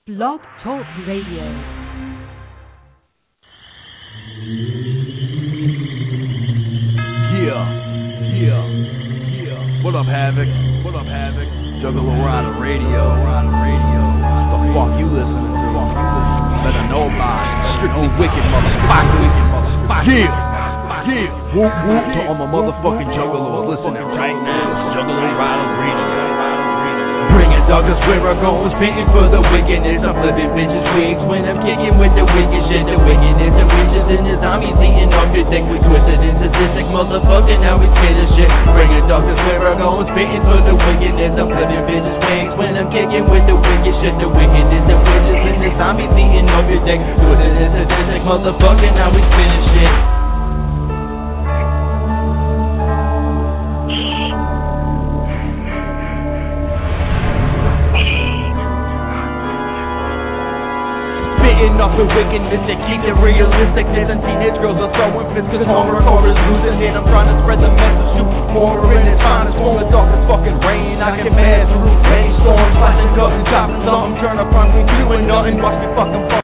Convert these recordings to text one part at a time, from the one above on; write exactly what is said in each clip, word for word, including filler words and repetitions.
Blog Talk Radio. Yeah, yeah, yeah. What up, Havoc? What up, Havoc? Juggalo Rider Radio, Rider Radio. The fuck you listening to? Fuck you listening to? Better know about it. Strictly wicked, motherfucker. Wicked, motherfucker. Yeah, yeah. Whoop whoop to all my motherfucking juggalos listening right now. It's Juggalo Rider Radio. Bringing Douglas where I go, spitting for the wickedness. I'm flipping bitches' wigs when I'm kicking with the wicked shit. The wickedness of riches and the zombies eating up your dick. We twisted into sadistic motherfucker, now we scared of shit. Bringing Douglas where I go, spitting for the wickedness. I'm flipping bitches' wigs when I'm kicking with the wicked shit. The wickedness of riches and the zombies eating up your dick. Twisted into sadistic motherfucker, now we spinning shit. Off the wickedness and keep it realisticness. And teenage girls are throwing fists cause horror is losing it. I'm trying to spread the message to horror in its finest form. The darkest fucking rain I can pass through rainstorms, flashing guns and chopping something. Turn up on me doing nothing, watch me fucking fuck.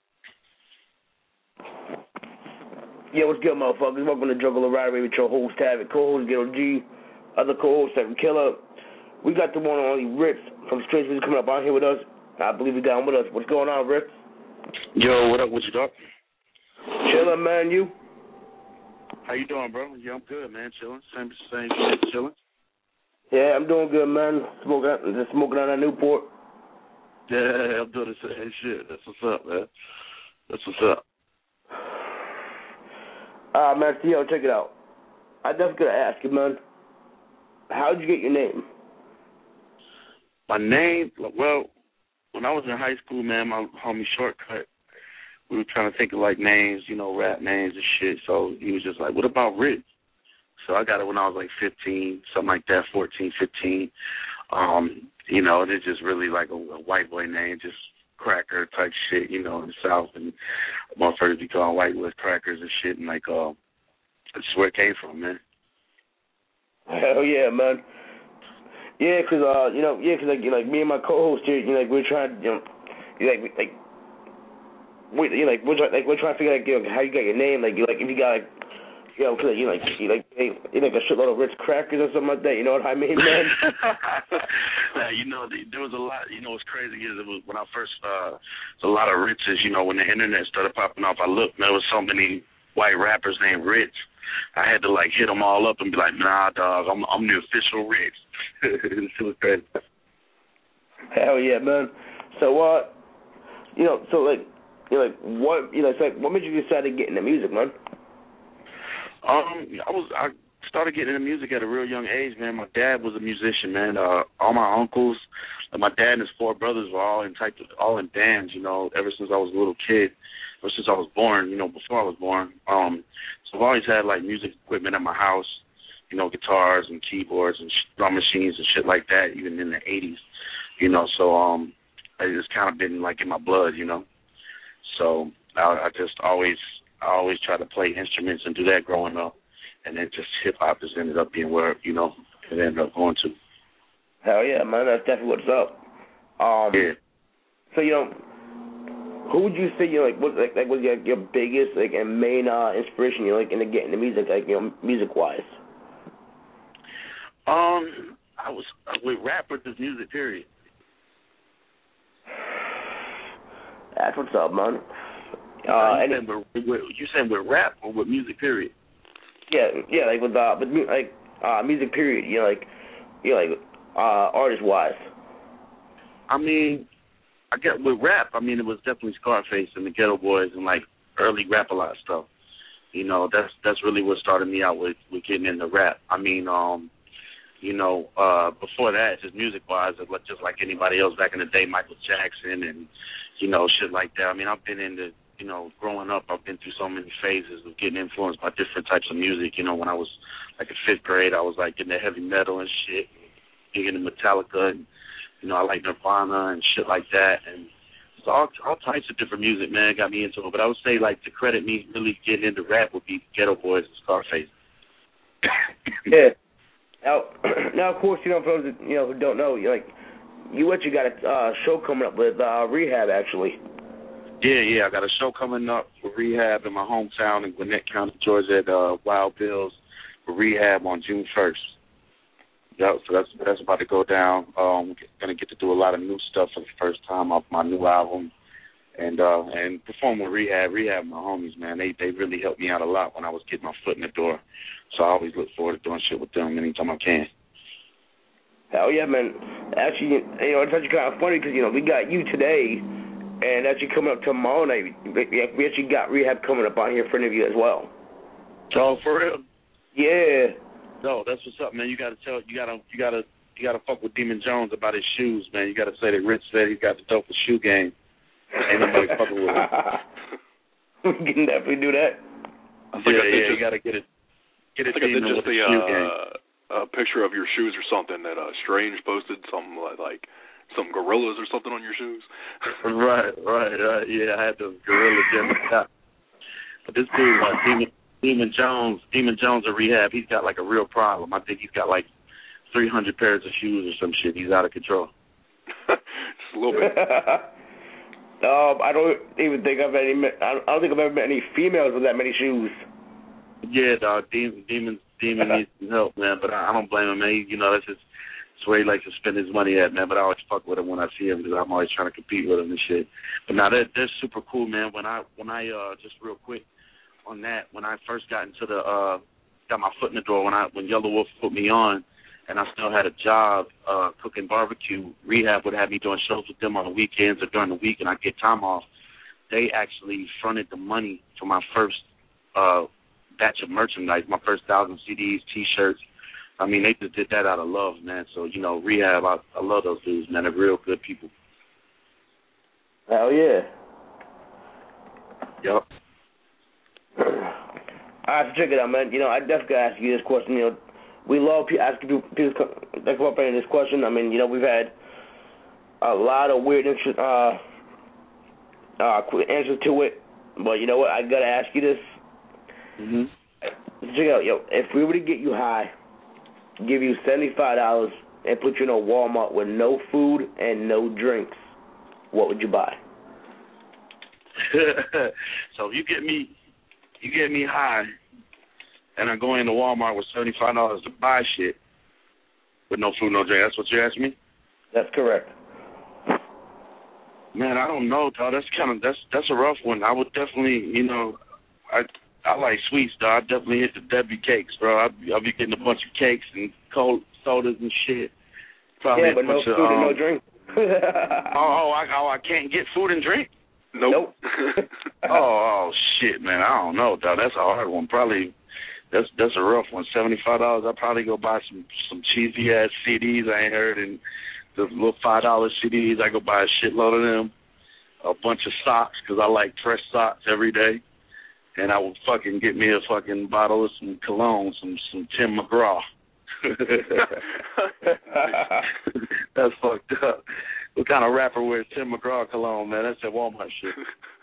Yeah, what's good, motherfuckers? Welcome to Juggalo Rider with your host, Havoc, co-host, Ghetto G, other co-host, Seven Killer. We got the one and only Ritz from Strange Music coming up out here with us. I believe we got him with us. What's going on, Ritz? Yo, what up? What you doing? Chillin', man. You? How you doing, bro? Yeah, I'm good, man. Chilling. Same, same shit. Chilling. Yeah, I'm doing good, man. Smoking, just smoking on that Newport. Yeah, I'm doing the same shit. That's what's up, man. That's what's up. Ah, uh, man. Theo, check it out. I just gotta ask you, man. How'd you get your name? My name? Well, when I was in high school, man, my homie Shortcut, we were trying to think of, like, names, you know, rap names and shit. So he was just like, what about Ritz? So I got it when I was, like, fifteen, something like that, fourteen, fifteen. Um, you know, and it's just really like a, a white boy name, just cracker type shit, you know, in the South. And motherfuckers be calling white boys crackers and shit. And, like, uh, that's where it came from, man. Hell yeah, man. Yeah, cause uh, you know, yeah, cause like, you know, like me and my co-host here, you know, like we're trying, you know, you like, like, we, you know, like we're trying, like we're trying to figure out, like, you know, how you got your name, like, you like, if you got, like, you know, cause, you know, like, you like, you like a shitload of Ritz crackers or something like that. You know what I mean, man? Yeah, you know, there was a lot. You know, what's crazy is it was when I first, uh, there's a lot of Ritzes. You know, when the internet started popping off, I looked, and there was so many white rappers named Ritz. I had to, like, hit them all up and be like, nah, dog, I'm I'm the official Ritz. It was crazy. Hell yeah, man. So, uh, you know, so, like, you know, like, what, you know, so, like, what made you decide to get into music, man? Um, I was, I started getting into music at a real young age, man. My dad was a musician, man. Uh, all my uncles, like my dad and his four brothers were all in type of, all in bands, you know, ever since I was a little kid, ever since I was born, you know, before I was born. Um, so I've always had, like, music equipment at my house, you know, guitars and keyboards and drum machines and shit like that, even in the eighties, you know. So um, it's kind of been, like, in my blood, you know. So I, I just always, I always try to play instruments and do that growing up. And then just hip-hop just ended up being where, you know, it ended up going to. Hell yeah, man. That's definitely what's up. Um, yeah. So, you know, who would you say, you know, like, what, like, like was your, your biggest, like, and main uh, inspiration, you know, like, into getting the music, like, you know, music-wise? Um, I was uh, with rap or just music, period. That's what's up, man. Uh, uh, you, and saying with, with, you saying with rap or with music, period? Yeah, yeah, like with uh, with like uh, music, period. You know, like, you know, like uh, artist-wise. I mean, I get with rap. I mean, it was definitely Scarface and the Ghetto Boys and like early Rap-A-Lot stuff. You know, that's that's really what started me out with, with getting into rap. I mean, um, you know, uh, before that, just music-wise, just like anybody else back in the day, Michael Jackson and, you know, shit like that. I mean, I've been into, you know, growing up, I've been through so many phases of getting influenced by different types of music. You know, when I was, like, in fifth grade, I was, like, getting into heavy metal and shit, getting into Metallica, and, you know, I like Nirvana and shit like that. And so all, all types of different music, man, got me into it. But I would say, like, to credit me really getting into rap would be Ghetto Boys and Scarface. Yeah. Now, now, of course, you know, for those that, you know, who don't know, like, you actually got a uh, show coming up with uh, Rehab, actually. Yeah, yeah, I got a show coming up for Rehab in my hometown in Gwinnett County, Georgia, at uh, Wild Bills for Rehab on June first. Yep, so that's that's about to go down. Um, gonna get to do a lot of new stuff for the first time off my new album, and uh, and perform with Rehab. Rehab, my homies, man, they they really helped me out a lot when I was getting my foot in the door. So I always look forward to doing shit with them anytime I can. Hell yeah, man. Actually, you know, it's actually kind of funny because, you know, we got you today, and actually coming up tomorrow night, we actually got Rehab coming up on here for an interview as well. Oh, for real? Yeah. No, that's what's up, man. You gotta tell, you gotta, you gotta, you gotta fuck with Demon Jones about his shoes, man. You gotta say that Rich said he's got the dopest shoe game. Ain't nobody fucking with him. We can definitely do that. I think yeah, I yeah, just, you gotta get it. Get it. I think I did just the, shoe game. uh, a picture of your shoes or something that uh, Strange posted, something like, like some gorillas or something on your shoes. right, right, right. Yeah, I had the gorilla gym. But this dude, uh, Demon. Demon Jones, Demon Jones of Rehab, he's got like a real problem. I think he's got like three hundred pairs of shoes or some shit. He's out of control. Just a little bit. um, I don't even think I've any. I don't think I've ever met any females with that many shoes. Yeah, dog. Demon, Demon, Demon needs some help, man. But I, I don't blame him, man. He, you know, that's just that's where he likes to spend his money at, man. But I always fuck with him when I see him because I'm always trying to compete with him and shit. But now they're they're super cool, man. When I when I uh just real quick. On that, when I first got into the, uh, got my foot in the door, when I when Yellow Wolf put me on, and I still had a job uh, cooking barbecue, Rehab would have me doing shows with them on the weekends or during the week, and I'd get time off. They actually fronted the money for my first uh, batch of merchandise, my first thousand C Ds, T-shirts. I mean, they just did that out of love, man. So, you know, Rehab, I, I love those dudes, man. They're real good people. Hell yeah. Yep. All right, so check it out, man. You know, I definitely gotta ask you this question. You know, we love asking people, people that come up and this question. I mean, you know, we've had a lot of weird uh, uh, answers to it, but you know what? I gotta ask you this. Mm-hmm. Check it out, yo. If we were to get you high, give you seventy-five dollars, and put you in a Walmart with no food and no drinks, what would you buy? So if you get me, you get me high, and I go into Walmart with seventy-five dollars to buy shit with no food, no drink. That's what you asked me? That's correct. Man, I don't know, dog. That's kind of that's that's a rough one. I would definitely, you know, I I like sweets, dog. I definitely hit the Debbie cakes, bro. I'll be, I'll be getting a bunch of cakes and cold sodas and shit. Probably yeah, but a no bunch food of, um, and no drink. oh, oh, I, oh, I can't get food and drink? Nope. Nope. oh, oh, shit, man. I don't know, dog. That's a hard one. Probably that's that's a rough one. Seventy-five dollars. I'll probably go buy some some cheesy ass C Ds I ain't heard, and the little five dollar C Ds. I go buy a shitload of them. A bunch of socks because I like fresh socks every day, and I will fucking get me a fucking bottle of some cologne, some some Tim McGraw. That's fucked up. What kind of rapper wears Tim McGraw cologne, man? That's that Walmart shit.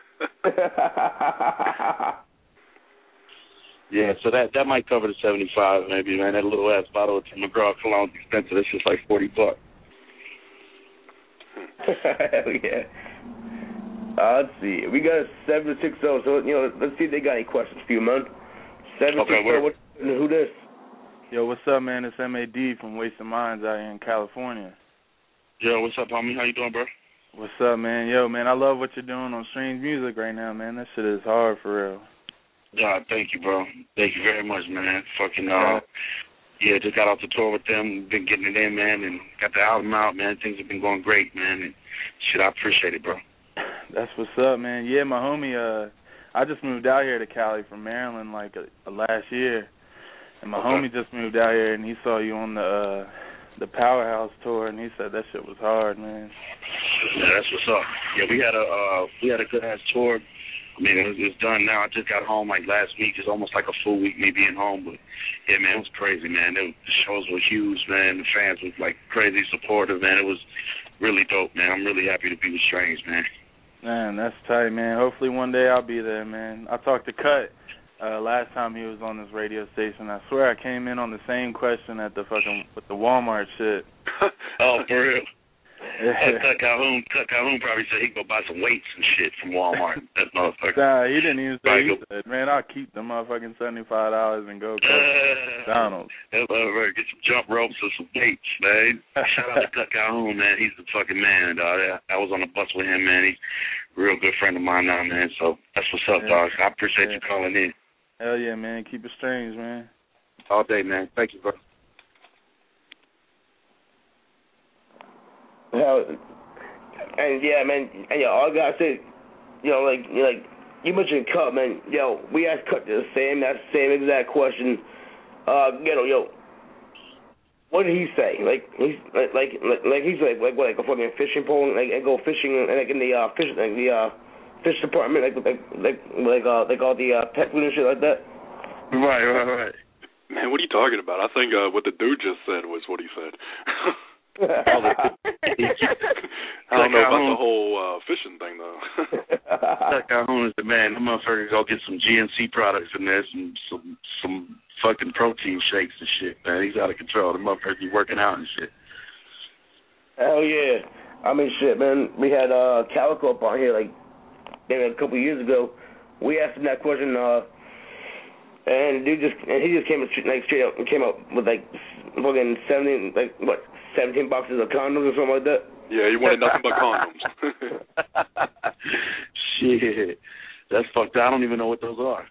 Yeah, so that that might cover the seventy-five, maybe, man. That little ass bottle of Tim McGraw cologne's expensive. It's just like forty bucks. Hell yeah. Uh, let's see. We got a seven six zero, so, you know, let's see if they got any questions for you, man. seven six zero, okay, who this? Yo, what's up, man? It's M A D from Wasting Minds out here in California. Yo, what's up, homie? How you doing, bro? What's up, man? Yo, man, I love what you're doing on Strange Music right now, man. That shit is hard for real. Yeah, thank you, bro. Thank you very much, man. Fucking, uh, yeah, just got off the tour with them, been getting it in, man, and got the album out, man. Things have been going great, man, and shit, I appreciate it, bro. That's what's up, man. Yeah, my homie, uh, I just moved out here to Cali from Maryland, like, a, a last year, and my okay. homie just moved out here, and he saw you on the, uh, the Powerhouse tour, and he said that shit was hard, man. Yeah, that's what's up. Yeah, we had a, uh, we had a good-ass tour. I mean, it was, it's done now. I just got home, like, last week. It's almost like a full week me being home. But, yeah, man, it was crazy, man. It, the shows were huge, man. The fans were, like, crazy supportive, man. It was really dope, man. I'm really happy to be with Strange, man. Man, that's tight, man. Hopefully one day I'll be there, man. I talked to Cut uh, last time he was on this radio station. I swear I came in on the same question at the fucking, with the Walmart shit. Oh, for real? Cut Calhoun, Cut Calhoun probably said he'd go buy some weights and shit from Walmart. That motherfucker. Nah, he didn't even say. Right, He go. said, "Man, I'll keep the motherfucking seventy-five dollars and go to Uh, McDonald's." That motherfucker get some jump ropes or some weights, man. Shout out to Cut Calhoun, man. He's the fucking man, dog. I was on the bus with him, man. He's a real good friend of mine now, man. So that's what's up, Yeah. dog. I appreciate Yeah. you calling in. Hell yeah, man. Keep it strange, man. All day, man. Thank you, bro. Hell, and yeah, man, and yeah, all I gotta say, you know, like, you know, like you mentioned Cut, man. Yo, we asked Cut the same, that same exact question. Uh, you know, yo, what did he say? Like he's like, like, like, like he's like, like what, like a fucking fishing pole, like, and go fishing, and like in the uh, fish, like the uh, fish department, like, like, like, like, uh, like all the uh, pet food and shit like that. Right, right, right. Man, what are you talking about? I think uh, what the dude just said was what he said. I don't know about the whole uh, fishing thing, though. Cut Calhoun is the man. That motherfucker go get some G N C products in there, some some some fucking protein shakes and shit, man. He's out of control. The motherfucker be working out and shit. Hell yeah. I mean, shit, man. We had uh, Calico up on here, like, maybe a couple of years ago. We asked him that question, uh, and dude just, and he just came like straight up and came up with like fucking seventeen, like what, seventeen boxes of condoms or something like that. Yeah, he wanted nothing but condoms. Shit, that's fucked up. I don't even know what those are.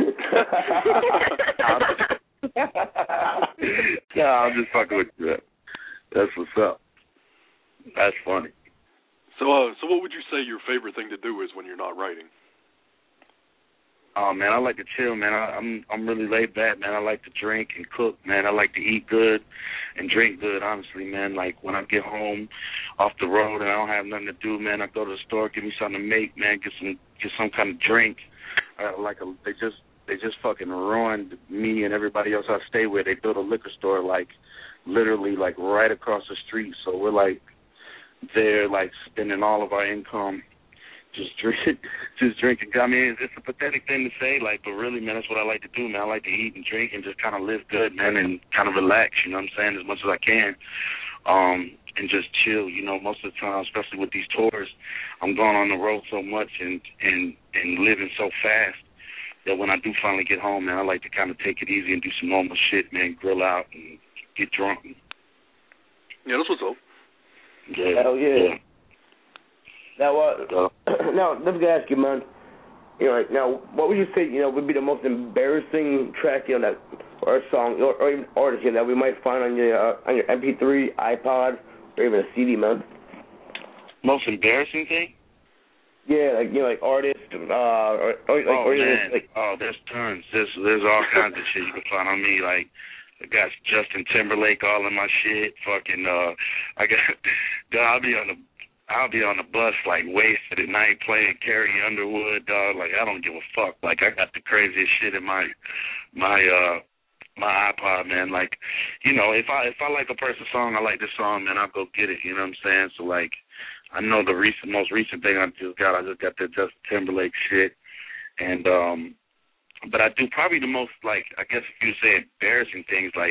Yeah, I'm just fucking with you. That's what's up. That's funny. So, uh, so what would you say your favorite thing to do is when you're not writing? Oh man, I like to chill, man. I, I'm I'm really laid back, man. I like to drink and cook, man. I like to eat good and drink good, honestly, man. Like when I get home off the road and I don't have nothing to do, man, I go to the store, give me something to make, man. Get some get some kind of drink. Uh, like a, they just they just fucking ruined me and everybody else I stay with. They built a liquor store like literally like right across the street. So we're like there, like spending all of our income. Just drink, just drinking. I mean, it's a pathetic thing to say, like, but really, man, that's what I like to do, man. I like to eat and drink and just kind of live good, man, and kind of relax, you know what I'm saying, as much as I can, um, and just chill, you know. Most of the time, especially with these tours, I'm going on the road so much and, and, and living so fast that when I do finally get home, man, I like to kind of take it easy and do some normal shit, man, grill out and get drunk. Yeah, that's what's up. Yeah. Hell yeah. yeah. Now, uh, now let me ask you, man. You know, like, now, what would you say, you know, would be the most embarrassing track, you know, that or song or, or even artist, you know, that we might find on your uh, on your M P three, iPod, or even a C D, man? Most embarrassing thing? Yeah, like you know, like artist, uh, or, or like, oh or man, even, like, oh, there's tons. There's there's all kinds of shit you can find on me. Like, I got Justin Timberlake all in my shit. Fucking, uh, I got, I'll be on the. I'll be on the bus, like, wasted at night playing Carrie Underwood, dog. Like, I don't give a fuck. Like, I got the craziest shit in my my uh my iPod, man. Like, you know, if I if I like a person's song, I like this song, man, I'll go get it, you know what I'm saying? So, like, I know the recent most recent thing I just got, I just got that Justin Timberlake shit. And, um, but I do probably the most, like, I guess if you say embarrassing things, like,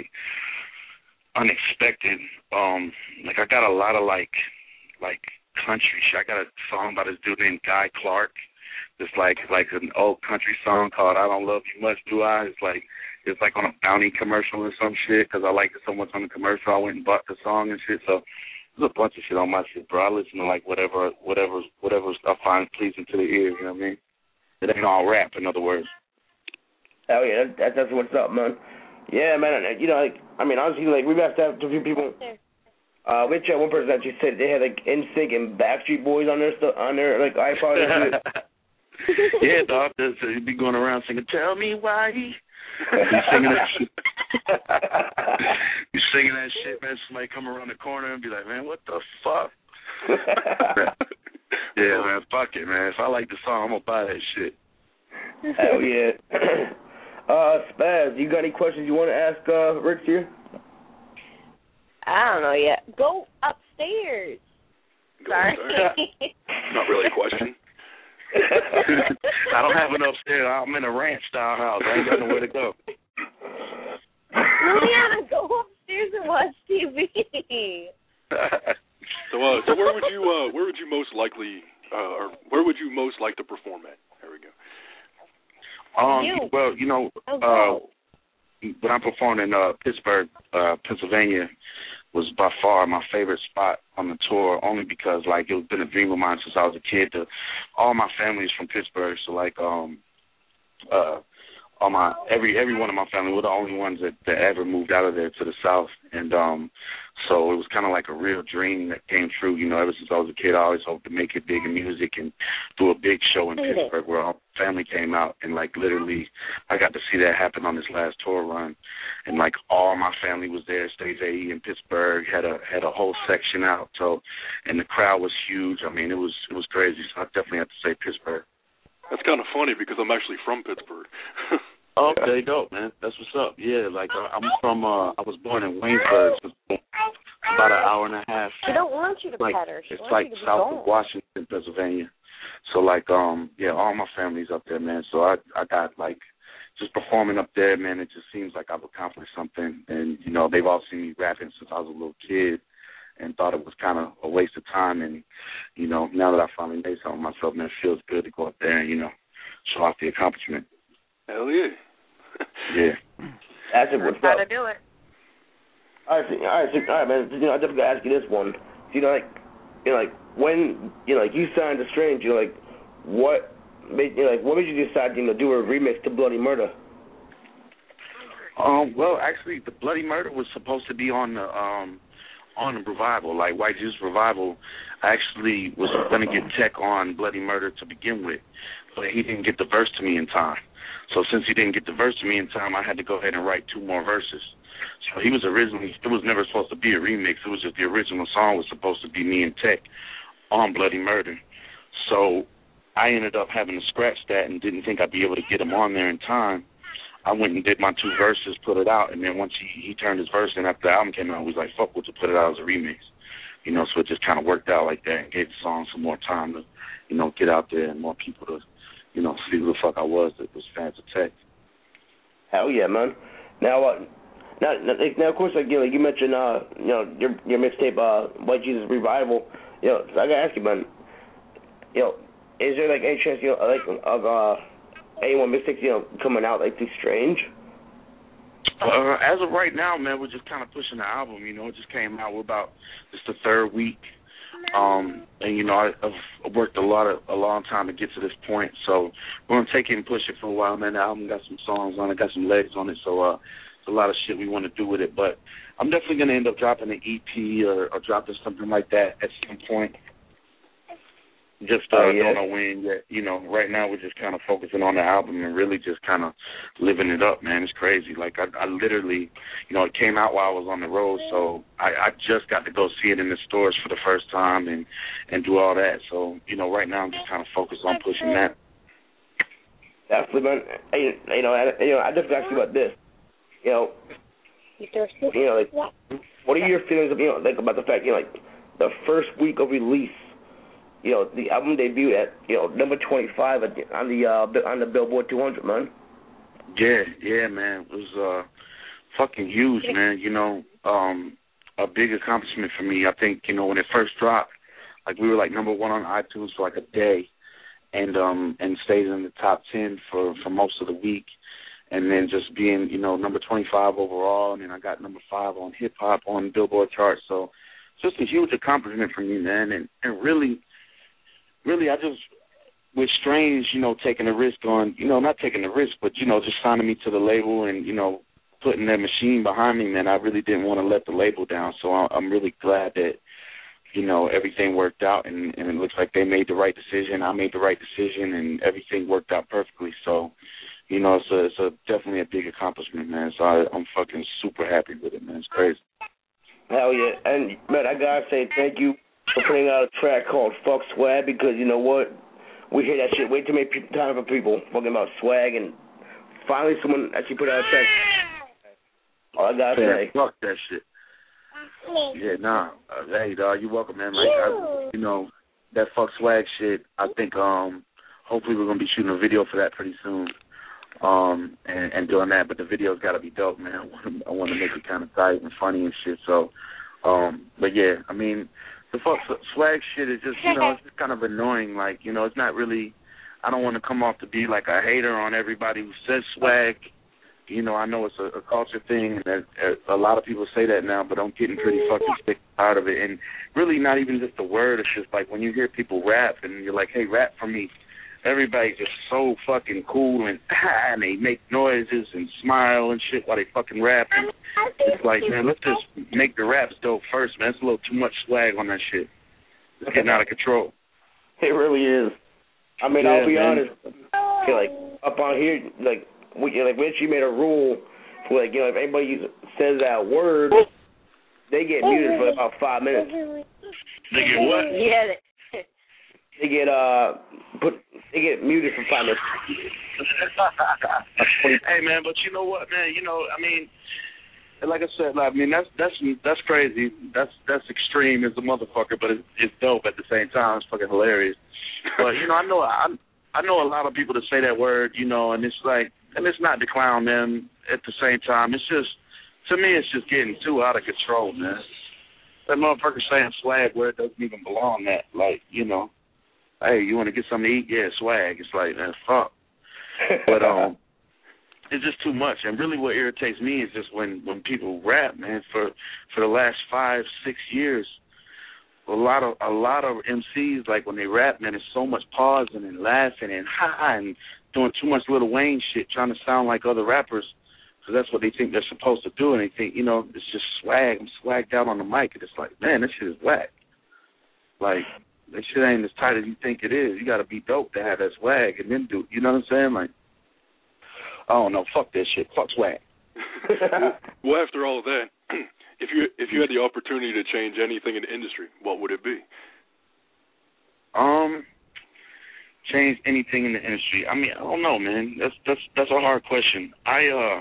unexpected, um, like, I got a lot of, like, like, country shit. I got a song by this dude named Guy Clark. It's like like an old country song called "I Don't Love You Much, Do I?" It's like it's like on a Bounty commercial or some shit because I liked it so much on the commercial. I went and bought the song and shit. So there's a bunch of shit on my shit, bro. I listen to like whatever whatever whatever I find pleasing to the ear. You know what I mean? It ain't all rap, in other words. hell yeah, that, that's what's up, man. Yeah, man. You know, like, I mean, honestly, like, we've asked a few people. Uh, we had one person that just said they had like N Sync and Backstreet Boys on their stu- on their like iPod and shit. Yeah, dog. He'd be going around singing, "Tell me why." He be singing that shit. Be singing that shit, man. Somebody come around the corner and be like, "Man, what the fuck?" Yeah, man. Fuck it, man. If I like the song, I'm gonna buy that shit. Hell yeah. uh, Spaz, you got any questions you want to ask uh, Rick here? I don't know yet. Go upstairs. Go Sorry. upstairs. Not really a question. I don't have an upstairs. I'm in a ranch-style house. I ain't got nowhere to go. Leanna, go upstairs and watch T V. So So, uh, so where would you, uh, where would you most likely, uh, or where would you most like to perform at? There we go. Um, You. well, you know, Oh, uh, when I performed in uh, Pittsburgh, uh, Pennsylvania, was by far my favorite spot on the tour, only because like it's been a dream of mine since I was a kid. To, all my family is from Pittsburgh, so like um, uh, all my every every one of my family were the only ones that, that ever moved out of there to the South, and um, so it was kind of like a real dream that came true. You know, ever since I was a kid, I always hoped to make it big in music and do a big show in Pittsburgh where all my family came out, and like literally, I got to see that happen on this last tour run, and like all my family was there. Stage A E in Pittsburgh had a had a whole section out, so and the crowd was huge. I mean, it was it was crazy. So I definitely have to say Pittsburgh. That's kind of funny because I'm actually from Pittsburgh. Okay, dope, man. That's what's up. Yeah, like uh, I'm from. Uh, I was born in Waynesburg, so it's about an hour and a half. She don't want you to like, pet her. She it's wants like you to be south gone. of Washington, Pennsylvania. So like, um, yeah, all my family's up there, man. So I, I got like, just performing up there, man. It just seems like I've accomplished something, and you know, they've all seen me rapping since I was a little kid, and thought it was kind of a waste of time. And you know, now that I finally made something of myself, man, it feels good to go up there and you know, show off the accomplishment. Hell yeah. Yeah. That's it. What's How up? to do it. All right, so, all right, so, all right, man. You know, I definitely gotta ask you this one. You know, like, you know, like when you know, like you signed to Strange, you know, like, what made you know, like, what made you decide, you know, do a remix to Bloody Murder? Um. Well, actually, the Bloody Murder was supposed to be on the um on the Revival, like White Juice Revival. I actually was gonna get Tech on Bloody Murder to begin with, but he didn't get the verse to me in time. So since he didn't get the verse to me in time, I had to go ahead and write two more verses. So he was originally, it was never supposed to be a remix. It was just the original song was supposed to be me and Tech on Bloody Murder. So I ended up having to scratch that and didn't think I'd be able to get him on there in time. I went and did my two verses, put it out, and then once he, he turned his verse in after the album came out, he was like, fuck, we'll just put it out as a remix. You know, so it just kind of worked out like that and gave the song some more time to, you know, get out there and more people to, you know, see who the fuck I was that was fans of Tech. Hell yeah, man. Now, uh, now, now, of course, like you, know, like you mentioned, uh, you know, your your mixtape, uh, White Jesus Revival. You know, so I gotta ask you, man. You know, is there like any chance, you know, like of uh, any more mixtapes, you know, coming out like through Strange? Uh, as of right now, man, we're just kind of pushing the album. You know, it just came out. We're about just the third week. Um, and you know, I, I've worked a lot of a long time to get to this point, so we're gonna take it and push it for a while, man. The album got some songs on it, got some legs on it, so uh, it's a lot of shit we want to do with it. But I'm definitely gonna end up dropping an E P or, or dropping something like that at some point. Just uh, oh, yeah. don't know when yet. You know, right now we're just kind of focusing on the album and really just kind of living it up, man. It's crazy. Like, I, I literally, you know, it came out while I was on the road, so I, I just got to go see it in the stores for the first time and, and do all that. So, you know, right now I'm just kind of focused on pushing that. Definitely, man. Hey, you know, I, you know, I just ask you about this. You know, you know, like, what are your feelings of, you know, like about the fact, you know, like, the first week of release, you know, the album debuted at, you know, number twenty-five on the uh, on the Billboard two hundred, man. Yeah, yeah, man. It was uh, fucking huge, man. You know, um, a big accomplishment for me. I think, you know, when it first dropped, like we were like number one on iTunes for like a day, and um, and stayed in the top ten for, for most of the week, and then just being, you know, number twenty-five overall, and then I got number five on hip hop on Billboard charts. So just a huge accomplishment for me, man, and and really. Really, I just, with Strange, you know, taking a risk on, you know, not taking the risk, but, you know, just signing me to the label and, you know, putting that machine behind me, man, I really didn't want to let the label down. So I'm really glad that, you know, everything worked out, and, and it looks like they made the right decision. I made the right decision, and everything worked out perfectly. So, you know, it's a, it's a definitely a big accomplishment, man. So I, I'm fucking super happy with it, man. It's crazy. Hell yeah. And, man, I got to say thank you for putting out a track called Fuck Swag, because you know what? We hear that shit way too many people, time for people talking about swag, and finally someone actually put out a track. All I gotta yeah, say. Fuck that shit. Yeah, nah. Uh, hey, dog, you're welcome, man. Like, I, you know, that Fuck Swag shit, I think um, hopefully we're going to be shooting a video for that pretty soon um, and, and doing that. But the video's got to be dope, man. I want to, I want to make it kind of tight and funny and shit. So, um, but yeah, I mean, the fuck swag shit is just, you know, it's just kind of annoying. Like, you know, it's not really. I don't want to come off to be like a hater on everybody who says swag. You know, I know it's a, a culture thing, and that, uh, a lot of people say that now, but I'm getting pretty fucking sick out of it. And really not even just the word. It's just like when you hear people rap and you're like, hey, rap for me. Everybody's just so fucking cool and, and they make noises and smile and shit while they fucking rap. And it's like, man, let's just make the raps dope first, man. It's a little too much swag on that shit. It's getting out of control. It really is. I mean, yeah, I'll be man. honest. Like, up on here, like, we, like, we actually made a rule for, like, you know, if anybody says that word, they get muted for about five minutes. They get what? Yeah. They get, uh, put, they get muted for five minutes. Hey, man, but you know what, man? You know, I mean, like I said, like, I mean, that's that's that's crazy. That's that's extreme as a motherfucker, but it's, it's dope at the same time. It's fucking hilarious. But you know, I know I I know a lot of people that say that word, you know, and it's like, and it's not to clown them at the same time. It's just, to me, it's just getting too out of control, man. That motherfucker saying swag where it doesn't even belong at, like, you know, hey, you want to get something to eat? Yeah, swag. It's like, man, fuck. But um, it's just too much. And really, what irritates me is just when when people rap, man. For for the last five, six years. A lot of a lot of M Cs, like when they rap, man, there's so much pausing and laughing and ha and doing too much Lil Wayne shit, trying to sound like other rappers, because that's what they think they're supposed to do, and they think, you know, it's just swag. I'm swagged out on the mic, and it's like, man, this shit is whack. Like, that shit ain't as tight as you think it is. You got to be dope to have that swag, and then do, you know what I'm saying? Like, I don't know, fuck that shit, fuck swag. Well, after all of that, if you if you had the opportunity to change anything in the industry, what would it be? Um, change anything in the industry. I mean, I don't know, man. That's that's that's a hard question. I uh,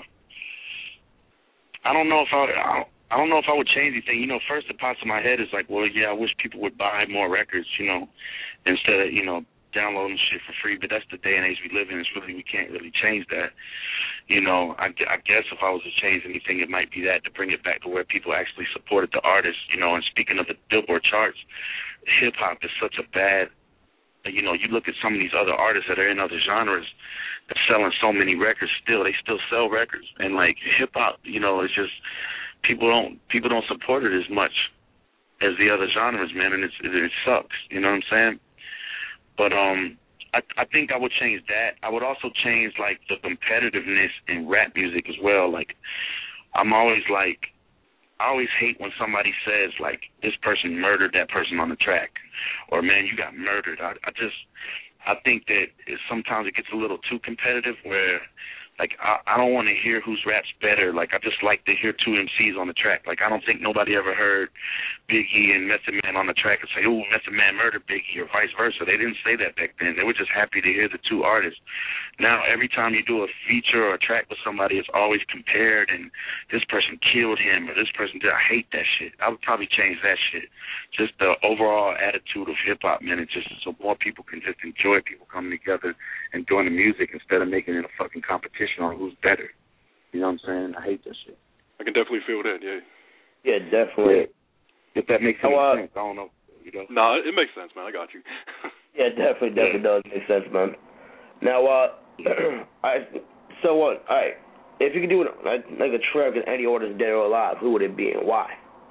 I don't know if I I don't, I don't know if I would change anything. You know, first that pops in my head is like, well, yeah, I wish people would buy more records, you know, instead of, you know, downloading shit for free. But that's the day and age we live in. It's really, we can't really change that. You know, I, I guess if I was to change anything, it might be that, to bring it back to where people actually supported the artists, you know. And speaking of the Billboard charts, hip-hop is such a bad, you know, you look at some of these other artists that are in other genres that's selling so many records still, they still sell records. And, like, hip-hop, you know, it's just, people don't people don't support it as much as the other genres, man, and it's, it, it sucks, you know what I'm saying? But, um... I, I think I would change that. I would also change, like, the competitiveness in rap music as well. Like, I'm always, like, I always hate when somebody says, like, this person murdered that person on the track, or, man, you got murdered. I, I just, I think that it, sometimes it gets a little too competitive where, like, I, I don't want to hear whose rap's better. Like, I just like to hear two M Cs on the track. Like, I don't think nobody ever heard Biggie and Method Man on the track and say, oh, Method Man murdered Biggie, or vice versa. They didn't say that back then. They were just happy to hear the two artists. Now, every time you do a feature or a track with somebody, it's always compared, and this person killed him, or this person did. I hate that shit. I would probably change that shit. Just the overall attitude of hip-hop, man, it's just so more people can just enjoy people coming together and doing the music instead of making it a fucking competition on who's better. You know what I'm saying? I hate that shit. I can definitely feel that, yeah. Yeah, definitely. Yeah. If that makes any oh, uh, sense, I don't know. You know? No, nah, it makes sense, man. I got you. Yeah, definitely, definitely yeah. does make sense, man. Now, uh, I so what? Uh, all right, if you could do it like, like a track in any order, dead or alive, who would it be and why?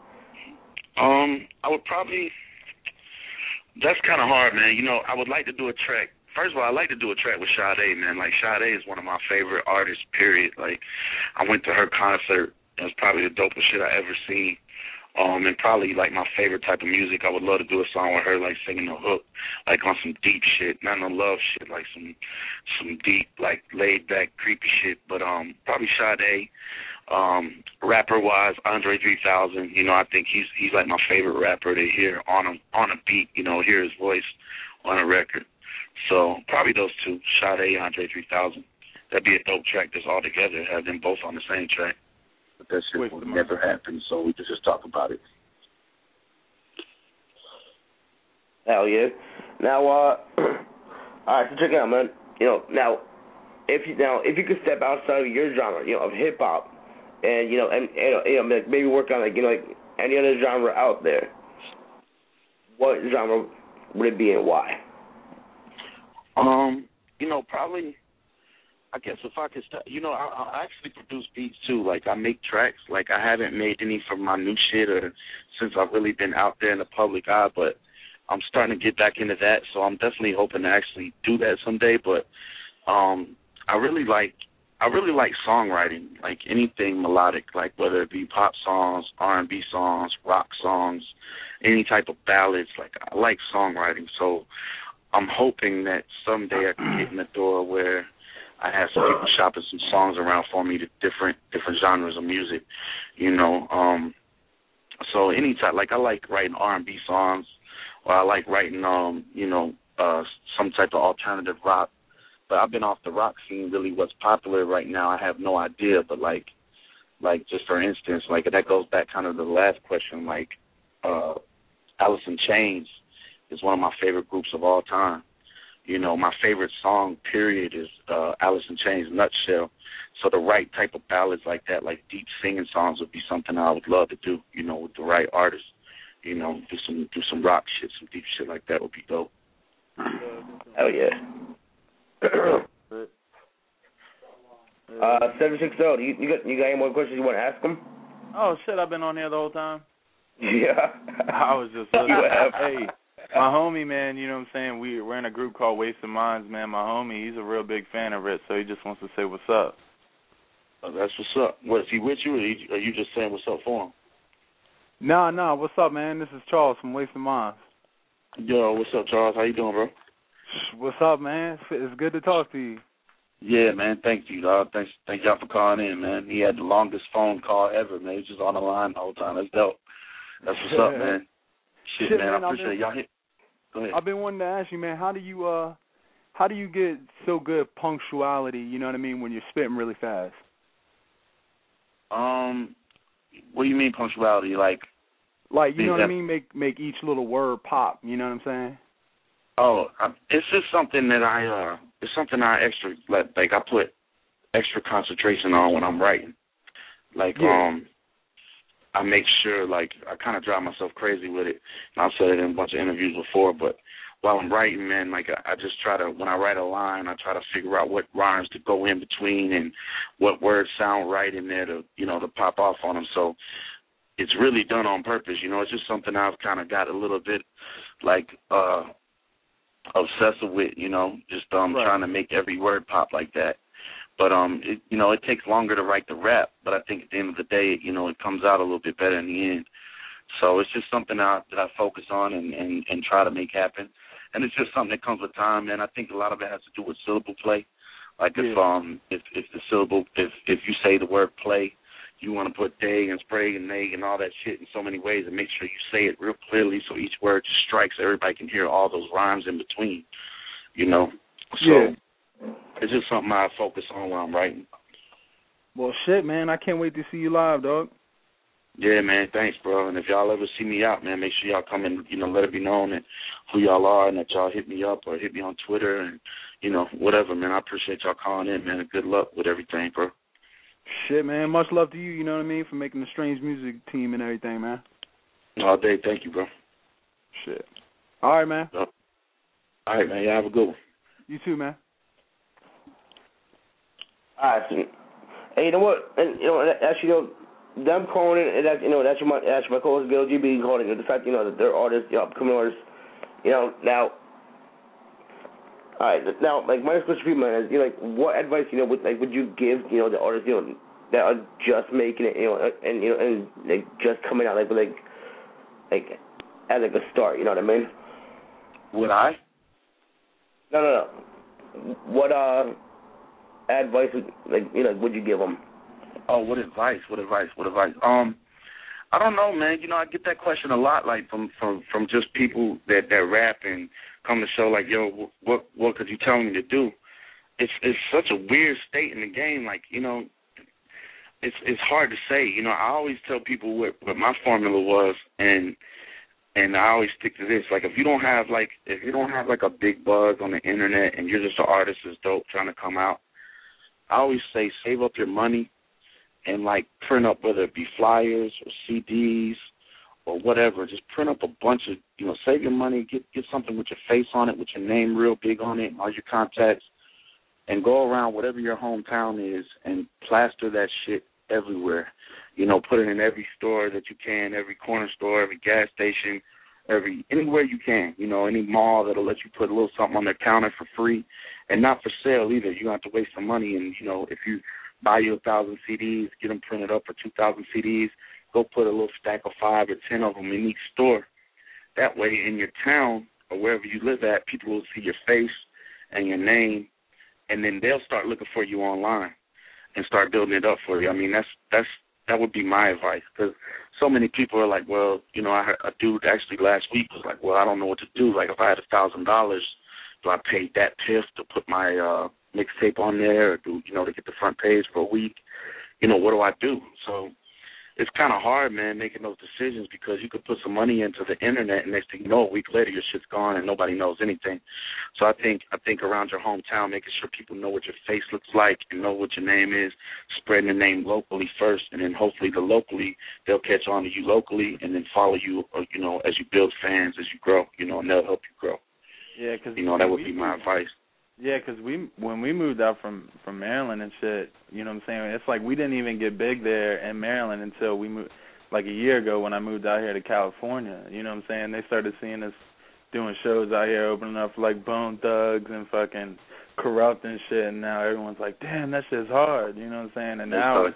Um, I would probably. That's kind of hard, man. You know, I would like to do a track. First of all, I like to do a track with Sade, man. Like, Sade is one of my favorite artists, period. Like, I went to her concert. It was probably the dopest shit I ever seen. Um, and probably, like, my favorite type of music. I would love to do a song with her, like, singing a hook, like, on some deep shit. Not no love shit, like some some deep, like, laid-back, creepy shit. But um, probably Sade. Um, rapper-wise, Andre three thousand. You know, I think he's, he's like, my favorite rapper to hear on a, on a beat, you know, hear his voice on a record. So probably those two, Sade, Andre three thousand. That'd be a dope track that's all together, have them both on the same track. But that shit will never happen, so we could just talk about it. Hell yeah. Now, uh, all right, so check it out, man. You know, now, if you now if you could step outside of your genre, you know, of hip hop, and you know, and you know, you know, maybe work on like you know, like any other genre out there, what genre would it be and why? Um, you know, probably. I guess if I could, start, you know, I, I actually produce beats too. Like I make tracks. Like I haven't made any for my new shit or since I've really been out there in the public eye, but I'm starting to get back into that. So I'm definitely hoping to actually do that someday. But um, I really like, I really like songwriting. Like anything melodic, like whether it be pop songs, R and B songs, rock songs, any type of ballads. Like I like songwriting. So I'm hoping that someday I can get in the door where I have some people shopping some songs around for me to different different genres of music, you know. Um, so any type, like I like writing R and B songs, or I like writing, um, you know, uh, some type of alternative rock. But I've been off the rock scene. Really, what's popular right now, I have no idea. But like, like just for instance, like that goes back kind of to the last question. Like, uh, Alice in Chains is one of my favorite groups of all time. You know, my favorite song, period, is uh, Alice in Chains, Nutshell. So the right type of ballads like that, like deep singing songs, would be something I would love to do, you know, with the right artist. You know, do some do some rock shit, some deep shit like that would be dope. Oh, yeah. uh, seven six zero, you, you, got, you got any more questions you want to ask him? Oh, shit, I've been on there the whole time? Yeah. I was just listening. Hey. My homie, man, you know what I'm saying? We, we're in a group called Wasted Minds, man. My homie, he's a real big fan of it, so he just wants to say what's up. Oh, that's what's up. What, is he with you, or are you just saying what's up for him? Nah, nah, what's up, man? This is Charles from Wasted Minds. Yo, what's up, Charles? How you doing, bro? What's up, man? It's good to talk to you. Yeah, man, thank you, dog. Thanks, thank y'all for calling in, man. He had the longest phone call ever, man. He was just on the line the whole time. That's dope. That's what's up, man. Shit, Shit man, man, I appreciate it. Y'all hit. Go ahead. I've been wanting to ask you, man, how do you uh, how do you get so good punctuality? You know what I mean, when you're spitting really fast. Um, what do you mean punctuality? Like, like you know what I mean? Make make each little word pop. You know what I'm saying? Oh, I, it's just something that I uh, it's something I extra like, like I put extra concentration on when I'm writing. Like, yeah. um. I make sure, like, I kind of drive myself crazy with it. And I've said it in a bunch of interviews before, but while I'm writing, man, like, I, I just try to, when I write a line, I try to figure out what rhymes to go in between and what words sound right in there to, you know, to pop off on them. So it's really done on purpose, you know. It's just something I've kind of got a little bit, like, uh, obsessive with, you know, just um, right. trying to make every word pop like that. But, um, it, you know, it takes longer to write the rap, but I think at the end of the day, you know, it comes out a little bit better in the end. So it's just something I, that I focus on and, and, and try to make happen. And it's just something that comes with time, and I think a lot of it has to do with syllable play. Like if yeah. um if, if the syllable, if, if you say the word play, you want to put day and spray and nay and all that shit in so many ways and make sure you say it real clearly so each word just strikes so everybody can hear all those rhymes in between, you know. So. Yeah. It's just something I focus on when I'm writing. Well, shit, man. I can't wait to see you live, dog. Yeah, man. Thanks, bro. And if y'all ever see me out, man, make sure y'all come and, you know, let it be known that who y'all are and that y'all hit me up or hit me on Twitter and, you know, whatever, man. I appreciate y'all calling in, man. And good luck with everything, bro. Shit, man. Much love to you, you know what I mean, for making the Strange Music team and everything, man. All day. Thank you, bro. Shit. All right, man. All right, man. Y'all have a good one. You too, man. All right, hey, you know what? And you know, actually, you know, them calling it, and that, you know, that's my, that's my co-host Bill G B calling it. The fact, you know, that they're artists, you know, upcoming artists. You know, now, all right, now, like my next question for you, man, is, you know, like, what advice, you know, would like would you give, you know, the artists, you know, that are just making it, you know, and you know, and like just coming out, like, with, like, like, as like a start, you know what I mean? Would I? No, no, no. What uh. advice, like, you know, would you give them? Oh, what advice? What advice? What advice? Um, I don't know, man. You know, I get that question a lot, like from from, from just people that, that rap and come to show, like, yo, what what could you tell me to do? It's it's such a weird state in the game. Like, you know, it's it's hard to say. You know, I always tell people what, what my formula was, and and I always stick to this. Like, if you don't have like if you don't have like a big buzz on the internet and you're just an artist that's dope trying to come out, I always say save up your money and, like, print up whether it be flyers or C Ds or whatever. Just print up a bunch of, you know, save your money, get get something with your face on it, with your name real big on it, all your contacts, and go around whatever your hometown is and plaster that shit everywhere. You know, put it in every store that you can, every corner store, every gas station, every anywhere you can. You know, any mall that'll let you put a little something on their counter for free, and not for sale either. You don't have to waste some money. And you know, if you buy you a thousand C Ds, get them printed up for two thousand C Ds. Go put a little stack of five or ten of them in each store. That way, in your town or wherever you live at, people will see your face and your name, and then they'll start looking for you online and start building it up for you. I mean, that's that's that would be my advice, because so many people are like, well, you know, I heard a dude actually last week was like, well, I don't know what to do. Like, if I had a thousand dollars, do I pay that piff to put my uh, mixtape on there, or do you know to get the front page for a week? You know, what do I do? So it's kind of hard, man, making those decisions, because you could put some money into the internet, and next thing you know, a week later, your shit's gone and nobody knows anything. So I think I think around your hometown, making sure people know what your face looks like and know what your name is, spreading the name locally first, and then hopefully the locally, they'll catch on to you locally and then follow you, or, you know, as you build fans, as you grow, you know, and they'll help you grow. Yeah, because you know, that would be my advice. Yeah, because we, when we moved out from, from Maryland and shit, you know what I'm saying, it's like we didn't even get big there in Maryland until we moved, like a year ago when I moved out here to California. You know what I'm saying? They started seeing us doing shows out here, opening up for like Bone Thugs and fucking Corrupt and shit, and now everyone's like, damn, that shit's hard, you know what I'm saying? And now,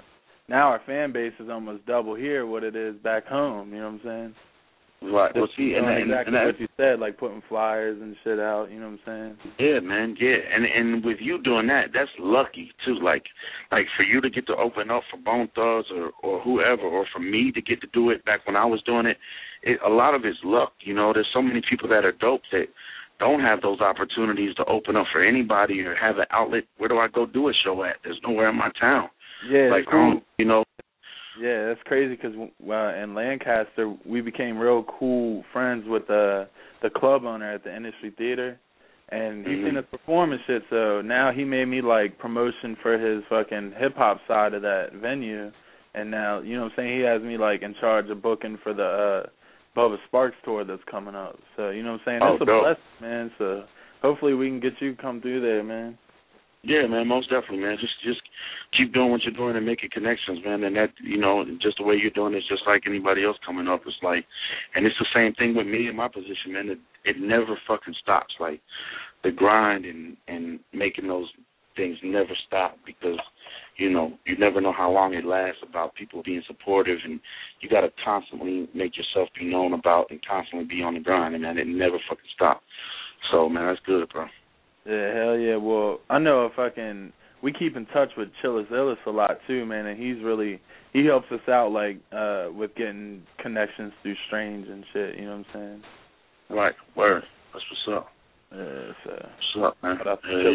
now our fan base is almost double here what it is back home, you know what I'm saying? Right. Well, see, and, and exactly and what you said, like putting flyers and shit out. You know what I'm saying? Yeah, man. Yeah, and and with you doing that, that's lucky too. Like, like for you to get to open up for Bone Thugs or or whoever, or for me to get to do it back when I was doing it, it a lot of it's luck. You know, there's so many people that are dope that don't have those opportunities to open up for anybody or have an outlet. Where do I go do a show at? There's nowhere in my town. Yeah, like cool. um, you know. Yeah, that's crazy because uh, in Lancaster we became real cool friends with the the club owner at the Industry Theater, and he mm-hmm. seen us perform and shit. So now he made me like promotion for his fucking hip hop side of that venue, and now you know what I'm saying, he has me like in charge of booking for the uh, Bubba Sparks tour that's coming up. So you know what I'm saying, oh, it's a dope. blessing, man. So hopefully we can get you to come through there, man. Yeah, man, most definitely, man. Just just keep doing what you're doing and making connections, man. And that, you know, just the way you're doing it is just like anybody else coming up. It's like, and it's the same thing with me in my position, man. It, it never fucking stops. Like, the grind and, and making those things never stop, because, you know, you never know how long it lasts, about people being supportive, and you got to constantly make yourself be known about and constantly be on the grind, and, man, it never fucking stops. So, man, that's good, bro. Yeah, hell yeah. Well, I know if I can, we keep in touch with Chillis Illis a lot too, man, and he's really, he helps us out, like, uh, with getting connections through Strange and shit, you know what I'm saying? Right, word. That's what's up. Yeah, so. What's up, man? Yeah,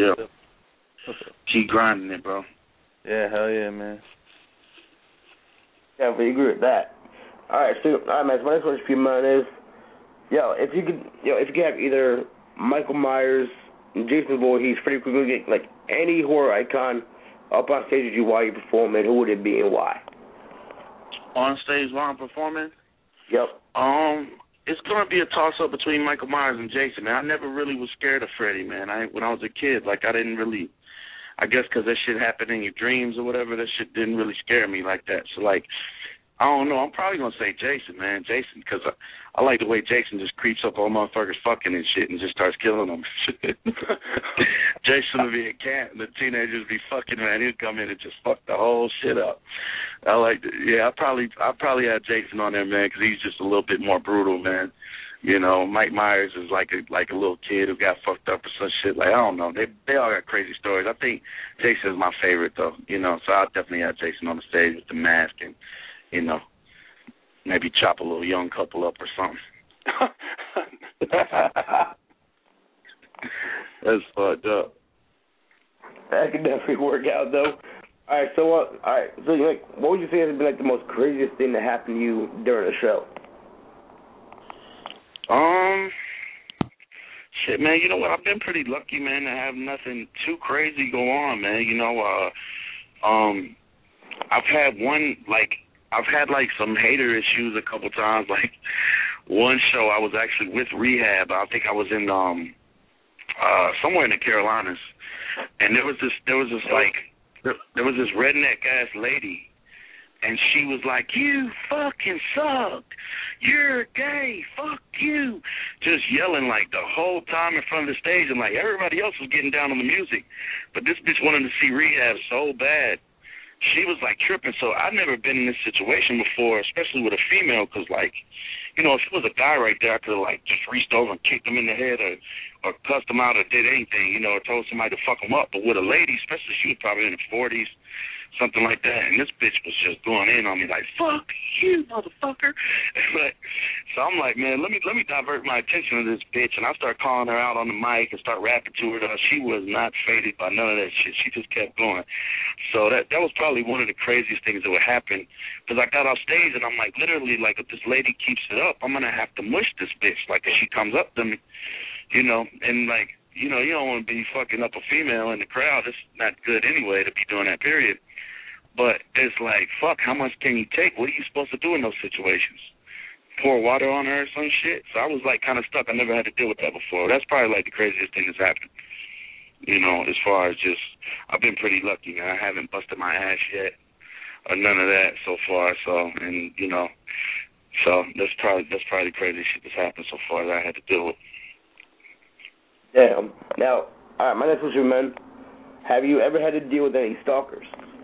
yeah. Keep grinding it, bro. Yeah, hell yeah, man. Yeah, we agree with that. All right, so, all right, man, so my next question for you, man, is, yo, if you could, yo, if you could have either Michael Myers, Jason Voorhees, Freddy Krueger, like any horror icon up on stage with you while you're performing, who would it be and why? On stage while I'm performing? Yep. Um, it's gonna be a toss up between Michael Myers and Jason, man. I never really was scared of Freddy, man. I when I was a kid, like I didn't really, I guess because that shit happened in your dreams or whatever, that shit didn't really scare me like that. So like, I don't know. I'm probably going to say Jason, man. Jason, because I, I like the way Jason just creeps up on motherfuckers fucking and shit and just starts killing them. Jason would be a cat and the teenagers be fucking, man. He'd come in and just fuck the whole shit up. I like, the, yeah, I probably I probably had Jason on there, man, because he's just a little bit more brutal, man. You know, Mike Myers is like a like a little kid who got fucked up or some shit. Like, I don't know. They they all got crazy stories. I think Jason is my favorite, though. You know, so I'll definitely have Jason on the stage with the mask and, you know, maybe chop a little young couple up or something. That's fucked up. That could definitely work out, though. All right, so uh, all right, so like, what would you say has been like the most craziest thing that happened to you during the show? Um, shit, man. You know what? I've been pretty lucky, man, to have nothing too crazy go on, man. You know, uh, um, I've had one like. I've had like some hater issues a couple times. Like one show, I was actually with Rehab. I think I was in um uh somewhere in the Carolinas, and there was this there was this like there, there was this redneck ass lady, and she was like, "You fucking suck. You're gay. Fuck you." Just yelling like the whole time in front of the stage, and like everybody else was getting down on the music, but this bitch wanted to see Rehab so bad. She was like tripping. So I've never been in this situation before, especially with a female, because like, you know, if it was a guy right there, I could have like just reached over and kicked him in the head or or cussed him out or did anything, you know, or told somebody to fuck him up. But with a lady, especially, she was probably in her forties, something like that, and this bitch was just going in on me like, "Fuck you, motherfucker." But, so I'm like, man, let me let me divert my attention to this bitch, and I start calling her out on the mic and start rapping to her. She was not faded by none of that shit. She just kept going. So that that was probably one of the craziest things that would happen, because I got off stage and I'm like, literally, like, if this lady keeps it up, I'm gonna have to mush this bitch. Like, if she comes up to me, you know, and like, you know, you don't want to be fucking up a female in the crowd. It's not good anyway to be doing that, period. But it's like, fuck, how much can you take? What are you supposed to do in those situations? Pour water on her or some shit? So I was like kind of stuck. I never had to deal with that before. That's probably like the craziest thing that's happened. You know, as far as just, I've been pretty lucky. I haven't busted my ass yet or none of that so far. So, and, you know, so that's probably, that's probably the craziest shit that's happened so far that I had to deal with. Damn. Now, all right, my next question, man. Have you ever had to deal with any stalkers?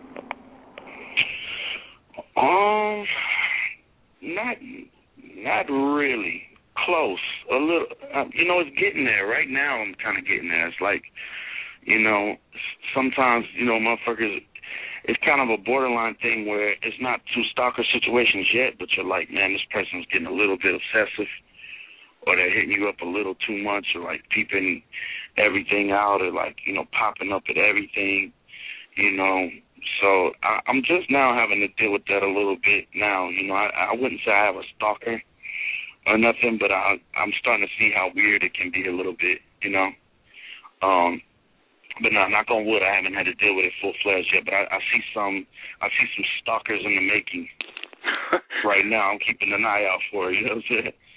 Um, not, not really. Close. A little. Uh, you know, it's getting there. Right now, I'm kind of getting there. It's like, you know, sometimes, you know, motherfuckers, it's kind of a borderline thing where it's not two stalker situations yet, but you're like, man, this person's getting a little bit obsessive, or they're hitting you up a little too much, or like peeping everything out, or like, you know, popping up at everything, you know. So I, I'm just now having to deal with that a little bit now. You know, I, I wouldn't say I have a stalker or nothing, but I, I'm starting to see how weird it can be a little bit, you know. Um, but no, knock on wood, I haven't had to deal with it full-fledged yet, but I, I see some I see some stalkers in the making right now. I'm keeping an eye out for it, you know what I'm saying?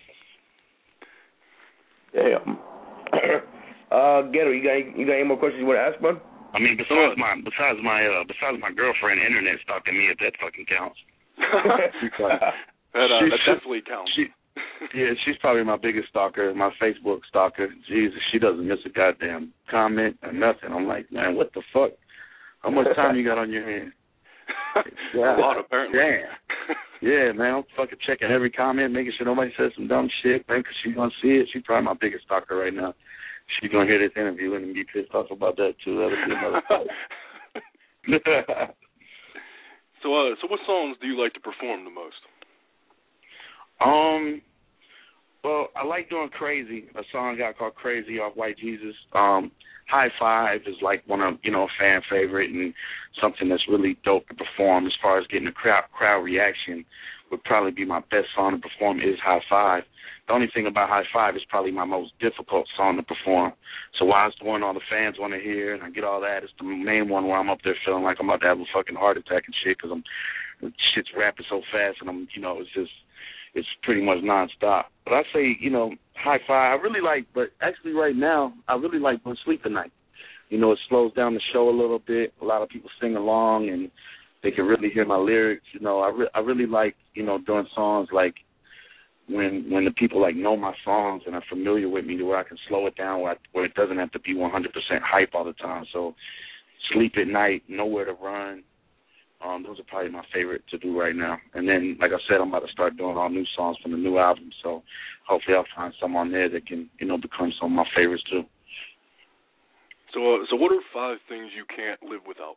Damn. uh, Ghetto, you got you got any more questions you want to ask, bud? I mean, besides my besides my uh, besides my girlfriend, internet stalking me, if that fucking counts. that, uh, that definitely counts. She, yeah, she's probably my biggest stalker, my Facebook stalker. Jesus, she doesn't miss a goddamn comment or nothing. I'm like, man, what the fuck? How much time you got on your hands? Yeah, a lot, apparently. Damn. Yeah, man, I'm fucking checking every comment, making sure nobody says some dumb shit, man, because she's going to see it. She's probably my biggest stalker right now. She's going to hear this interview and be pissed off about that, too. That'll be another story. So, uh, so what songs do you like to perform the most? Um, well, I like doing Crazy, a song I got called Crazy off White Jesus. Um, High Five is like one of, you know, a fan favorite and something that's really dope to perform as far as getting a crowd, crowd reaction would probably be my best song to perform is High Five. The only thing about High Five is probably my most difficult song to perform. So while it's the one all the fans want to hear and I get all that, it's the main one where I'm up there feeling like I'm about to have a fucking heart attack and shit because I'm shit's rapping so fast and I'm, you know, it's just, it's pretty much nonstop. But I say, you know, High Five, I really like, but actually right now, I really like Don't Sleep at Night. You know, it slows down the show a little bit. A lot of people sing along and they can really hear my lyrics. You know, I, re- I really like, you know, doing songs like, when when the people like know my songs and are familiar with me to where I can slow it down where, I, where it doesn't have to be one hundred percent hype all the time. So Sleep at Night, Nowhere to Run, um, those are probably my favorite to do right now. And then, like I said, I'm about to start doing all new songs from the new album. So hopefully I'll find some on there that can, you know, become some of my favorites too. So, uh, so what are five things you can't live without?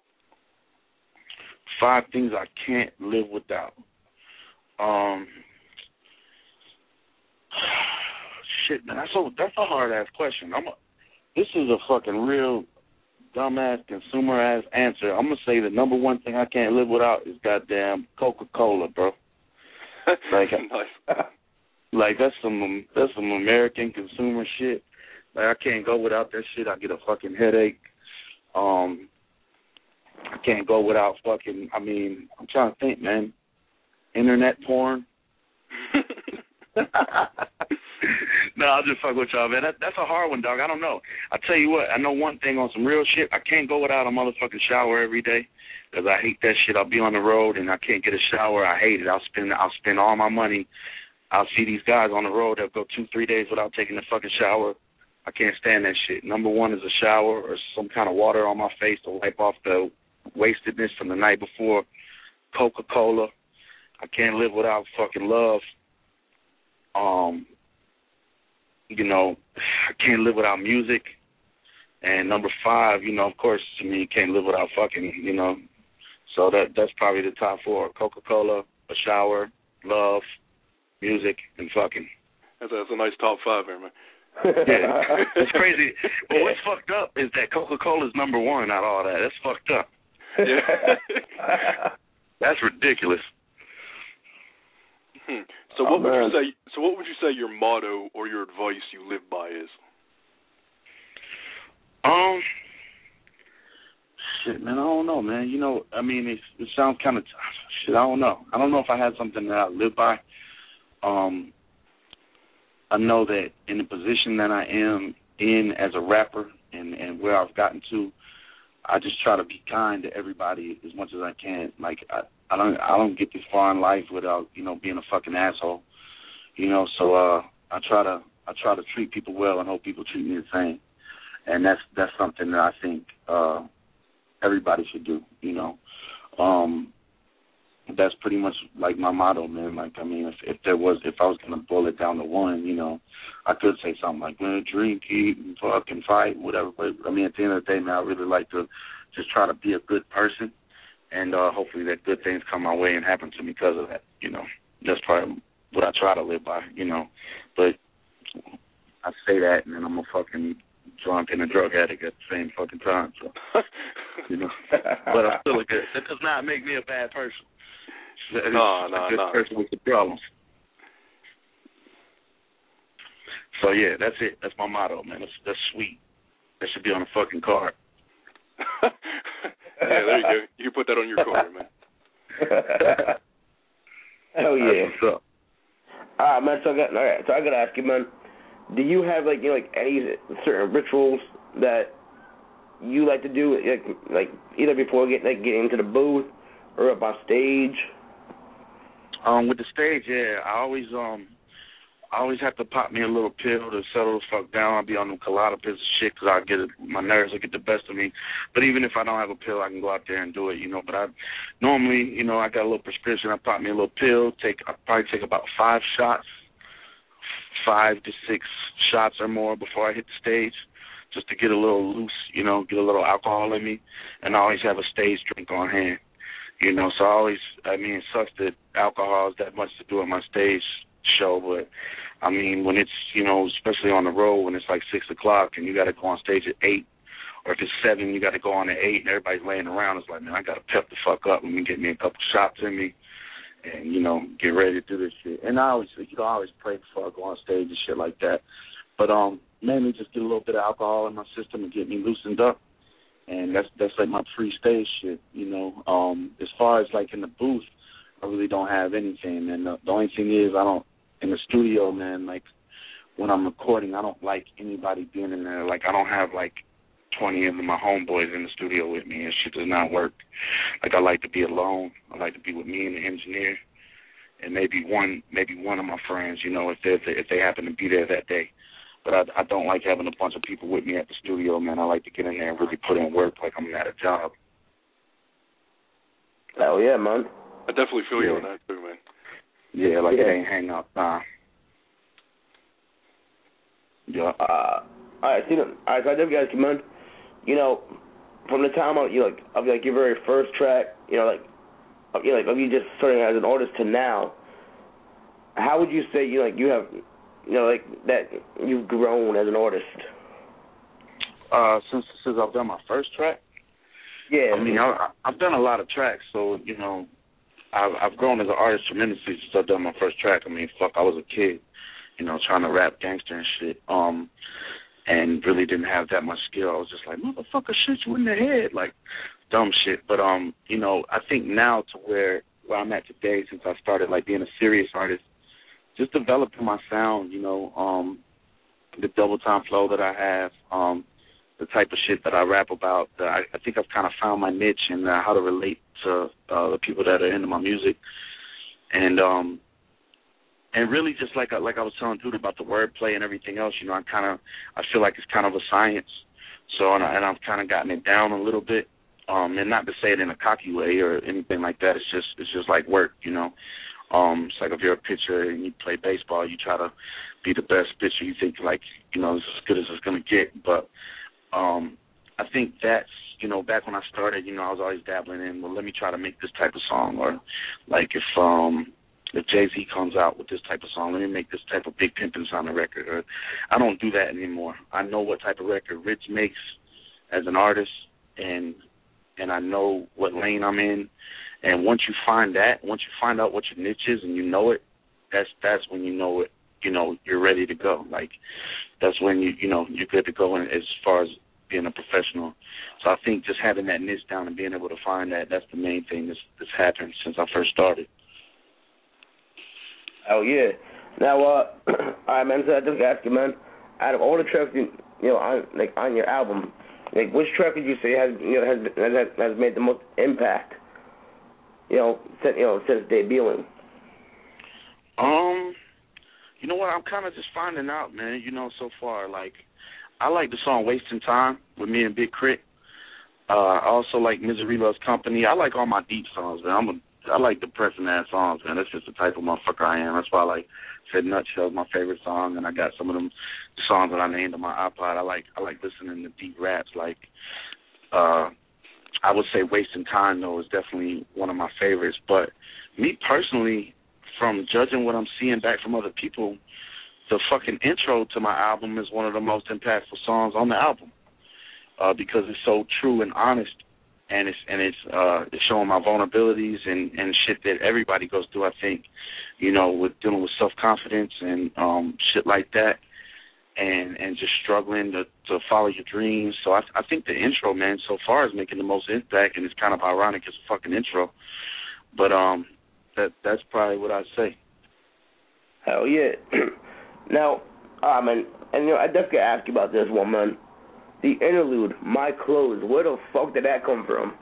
Five things I can't live without. Um... Shit, man, that's a that's a hard ass question. I'm a, this is a fucking real dumbass consumer ass answer. I'm gonna say the number one thing I can't live without is goddamn Coca-Cola, bro. Like, nice. like that's some that's some American consumer shit. Like I can't go without that shit. I get a fucking headache. Um, I can't go without fucking. I mean, I'm trying to think, man. internet porn. No, I'll just fuck with y'all, man. That, that's a hard one, dog. I don't know. I tell you what, I know one thing on some real shit. I can't go without a motherfucking shower every day because I hate that shit. I'll be on the road and I can't get a shower. I hate it. I'll spend I'll spend all my money. I'll see these guys on the road that go two, three days without taking a fucking shower. I can't stand that shit. Number one is a shower or some kind of water on my face to wipe off the wastedness from the night before. Coca-Cola. I can't live without fucking love. Um, you know, I can't live without music. And number five, you know, of course, to me, you can't live without fucking, you know. So that that's probably the top four. Coca-Cola, a shower, love, music, and fucking. That's a, that's a nice top five there, man. Yeah, it's crazy. But what's fucked up is that Coca-Cola's number one out of all that. That's fucked up. Yeah. That's ridiculous. Hmm. So what oh, would you say? So what would you say your motto or your advice you live by is? Um, shit, man, I don't know, man. You know, I mean, it, it sounds kind of shit. I don't know. I don't know if I had something that I live by. Um, I know that in the position that I am in as a rapper and and where I've gotten to, I just try to be kind to everybody as much as I can. Like I, I don't I don't get this far in life without, you know, being a fucking asshole. You know, so uh I try to I try to treat people well and hope people treat me the same. And that's that's something that I think uh everybody should do, you know. Um that's pretty much like my motto, man. Like I mean if, if there was if I was gonna boil it down to one, you know, I could say something like, man, drink, eat, and fucking fight, whatever. But I mean, at the end of the day, man, I really like to just try to be a good person, and uh, hopefully that good things come my way and happen to me because of that. You know, that's probably what I try to live by. You know, but I say that, and then I'm a fucking drunk and a drug addict at the same fucking time. So, you know, but I'm still a good. That does not make me a bad person. No, no, a good no. person with the problems. So, yeah, that's it. That's my motto, man. That's, that's sweet. That should be on a fucking card. Yeah, there you go. You can put that on your card, man. Hell yeah. That's what's up. All right, man. So I got, all right, so I got to ask you, man, do you have, like, you know, like any certain rituals that you like to do, like, like either before getting, like, getting into the booth or up on stage? Um, with the stage, yeah, I always, um, I always have to pop me a little pill to settle the fuck down. I'll be on them colada pills and shit because I get it, my nerves will get the best of me. But even if I don't have a pill, I can go out there and do it, you know. But I normally, you know, I got a little prescription. I pop me a little pill. Take, I probably take about five shots, five to six shots or more before I hit the stage, just to get a little loose, you know, get a little alcohol in me. And I always have a stage drink on hand, you know. So I always, I mean, it sucks that alcohol has that much to do with my stage show, but I mean, when it's, you know, especially on the road, when it's like six o'clock and you got to go on stage at eight, or if it's seven, you got to go on at eight, and everybody's laying around. It's like, man, I got to pep the fuck up and get me a couple shots in me, and you know, get ready to do this shit. And I always, you know, I always pray before I go on stage and shit like that. But um, mainly just get a little bit of alcohol in my system and get me loosened up, and that's that's like my free stage shit, you know. Um, as far as like in the booth, I really don't have anything, and the, the only thing is I don't. In the studio, man, like, when I'm recording, I don't like anybody being in there. Like, I don't have, like, twenty of my homeboys in the studio with me, and shit does not work. Like, I like to be alone. I like to be with me and the engineer, and maybe one maybe one of my friends, you know, if they if they happen to be there that day. But I, I don't like having a bunch of people with me at the studio, man. I like to get in there and really put in work like I'm at a job. Hell yeah, man. I definitely feel yeah. you on that, too, man. Yeah, like yeah. it ain't hang out time. Yeah. Uh, all right, see, all right, so I definitely ask you, man. You know, from the time of you like of like your very first track, you know, like of, you know, like of you just starting as an artist to now, how would you say you like you have, you know, like that you've grown as an artist? Uh, since since I've done my first track. Yeah. I mean, I, I've done a lot of tracks, so you know. I've, I've grown as an artist tremendously since I've done my first track. I mean, fuck, I was a kid, you know, trying to rap gangster and shit, um, and really didn't have that much skill. I was just like, motherfucker, shoot you in the head, like dumb shit. But, um, you know, I think now to where, where I'm at today since I started like being a serious artist. Just developing my sound, you know, um, the double time flow that I have, um, the type of shit that I rap about. That I, I think I've kind of found my niche and uh, how to relate to uh, the people that are into my music, and um, and really just like like I was telling Dude about the wordplay and everything else. You know, I kind of I feel like it's kind of a science. So and, I, and I've kind of gotten it down a little bit, um, and not to say it in a cocky way or anything like that. It's just it's just like work, you know. Um, it's like if you're a pitcher and you play baseball, you try to be the best pitcher. You think like, you know, it's as good as it's going to get. But um, I think that's, you know, back when I started, you know, I was always dabbling in, well, let me try to make this type of song. Or like if um, if Jay-Z comes out with this type of song, let me make this type of Big Pimpin' sounding record. Or I don't do that anymore. I know what type of record Rich makes as an artist, and and I know what lane I'm in. And once you find that, once you find out what your niche is and you know it, that's that's when you know it. You know you're ready to go. Like that's when you you know you're good to go in, as far as being a professional. So I think just having that niche down and being able to find that, that's the main thing that's, that's happened since I first started. Oh yeah. Now, uh, all right, man. So I just ask you, man. Out of all the tracks, you, you know, on like on your album, like which track would you say has you know has has, has made the most impact? You know, since, you know, since debuting. Um, you know what? I'm kind of just finding out, man. You know, so far, like, I like the song "Wasting Time" with me and Big Crit. Uh, I also like "Misery Loves Company." I like all my deep songs, man. I'm a, I like depressing ass songs, man. That's just the type of motherfucker I am. That's why I like said "Nutshell's" my favorite song, and I got some of them songs that I named on my iPod. I like I like listening to deep raps, like. Uh, I would say "Wasting Time," though, is definitely one of my favorites. But me personally, from judging what I'm seeing back from other people, the fucking intro to my album is one of the most impactful songs on the album uh, because it's so true and honest, and it's and it's uh, it's showing my vulnerabilities and, and shit that everybody goes through. I think, you know, with dealing with self-confidence and um, shit like that. And, and just struggling to, to follow your dreams. So I, I think the intro, man, so far is making the most impact, and it's kind of ironic it's a fucking intro. But um, that that's probably what I'd say. Hell yeah. Now, um, and, and you know, I definitely ask you about this one, man. The interlude, "My Clothes," where the fuck did that come from?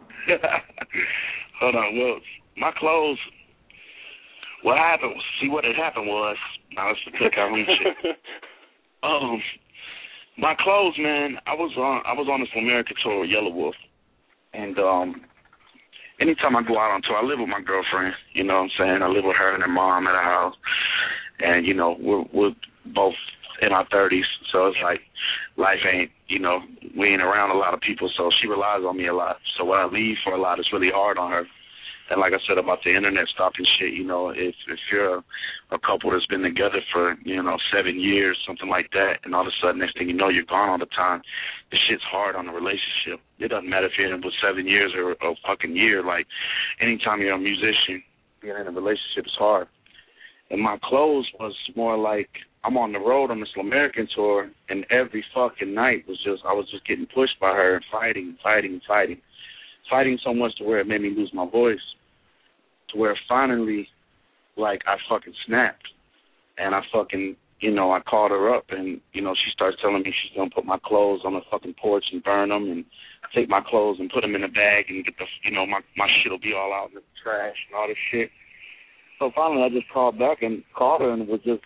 Hold on, well, my clothes. What happened? See, what had happened was, now let's look at shit. Um, my clothes, man. I was on. I was on this American tour with Yellow Wolf, and um, anytime I go out on tour, I live with my girlfriend. You know what I'm saying? I live with her and her mom at a house, and you know we're we're both in our thirties, so it's like life ain't. You know, we ain't around a lot of people, so she relies on me a lot. So when I leave for a lot, it's really hard on her. And like I said about the internet stopping shit, you know, if if you're a, a couple that's been together for, you know, seven years, something like that, and all of a sudden, next thing you know, you're gone all the time, the shit's hard on the relationship. It doesn't matter if you're in it with seven years or a fucking year. Like, anytime you're a musician, being in a relationship is hard. And my clothes was more like, I'm on the road on this American tour, and every fucking night was just, I was just getting pushed by her and fighting, fighting, fighting. Fighting so much to where it made me lose my voice, to where finally, like, I fucking snapped. And I fucking, you know, I called her up, and, you know, she starts telling me she's going to put my clothes on the fucking porch and burn them, and take my clothes and put them in a bag and get the, you know, my, my shit will be all out in the trash and all this shit. So finally I just called back and called her and was just,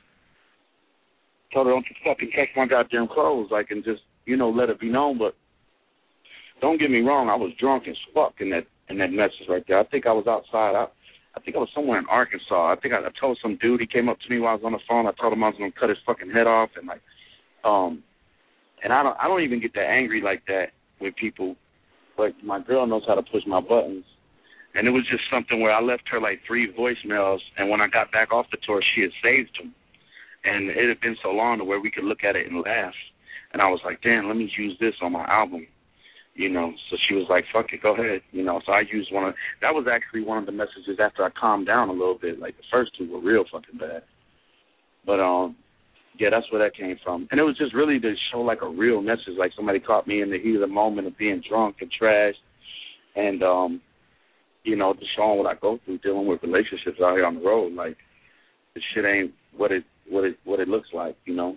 told her, don't you fucking catch my goddamn clothes, like, and just, you know, let it be known. But don't get me wrong, I was drunk as fuck in that in that message right there. I think I was outside. I, I think I was somewhere in Arkansas. I think I, I told some dude, he came up to me while I was on the phone. I told him I was gonna cut his fucking head off, and like, um, and I don't I don't even get that angry like that with people, but my girl knows how to push my buttons. And it was just something where I left her like three voicemails, and when I got back off the tour, she had saved them. And it had been so long to where we could look at it and laugh. And I was like, damn, let me use this on my album. You know, so she was like, fuck it, go ahead. You know, so I used one of, that was actually one of the messages after I calmed down a little bit. Like, the first two were real fucking bad. But, um, yeah, that's where that came from. And it was just really to show, like, a real message. Like, somebody caught me in the heat of the moment of being drunk and trashed. And, um, you know, just showing what I go through dealing with relationships out here on the road. Like, this shit ain't what it what it what it looks like, you know.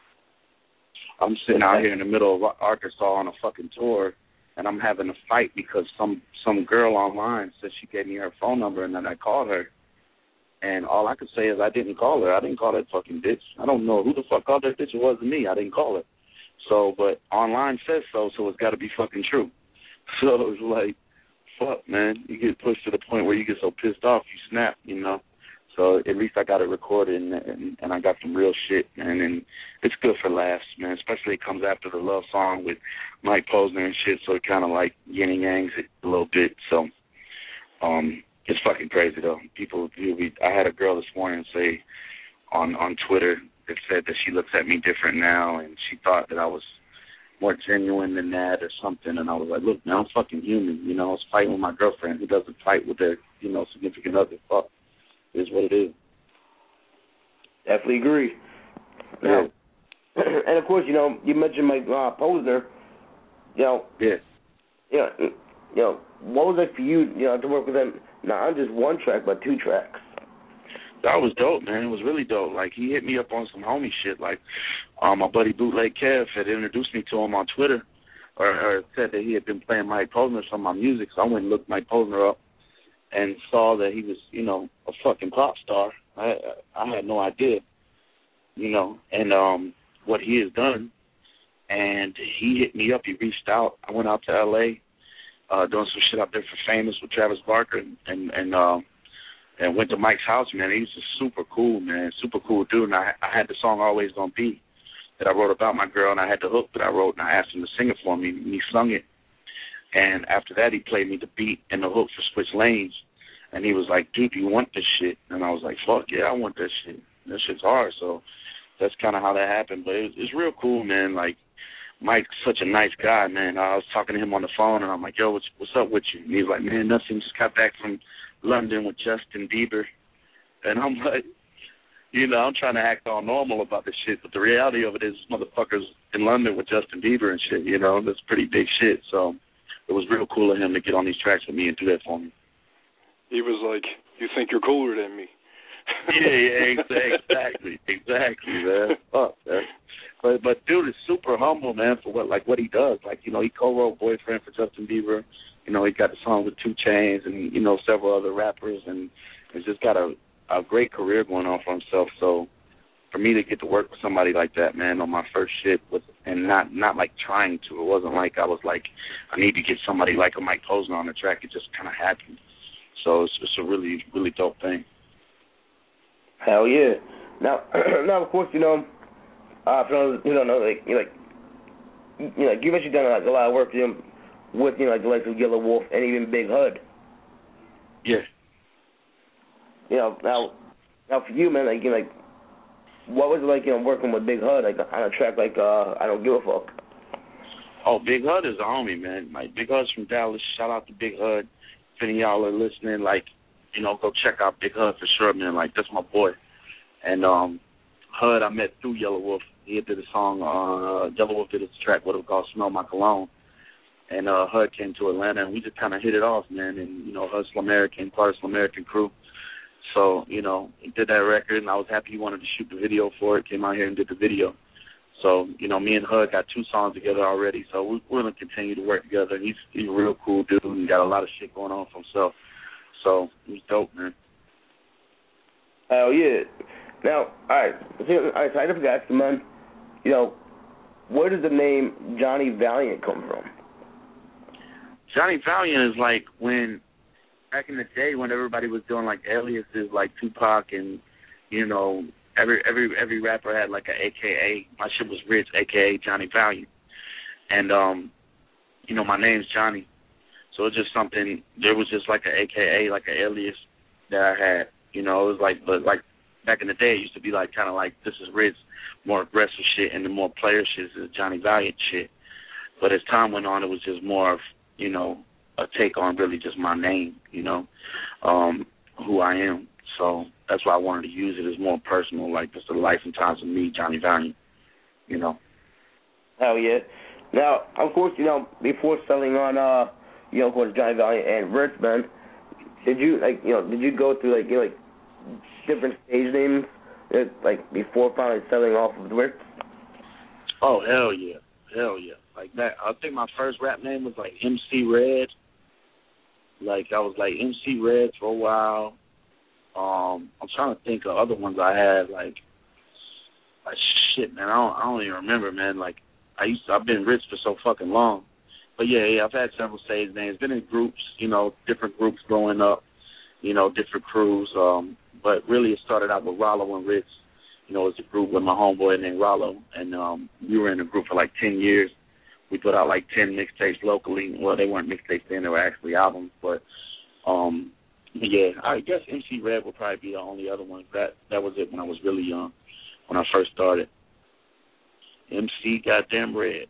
I'm sitting out here in the middle of Arkansas on a fucking tour, and I'm having a fight because some some girl online said she gave me her phone number and then I called her. And all I could say is I didn't call her. I didn't call that fucking bitch. I don't know who the fuck called that bitch. It wasn't me. I didn't call her. So, but online says so, so it's got to be fucking true. So it's like, fuck, man. You get pushed to the point where you get so pissed off, you snap, you know. So at least I got it recorded, and, and, and I got some real shit, man. And it's good for laughs, man. Especially it comes after the love song with Mike Posner and shit, so it kind of like yin and yangs it a little bit. So um, it's fucking crazy, though. People, we, I had a girl this morning say on, on Twitter that said that she looks at me different now, and she thought that I was more genuine than that or something. And I was like, look, man, I'm fucking human. You know, I was fighting with my girlfriend who doesn't fight with their, you know, significant other. Fuck. It is what it is. Definitely agree. Now, yeah. And of course, you know, you mentioned Mike uh, Posner. You know, yeah. You know, you know, what was it for you, you know, to work with him not on just one track but two tracks? That was dope, man. It was really dope. Like, he hit me up on some homie shit. Like, um, my buddy Bootleg Kev had introduced me to him on Twitter, or, or said that he had been playing Mike Posner some of my music. So I went and looked Mike Posner up and saw that he was, you know, a fucking pop star. I I had no idea, you know, and um, what he has done. And he hit me up. He reached out. I went out to L A, uh, doing some shit out there for Famous with Travis Barker, and and and, um, and went to Mike's house, man. He was just super cool, man, super cool dude. And I, I had the song Always Gonna Be that I wrote about my girl, and I had the hook that I wrote, and I asked him to sing it for me, and he sung it. And after that, he played me the beat and the hook for Switch Lanes. And he was like, dude, do you want this shit? And I was like, fuck, yeah, I want this shit. This shit's hard. So that's kind of how that happened. But it, it's real cool, man. Like, Mike's such a nice guy, man. I was talking to him on the phone, and I'm like, yo, what's, what's up with you? And he's like, man, nothing. Just got back from London with Justin Bieber. And I'm like, you know, I'm trying to act all normal about this shit. But the reality of it is motherfuckers in London with Justin Bieber and shit, you know. That's pretty big shit. So it was real cool of him to get on these tracks with me and do that for me. He was like, you think you're cooler than me. yeah, yeah, exactly, exactly, man. Fuck, man. But, but dude is super humble, man, for what, like, what he does. Like, you know, he co-wrote Boyfriend for Justin Bieber. You know, he got the song with two Chainz and, you know, several other rappers. And he's just got a, a great career going on for himself. So for me to get to work with somebody like that, man, on my first shit, with, and not, not like trying to. It wasn't like I was like, I need to get somebody like a Mike Posner on the track. It just kind of happened. So it's, it's a really, really dope thing. Hell yeah! Now, now of course, you know, uh, for you don't know, like, you know, like, you know, you've actually done like a lot of work, you know, with you know, like the likes of Yellow Wolf and even Big Hood. Yeah. You know, now, now for you, man, like, you know, like, what was it like, you know, working with Big Hood, like on a track like uh, I Don't Give a Fuck? Oh, Big Hood is a homie, man. Like, Big Hud's from Dallas. Shout out to Big Hood. If any of y'all are listening, like, you know, go check out Big Hud for sure, man. Like, that's my boy. And um, Hud, I met through Yellow Wolf. He did a song, uh, Yellow Wolf did a track, what it was called, Smell My Cologne. And uh, Hud came to Atlanta, and we just kind of hit it off, man. And, you know, Hud's American, part of American crew. So, you know, he did that record, and I was happy he wanted to shoot the video for it. Came out here and did the video. So, you know, me and Hud got two songs together already, so we, we're going to continue to work together. He's, he's a real cool dude and got a lot of shit going on for himself. So, he's dope, man. Hell yeah. Now, all right, so, all right, so I just asked you, man, you know, where does the name Johnny Valiant come from? Johnny Valiant is like when, back in the day when everybody was doing like aliases like Tupac and, you know, Every every every rapper had like a A K A. My shit was Rich, A K A Johnny Valiant. And, um, you know, my name's Johnny. So it's just something, there was just like a A K A, like an alias that I had. You know, it was like, but like back in the day, it used to be like kind of like, this is Rich, more aggressive shit, and the more player shit is Johnny Valiant shit. But as time went on, it was just more of, you know, a take on really just my name, you know, um, who I am. So that's why I wanted to use it as more personal, like just the life and times of me, Johnny Valiant, you know. Hell yeah. Now, of course, you know, before selling on, uh, you know, of course, Johnny Valiant and Rich, man, did you like you know did you go through like you know, like different stage names uh, like before finally selling off of the Ritz? Oh hell yeah, hell yeah! Like that. I think my first rap name was like M C Red. Like I was like M C Red for a while. Um, I'm trying to think of other ones I had. Like, like shit, man. I don't, I don't even remember, man. Like I used to, I've been Ritz for so fucking long. But yeah, yeah, I've had several stage names. Been in groups, you know, different groups growing up. You know, different crews. Um, but really, it started out with Rollo and Ritz. You know, it's a group with my homeboy named Rollo, and um, we were in a group for like ten years. We put out like ten mixtapes locally. Well, they weren't mixtapes then; they were actually albums. But um, yeah, I guess M C Red would probably be the only other one. That that was it when I was really young, when I first started. M C Goddamn Red.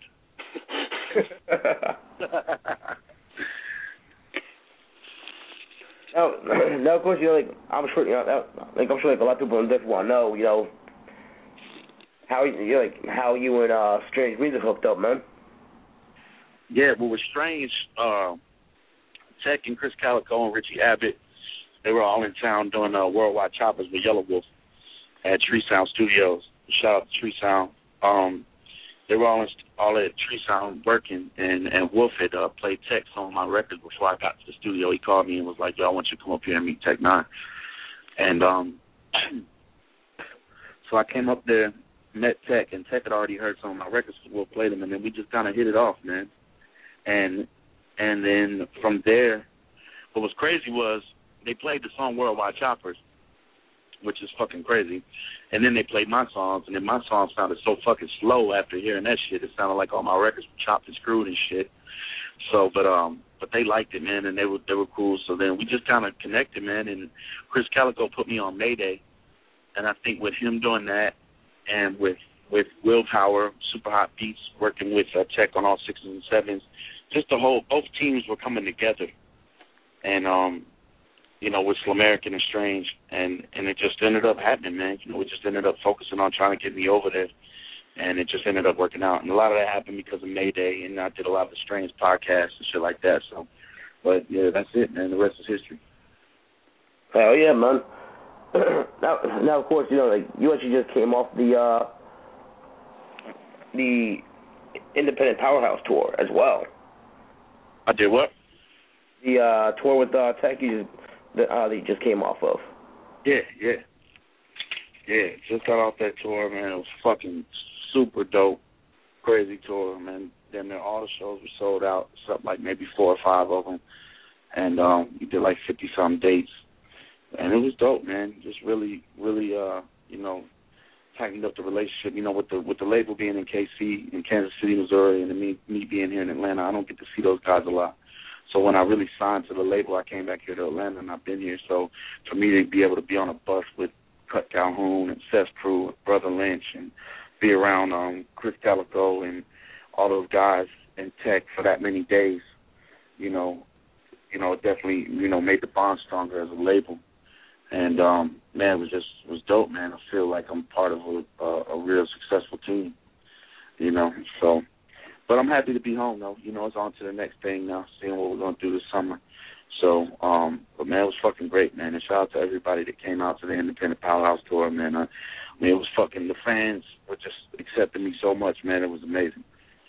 now, now, of course, you know, like I'm sure, you know, like I'm sure, like a lot of people in this want to know, you know, how you know, like how you and uh, Strange Music hooked up, man. Yeah, well, with Strange, uh, Tech and Chris Calico and Richie Abbott, they were all in town doing uh, Worldwide Choppers with Yellow Wolf at Tree Sound Studios. Shout out to Tree Sound. Um, they were all in, all at Tree Sound working, and, and Wolf had uh, played Tech on my record before I got to the studio. He called me and was like, yo, I want you to come up here and meet Tech Nine. And um, so I came up there, met Tech, and Tech had already heard some of my records, so Wolf played them, and then we just kind of hit it off, man. And and then from there, what was crazy was they played the song Worldwide Choppers, which is fucking crazy. And then they played my songs, and then my songs sounded so fucking slow after hearing that shit. It sounded like all my records were chopped and screwed and shit. So, but um, but they liked it, man, and they were they were cool. So then we just kind of connected, man. And Chris Calico put me on Mayday, and I think with him doing that, and with with Willpower, Super Hot Beats, working with uh, Tech on all sixes and sevens, just the whole both teams were coming together, and um. you know, with Slamerican and Strange, and, and it just ended up happening, man. You know, we just ended up focusing on trying to get me over there, and it just ended up working out. And a lot of that happened because of Mayday, and I did a lot of the Strange podcasts and shit like that. So, but, yeah, that's it, man. The rest is history. Hell yeah, man. now, now, of course, you know, like, you actually just came off the, uh, the Independent Powerhouse tour as well. I did what? The uh, tour with uh, Tech you just, that, uh, that you just came off of. Yeah, yeah. Yeah, just got off that tour, man. It was fucking super dope. Crazy tour, man. Damn near all the shows were sold out, except like maybe four or five of them. And um, we did like fifty-some dates. And it was dope, man. Just really, really, uh, you know, tightened up the relationship, you know, with the with the label being in K C, in Kansas City, Missouri, and me, me being here in Atlanta. I don't get to see those guys a lot. So when I really signed to the label, I came back here to Atlanta, and I've been here. So for me to be able to be on a bus with Cut Calhoun and Seth's crew, and Brother Lynch, and be around um, Chris Calico and all those guys in Tech for that many days, you know, you know, it definitely, you know, made the bond stronger as a label. And um, man, it was just it was dope, man. I feel like I'm part of a, a, a real successful team, you know. So. But I'm happy to be home, though. You know, it's on to the next thing now, seeing what we're going to do this summer. So, um, but, man, it was fucking great, man. And shout out to everybody that came out to the Independent Powerhouse tour, man. I, I mean, it was fucking, the fans were just accepting me so much, man. It was amazing.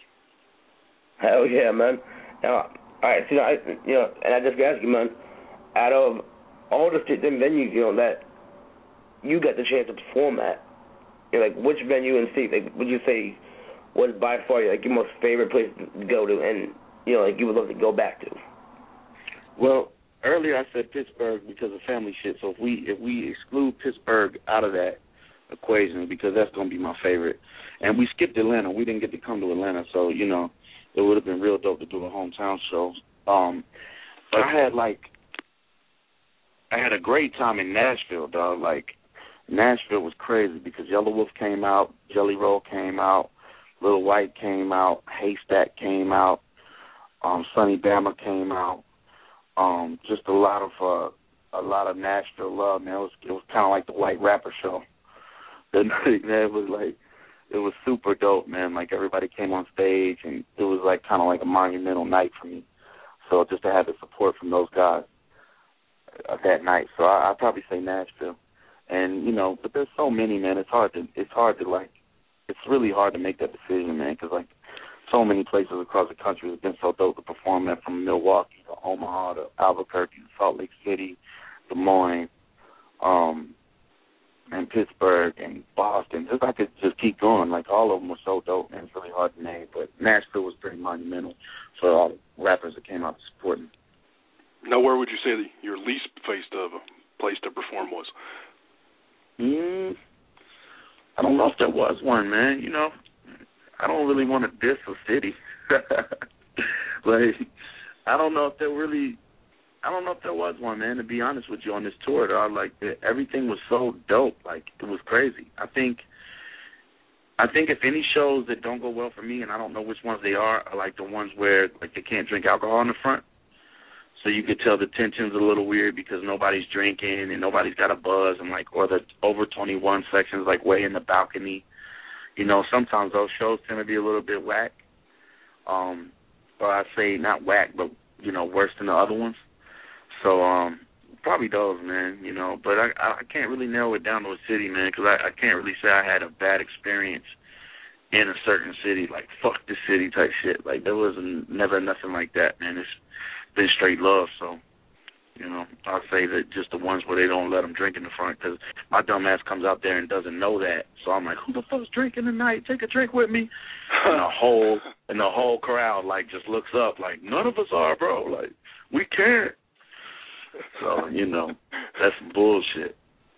Hell yeah, man. Now, all right, so, I, you know, and I just got to ask you, man, out of all the them venues, you know, that you got the chance to perform at, you know, like, which venue in state, like, would you say, was by far like your most favorite place to go to, and you know, like you would love to go back to? Well, earlier I said Pittsburgh because of family shit. So if we if we exclude Pittsburgh out of that equation, because that's gonna be my favorite, and we skipped Atlanta, we didn't get to come to Atlanta, so you know, it would have been real dope to do a hometown show. Um, but I had like I had a great time in Nashville, dog. Like Nashville was crazy because Yellow Wolf came out, Jelly Roll came out. Lil White came out, Haystack came out, um, Sonny Bama came out. Um, just a lot of uh, a lot of Nashville love, man. It was it was kind of like the White Rapper show. The night, man, it was like it was super dope, man. Like everybody came on stage, and it was like kind of like a monumental night for me. So just to have the support from those guys, uh, that night. So I, I'd probably say Nashville. And, you know, but there's so many, man. It's hard to, it's hard to, like, it's really hard to make that decision, man, because, like, so many places across the country have been so dope to perform at, from Milwaukee to Omaha to Albuquerque to Salt Lake City, Des Moines, um, and Pittsburgh and Boston. Just I could just keep going. Like, all of them were so dope, man. It's really hard to name. But Nashville was pretty monumental for all the rappers that came out to support me. Now, where would you say that your least faced of a place to perform was? Mm, I don't know if there was one, man. You know, I don't really want to diss a city. Like, I don't know if there really, I don't know if there was one, man, to be honest with you, on this tour. Dog. Like, everything was so dope. Like, it was crazy. I think, I think if any shows that don't go well for me, and I don't know which ones they are, are like the ones where, like, they can't drink alcohol in the front. So you could tell the tension's a little weird because nobody's drinking and nobody's got a buzz, and like, or the over twenty-one sections like way in the balcony. You know, sometimes those shows tend to be a little bit whack. Um, or I say not whack, but you know, worse than the other ones. So um, probably those, man. You know, but I I can't really narrow it down to a city, man, because I, I can't really say I had a bad experience in a certain city, like fuck this city type shit. Like there was never nothing like that, man. It's been straight love, so, you know, I'll say that just the ones where they don't let them drink in the front, because my dumb ass comes out there and doesn't know that, so I'm like, who the fuck's drinking tonight? Take a drink with me. And the whole, and the whole crowd, like, just looks up, like, none of us are, bro. Like, we can't. So, you know, that's some bullshit.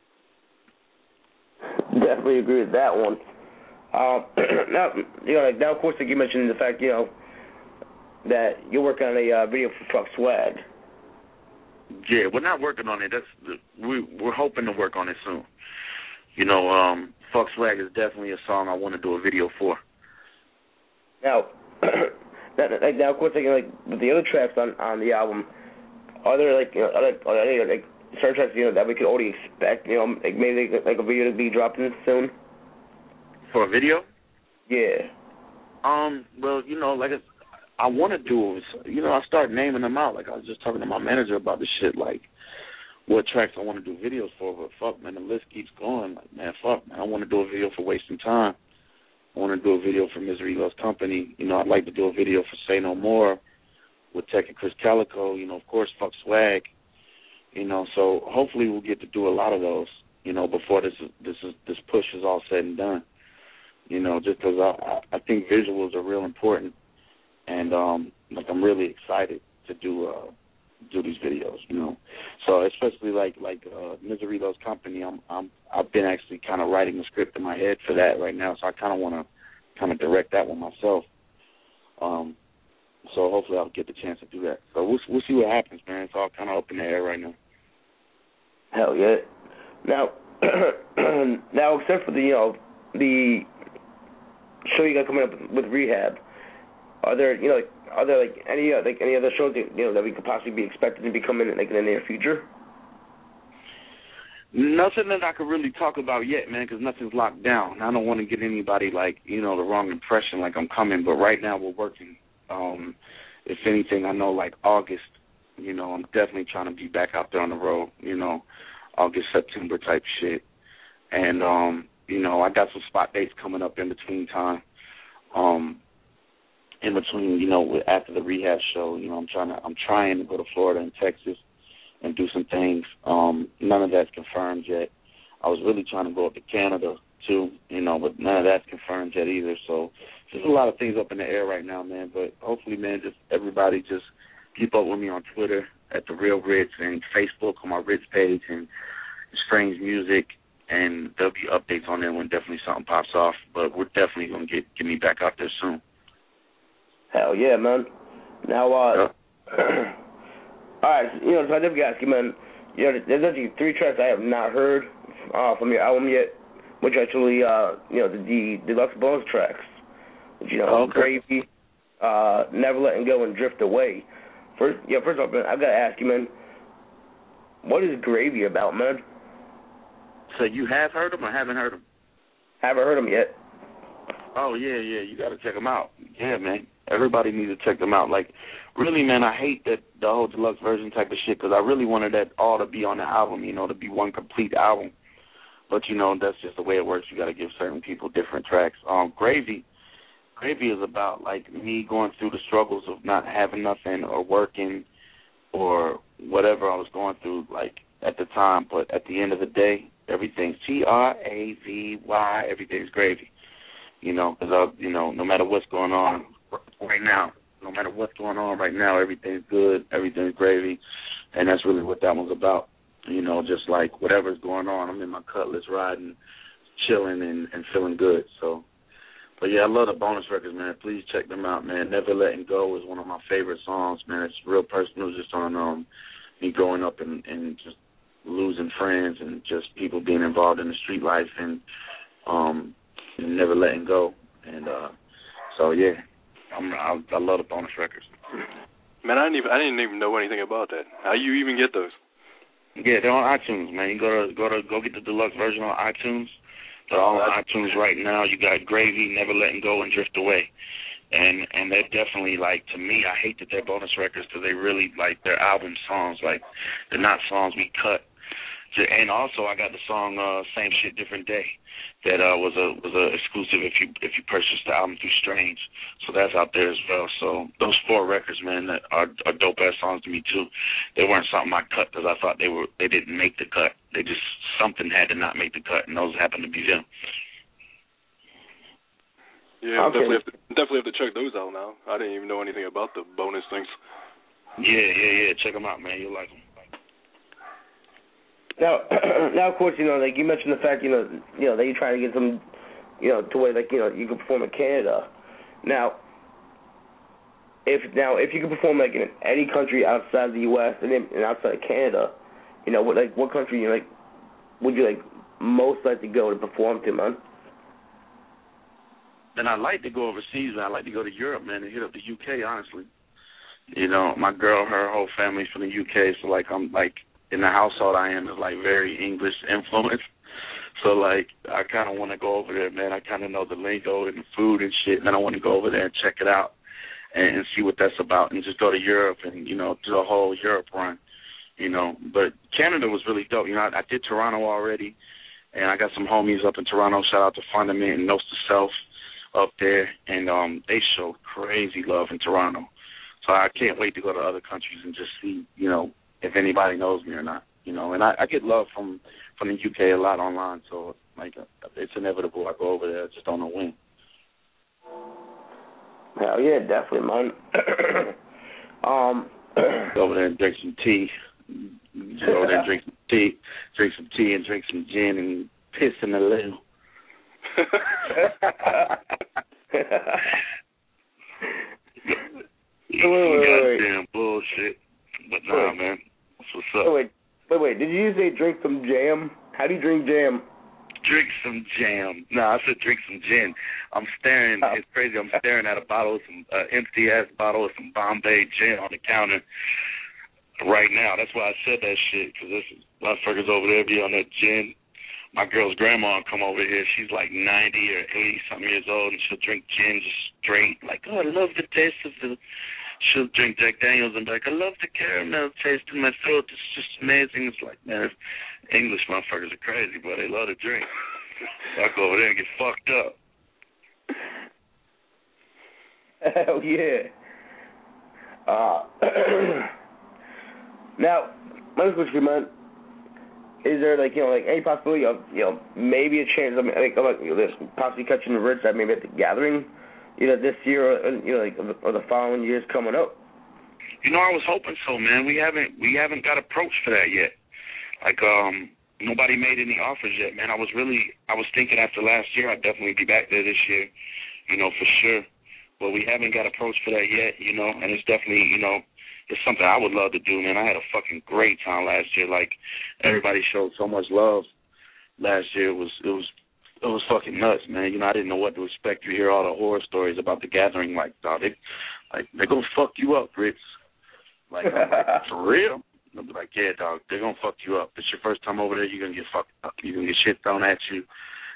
Definitely agree with that one. Um, now, you know, like, now, of course, like you mentioned the fact, you know, that you're working on a uh, video for Fuck Swag. Yeah, we're not working on it. That's the, we we're hoping to work on it soon. You know, um, Fuck Swag is definitely a song I want to do a video for. Now, like now, of course, like, like with the other tracks on, on the album, are there like you know, are there, are there like certain tracks you know that we could already expect? You know, like maybe like a video to be dropping soon. For a video? Yeah. Um. Well, you know, like it's. I want to do it. You know, I start naming them out. Like, I was just talking to my manager about this shit, like, what tracks I want to do videos for. But, fuck, man, the list keeps going. Like, man, fuck, man, I want to do a video for Wasting Time. I want to do a video for Misery Loves Company. You know, I'd like to do a video for Say No More with Tech and Chris Calico. You know, of course, Fuck Swag. You know, so hopefully we'll get to do a lot of those, you know, before this is, this is, this push is all said and done. You know, just because I, I think visuals are real important. And um, like I'm really excited to do uh, do these videos, you know. So especially like like uh, Misery Loves Company, I'm I'm I've been actually kind of writing the script in my head for that right now. So I kind of want to kind of direct that one myself. Um, so hopefully I'll get the chance to do that. So we'll we'll see what happens, man. It's all kind of up in the air right now. Hell yeah. Now, now except for the you know the show you got coming up with, with Rehab. Are there, you know, like, are there like any uh, like any other shows that, you know that we could possibly be expected to be coming in, like in the near future? Nothing that I could really talk about yet, man, because nothing's locked down. I don't want to get anybody like you know the wrong impression, like I'm coming. But right now we're working. Um, if anything, I know like August. You know, I'm definitely trying to be back out there on the road. You know, August, September type shit. And um, you know, I got some spot dates coming up in between time. Um. In between, you know, after the Rehab show, you know, I'm trying to, I'm trying to go to Florida and Texas and do some things. Um, none of that's confirmed yet. I was really trying to go up to Canada too, you know, but none of that's confirmed yet either. So there's a lot of things up in the air right now, man. But hopefully, man, just everybody just keep up with me on Twitter at the Real Ritz and Facebook on my Ritz page and Strange Music, and there'll be updates on there when definitely something pops off. But we're definitely gonna get get me back out there soon. Hell yeah, man. Now, uh, yeah. all right, you know, so I definitely ask you, man. You know, there's actually three tracks I have not heard uh, from your album yet, which actually, uh, you know, the, the deluxe bonus tracks, which, you know, okay. Gravy, uh, Never Letting Go, and Drift Away. First, yeah, first off, man, I've got to ask you, man, what is Gravy about, man? So you have heard them or haven't heard them? Haven't heard them yet. Oh yeah, yeah, you got to check them out. Yeah, man. everybody needs to check them out. Like, really, man, I hate that the whole deluxe version type of shit because I really wanted that all to be on the album, you know, to be one complete album. But, you know, that's just the way it works. You got to give certain people different tracks. Um, Gravy, Gravy is about, like, me going through the struggles of not having nothing or working or whatever I was going through, like, at the time. But at the end of the day, everything's G R A V Y, everything's gravy. You know, because, you know, no matter what's going on right now, no matter what's going on right now, everything's good, everything's gravy. And that's really what that one's about. You know, just like whatever's going on, I'm in my Cutlass riding, chilling, and, and feeling good. So, but yeah, I love the bonus records, man. Please check them out, man. Never Letting Go is one of my favorite songs, man. It's real personal, just on um, me growing up and, and just losing friends and just people being involved in the street life and um, and never letting go. And uh, so yeah, I'm, I, I love the bonus records. Man, I didn't even I didn't even know anything about that. How you even get those? Yeah, they're on iTunes, man. You go to go to go get the deluxe version on iTunes. They're all on iTunes right now. You got Gravy, Never Letting Go, and Drift Away. And and they're definitely, like, to me, I hate that they're bonus records because they really, like, they're album songs. Like, they're not songs we cut. And also, I got the song uh, "Same Shit, Different Day" that uh, was a was a exclusive if you if you purchased the album through Strange. So that's out there as well. So those four records, man, that are, are dope ass songs to me too. They weren't something I cut because I thought they were they didn't make the cut. They just something had to not make the cut, and those happened to be them. Yeah, okay. definitely have to definitely have to check those out now. I didn't even know anything about the bonus things. Yeah, yeah, yeah. Check them out, man. You'll like them. Now, now, of course, you know, like you mentioned the fact, you know, you know, that you try to get some, you know, to where, like, you know, you can perform in Canada. Now, if now if you can perform like in any country outside the U S and, in, and outside of Canada, you know, what like what country you like would you like most like to go to perform to, man? And I'd like to go overseas, man. I'd like to go to Europe, man, and hit up the U K, honestly. You know, my girl, her whole family's from the U K, so, like, I'm, like, in the household I am is, like, very English influenced. So, like, I kind of want to go over there, man. I kind of know the lingo and the food and shit, and I want to go over there and check it out and, and see what that's about and just go to Europe and, you know, do a whole Europe run, you know. But Canada was really dope. You know, I, I did Toronto already, and I got some homies up in Toronto. Shout out to Fundament and Notes to Self up there, and um, they showed crazy love in Toronto. So I can't wait to go to other countries and just see, you know, if anybody knows me or not, you know. And I, I get love from, from the U K a lot online, so, like, it's inevitable I go over there. I just don't know when. Hell yeah, definitely, man. um, go over there and drink some tea. Go over there and drink some tea, drink some tea and drink some gin and piss in the little. wait, wait, wait, goddamn bullshit. But nah, wait. man. That's what's up. Wait, wait, wait. Did you say drink some jam? How do you drink jam? Drink some jam. No, I said drink some gin. I'm staring. Oh. It's crazy. I'm staring at a bottle of some uh, empty ass bottle of some Bombay gin on the counter right now. That's why I said that shit, because this motherfuckers over there be on that gin. My girl's grandma come over here. She's like ninety or eighty something years old, and she'll drink gin just straight. Like, oh, I love the taste of the. She'll drink Jack Daniels and be like, I love the caramel taste in my throat. It's just amazing. It's like, man, English motherfuckers are crazy, but they love to drink. So I go over there and get fucked up. Hell yeah. Uh, now, my next question, man. Is there, like, you know, like any possibility of, you know, maybe a chance of, like, of, you know, this possibly catching the Ritz that maybe at the Gathering, you know, this year or, you know, like, or the following years coming up? You know, I was hoping so, man. We haven't we haven't got approached for that yet. Like, um, nobody made any offers yet, man. I was really, I was thinking after last year I'd definitely be back there this year, you know, for sure. But we haven't got approached for that yet, you know, and it's definitely, you know, it's something I would love to do, man. I had a fucking great time last year. Like, everybody showed so much love last year. It was, it was, it was fucking nuts, man. You know, I didn't know what to expect. You hear all the horror stories about the Gathering, like, dog, they, like, they're gonna fuck you up, Ritz. Like, I'm like, for real? I'll be like, yeah, dog, they're gonna fuck you up. It's your first time over there. You're gonna get fucked up. You're gonna get shit thrown at you.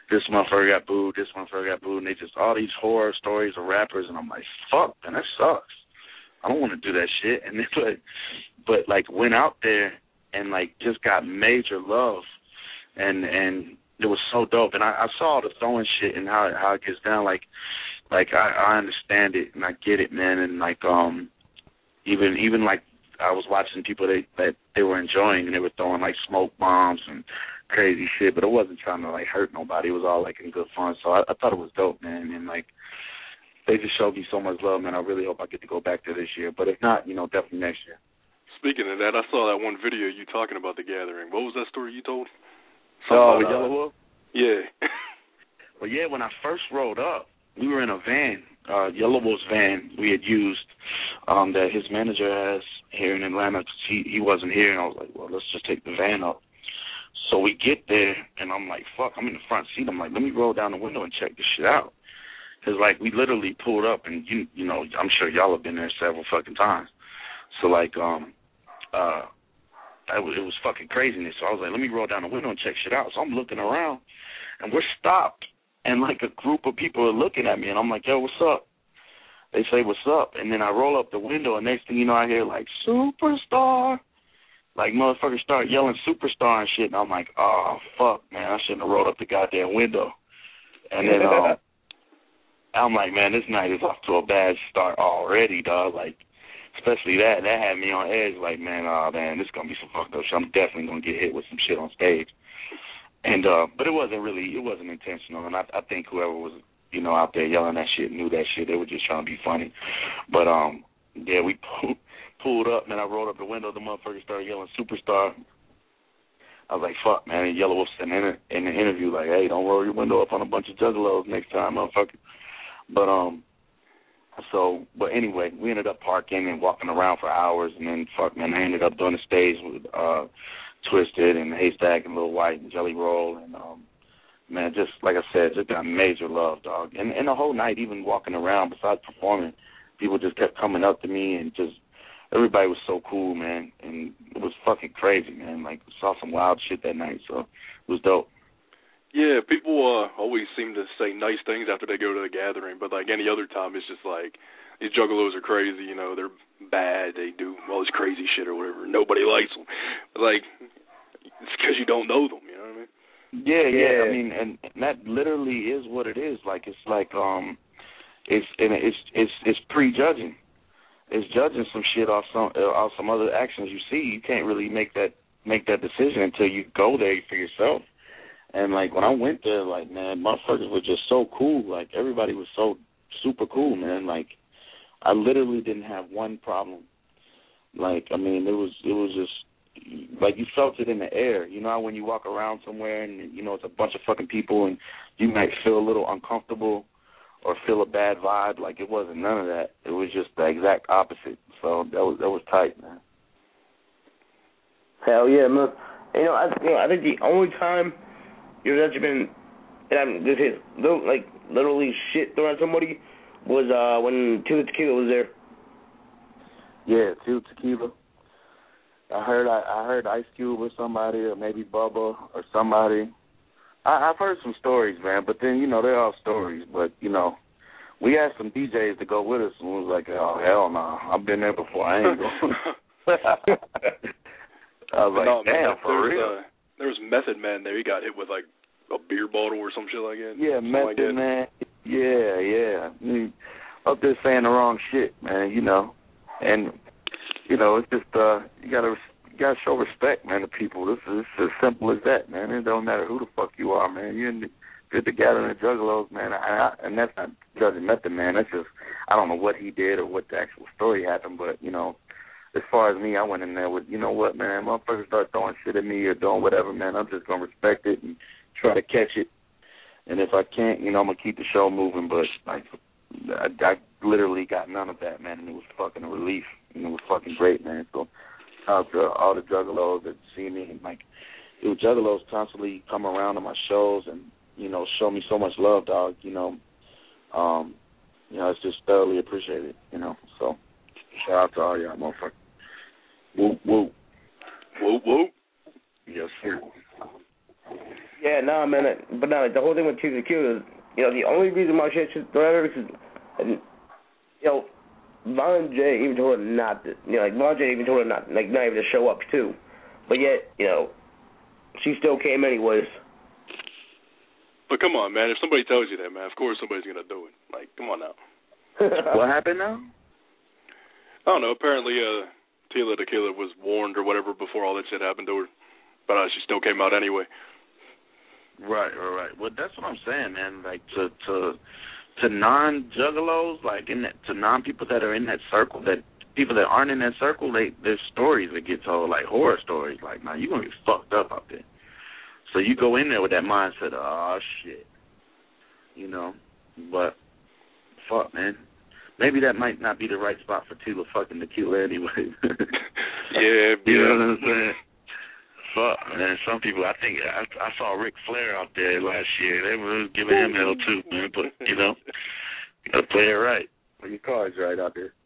this motherfucker got booed, this motherfucker got booed, and they just, all these horror stories of rappers, and I'm like, fuck, man, that sucks. I don't want to do that shit. And then, but, but, like, went out there and, like, just got major love, and, and it was so dope. And I, I saw the throwing shit and how, how it gets down, like, like, I, I understand it, and I get it, man, and, like, um, even, even, like, I was watching people that, that they were enjoying, and they were throwing, like, smoke bombs and crazy shit, but it wasn't trying to, like, hurt nobody. It was all, like, in good fun. So I, I thought it was dope, man, and, like, they just showed me so much love, man. I really hope I get to go back there this year. But if not, you know, definitely next year. Speaking of that, I saw that one video you talking about the gathering. What was that story you told? Oh, with Yellow Wolf? Yeah. Well, yeah, when I first rolled up, we were in a van, uh, Yellow Wolf's van we had used um, that his manager has here in Atlanta. He, he wasn't here, and I was like, well, let's just take the van up. So we get there, and I'm like, fuck, I'm in the front seat. I'm like, let me roll down the window and check this shit out. Because, like, we literally pulled up, and, you you know, I'm sure y'all have been there several fucking times. So, like, um, uh, it was, it was fucking craziness. So I was like, let me roll down the window and check shit out. So I'm looking around, and we're stopped. And, like, a group of people are looking at me, and I'm like, yo, what's up? They say, what's up? And then I roll up the window, and next thing you know, I hear, like, superstar. Like, motherfuckers start yelling superstar and shit, and I'm like, oh, fuck, man, I shouldn't have rolled up the goddamn window. And then um, I'm like, man, this night is off to a bad start already, dog. Like, especially that. That had me on edge, like, man, oh, man, this is going to be some fucked up shit. I'm definitely going to get hit with some shit on stage. And uh, but it wasn't really, it wasn't intentional. And I, I think whoever was, you know, out there yelling that shit knew that shit. They were just trying to be funny. But, um, yeah, we pulled, pulled up, man. I rolled up the window. The motherfucker started yelling superstar. I was like, fuck, man. And Yellow Wolf said in, in the interview, like, hey, don't roll your window up on a bunch of juggalos next time, motherfucker. But, um, so, but anyway, we ended up parking and walking around for hours. And then, fuck, man, I ended up doing the stage with, uh, Twisted and Haystack and Lil White and Jelly Roll, and um, man, just like I said, just got major love, dog. And, and the whole night, even walking around, besides performing, people just kept coming up to me, and just everybody was so cool, man. And it was fucking crazy, man. Like, saw some wild shit that night, so it was dope. Yeah, people uh, always seem to say nice things after they go to the gathering, but like any other time, it's just like, these juggalos are crazy, you know, they're bad, they do all this crazy shit or whatever. Nobody likes them. But, like, it's because you don't know them, you know what I mean? Yeah, yeah, I mean, and, and that literally is what it is. Like, it's like, um, it's and it's it's it's prejudging. It's judging some shit off some off some other actions you see. You can't really make that make that decision until you go there for yourself. And, like, when I went there, like, man, motherfuckers were just so cool. Like, everybody was so super cool, man. Like, I literally didn't have one problem. Like, I mean, it was it was just, like, you felt it in the air. You know how when you walk around somewhere and, you know, it's a bunch of fucking people and you might feel a little uncomfortable or feel a bad vibe? Like, it wasn't none of that. It was just the exact opposite. So that was that was tight, man. Hell yeah, man. You know, I, you know, I think the only time you've actually been, and I'm just hit, like, literally shit thrown at somebody was uh, when Tila Tequila was there. Yeah, Tila Tequila. I heard I, I heard Ice Cube or somebody, or maybe Bubba or somebody. I, I've heard some stories, man, but then, you know, they're all stories. But, you know, we asked some D Js to go with us, and we was like, oh, hell no, nah. I've been there before. I ain't going. I was like, no, damn, man, for real. Uh, there was Method Man there. He got hit with, like, a beer bottle or some shit like that. Yeah, Method like Man. Yeah, yeah. I mean, up there saying the wrong shit, man, you know. And, you know, it's just, uh, you gotta, you gotta show respect, man, to people. This is, it's as simple as that, man. It don't matter who the fuck you are, man. You're in the, you're the gathering of juggalos, man. I, I, and that's not judging Method Man. That's just, I don't know what he did or what the actual story happened, but, you know, as far as me, I went in there with, you know what, man, motherfuckers start throwing shit at me or doing whatever, man, I'm just going to respect it and try to catch it. And if I can't, you know, I'm going to keep the show moving. But, like, I, I literally got none of that, man, and it was fucking a relief. And it was fucking great, man. So, out to all the juggalos that see me, and, like, it was juggalos constantly come around to my shows and, you know, show me so much love, dog, you know. Um, you know, it's just thoroughly appreciated, you know. So, shout out to all y'all motherfuckers. Whoop, whoop. Whoop, whoop. Yes, sir. Yeah, nah, man. I, but nah, like, the whole thing with Q Q is, you know, the only reason why she should throw her because, and, you know, Von J even told her not to, you know, like Von J even told her not, like, not even to show up too, but yet, you know, she still came anyways. But come on, man. If somebody tells you that, man, of course somebody's gonna do it. Like, come on now. What happened now? I don't know. Apparently, uh, Tila Tequila was warned or whatever before all that shit happened to her, but uh, she still came out anyway. Right, right, right. Well, that's what I'm saying, man. Like to to to non-juggalos, like in that, to non-people that are in that circle, that people that aren't in that circle, they there's stories that get told, like horror stories. Like, now you're gonna get fucked up out there. So you go in there with that mindset of, oh shit, you know. But fuck, man. Maybe that might not be the right spot for Tila fucking Tequila anyway. Yeah, you yeah. know what I'm saying? Fuck, man. Some people, I think, I, I saw Ric Flair out there last year. They were giving him hell too, man. But, you know, you got to play it right. Play your cards right out there.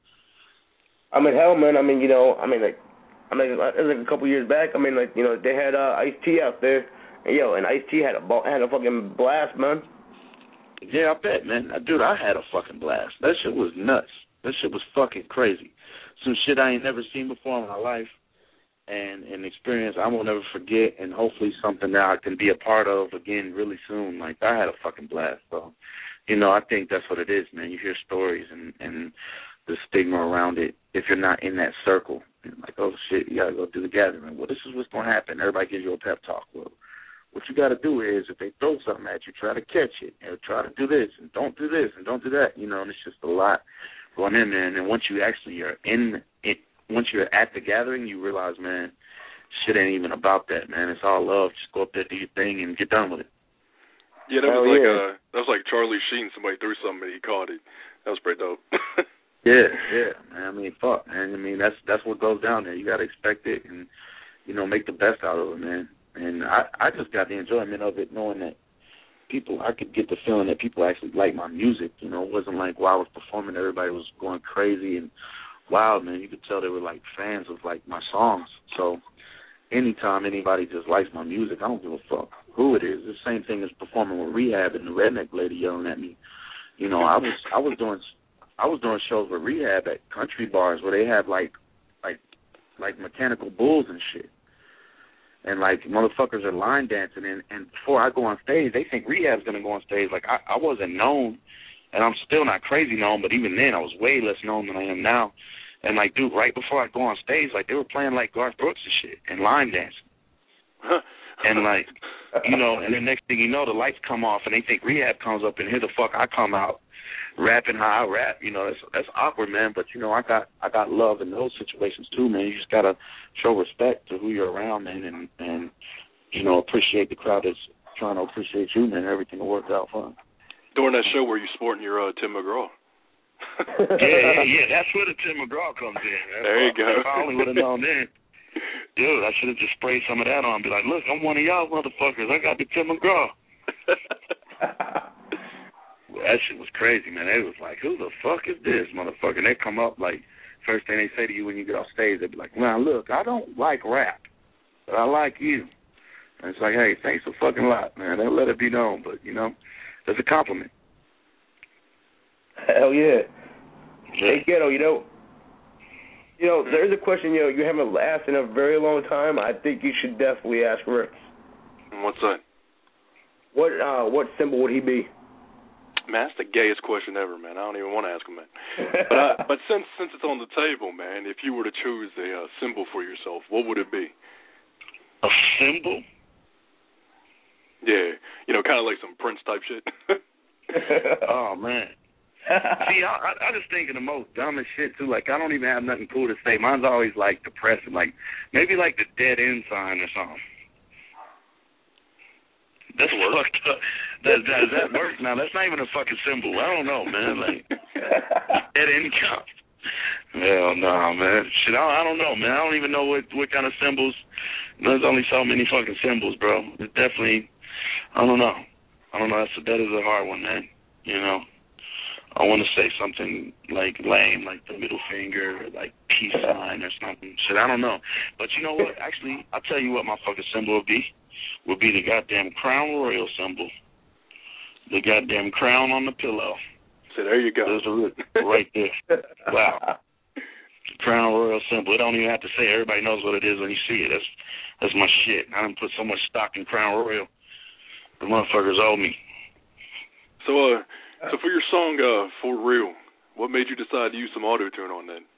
I mean, hell, man. I mean, you know, I mean, like, I mean, it was like a couple years back. I mean, like, you know, they had uh, Ice-T out there. And, yo, and Ice-T had a, had a fucking blast, man. Yeah, I bet, man. Dude, I had a fucking blast. That shit was nuts. That shit was fucking crazy. Some shit I ain't never seen before in my life. And an experience I will never forget, and hopefully something that I can be a part of again really soon. Like, I had a fucking blast. So, you know, I think that's what it is, man. You hear stories and, and the stigma around it. If you're not in that circle, and like, oh, shit, you got to go do the gathering. Well, this is what's going to happen. Everybody gives you a pep talk. Well, what you got to do is, if they throw something at you, try to catch it, and try to do this, and don't do this, and don't do that. You know, and it's just a lot going in there. And then once you actually are in it, once you're at the gathering, you realize, man, shit ain't even about that, man. It's all love. Just go up there, do your thing, and get done with it. Yeah, that Hell was like yeah. uh, that was like Charlie Sheen. Somebody threw something and he caught it. That was pretty dope. Yeah, yeah, man. I mean, fuck, man. I mean, that's that's what goes down there. You got to expect it and, you know, make the best out of it, man. And I, I just got the enjoyment of it, knowing that people, I could get the feeling that people actually like my music. You know, it wasn't like while I was performing, everybody was going crazy and wild, man. You could tell they were like fans of like my songs. So anytime anybody just likes my music, I don't give a fuck who it is. It's the same thing as performing with Rehab and the redneck lady yelling at me. You know, I was I was doing I was doing shows with Rehab at country bars where they have like like like mechanical bulls and shit. And like motherfuckers are line dancing and, and before I go on stage, they think Rehab's gonna go on stage. Like I, I wasn't known. And I'm still not crazy known, but even then I was way less known than I am now. And, like, dude, right before I go on stage, like, they were playing, like, Garth Brooks and shit and line dancing. And, like, you know, and the next thing you know, the lights come off and they think Rehab comes up and here the fuck I come out rapping how I rap. You know, that's that's awkward, man. But, you know, I got I got love in those situations, too, man. You just got to show respect to who you're around, man, and, and, you know, appreciate the crowd that's trying to appreciate you, man. Everything will work out fine. During that show where you sporting your uh, Tim McGraw. yeah, yeah, yeah. That's where the Tim McGraw comes in. That's there you why, go. If I only would have known then. Dude, I should have just sprayed some of that on and be like, look, I'm one of y'all motherfuckers. I got the Tim McGraw. That shit was crazy, man. They was like, who the fuck is this motherfucker? And they come up, like, first thing they say to you when you get off stage, they be like, man, look, I don't like rap, but I like you. And it's like, hey, thanks a fucking lot, man. They let it be known, but, you know, it's a compliment. Hell yeah. yeah. Hey, Ghetto, you know, you know, there's a question, you know, you haven't asked in a very long time. I think you should definitely ask Rick. What's that? What uh, what symbol would he be? Man, that's the gayest question ever, man. I don't even want to ask him that. But, uh, but since since it's on the table, man, if you were to choose a uh, symbol for yourself, what would it be? A symbol? Yeah, you know, kind of like some Prince type shit. Oh, man. See, I, I just think of the most dumbest shit, too. Like, I don't even have nothing cool to say. Mine's always, like, depressing. Like, maybe, like, the dead end sign or something. That's fucked up. Does, does that work? Now, that's not even a fucking symbol. I don't know, man. Like, dead end count. Hell no, nah, man. Shit, I, I don't know, man. I don't even know what, what kind of symbols. There's only so many fucking symbols, bro. It's definitely, I don't know. I don't know. That's, that is a hard one, man. You know, I want to say something like lame, like the middle finger, or like peace sign, line or something. Shit, I don't know. But you know what? Actually, I'll tell you what my fucking symbol would be. Would be the goddamn Crown Royal symbol. The goddamn crown on the pillow. So there you go. There's a right there. Wow. Crown Royal symbol. It don't even have to say it. Everybody knows what it is when you see it. That's that's my shit. I done put so much stock in Crown Royal. The motherfuckers owe me. So, uh, so for your song, uh, For Real, what made you decide to use some auto-tune on that?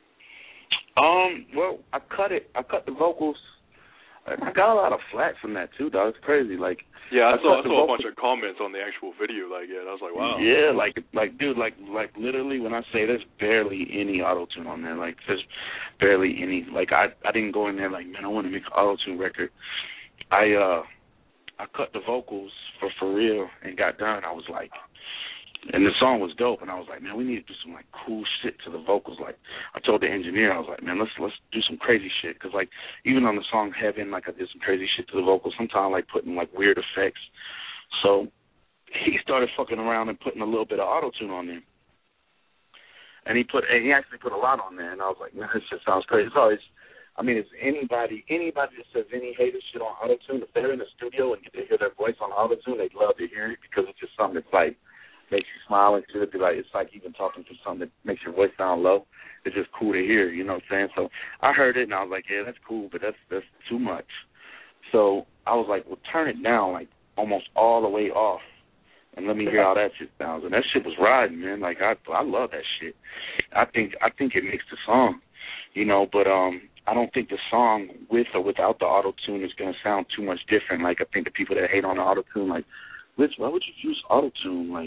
Um, well, I cut it. I cut the vocals. I got a lot of flack from that too, dog. It's crazy. Like, yeah, I, I saw I saw vocals. a bunch of comments on the actual video. Like, yeah, I was like, wow. Yeah, like, like, dude, like, like, literally, when I say there's barely any auto-tune on there. Like, there's barely any. Like, I, I didn't go in there like, man, I want to make an auto-tune record. I, uh, I cut the vocals for For Real and got done. I was like. And the song was dope, and I was like, man, we need to do some, like, cool shit to the vocals. Like, I told the engineer, I was like, man, let's let's do some crazy shit. Because, like, even on the song Heaven, like, I did some crazy shit to the vocals. Sometimes, like, putting, like, weird effects. So he started fucking around and putting a little bit of auto-tune on there. And he put, and he actually put a lot on there. And I was like, man, this shit sounds crazy. So it's, I mean, it's anybody, anybody that says any hater shit on auto-tune, if they're in the studio and they hear their voice on auto-tune, they'd love to hear it because it's just something that's, like, makes you smile and shit. Be like, it's like even talking to something that makes your voice sound low. It's just cool to hear, you know what I'm saying? So I heard it and I was like, yeah, that's cool, but that's that's too much. So I was like, well, turn it down like almost all the way off and let me hear how that shit sounds. And that shit was riding, man. Like I I love that shit. I think I think it makes the song, you know, but um I don't think the song with or without the auto tune is gonna sound too much different. Like I think the people that hate on the auto tune, like, Rich, why would you use auto tune? Like,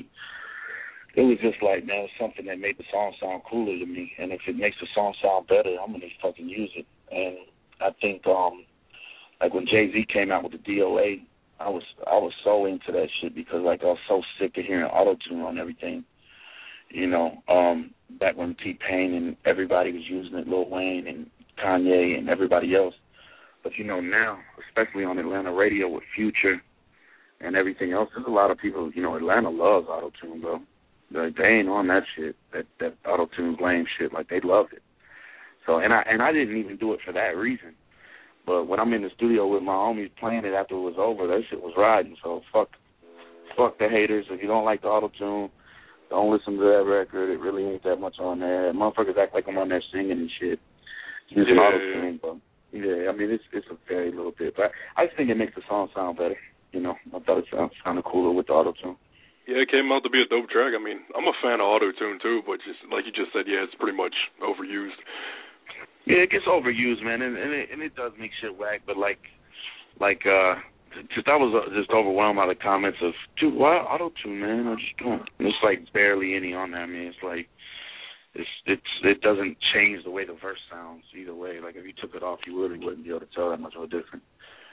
it was just like, man, it was something that made the song sound cooler to me. And if it makes the song sound better, I'm gonna fucking use it. And I think, um, like when Jay-Z came out with the D O A, I was I was so into that shit because like I was so sick of hearing auto tune on everything. You know, um, back when T-Pain and everybody was using it, Lil Wayne and Kanye and everybody else. But you know now, especially on Atlanta radio with Future and everything else, there's a lot of people, you know, Atlanta loves auto-tune, bro. Like, they ain't on that shit, that, that auto-tune's lame shit. Like, they loved it. So, and I and I didn't even do it for that reason. But when I'm in the studio with my homies playing it after it was over, that shit was riding. So, fuck fuck the haters. If you don't like the auto-tune, don't listen to that record. It really ain't that much on there. Motherfuckers act like I'm on there singing and shit. Using yeah, auto-tune, but, yeah, I mean, it's it's a very little bit. But I just think it makes the song sound better. You know, I thought it sounded sounded cooler with the auto-tune. Yeah, it came out to be a dope track. I mean, I'm a fan of auto-tune, too, but just like you just said, yeah, it's pretty much overused. Yeah, it gets overused, man, and, and, it, and it does make shit whack, but, like, like uh, just I was just overwhelmed by the comments of, dude, why auto-tune, man? I just don't. It's, like, barely any on there. I mean, it's like, it's it's it doesn't change the way the verse sounds either way. Like, if you took it off, you really wouldn't be able to tell that much of a difference.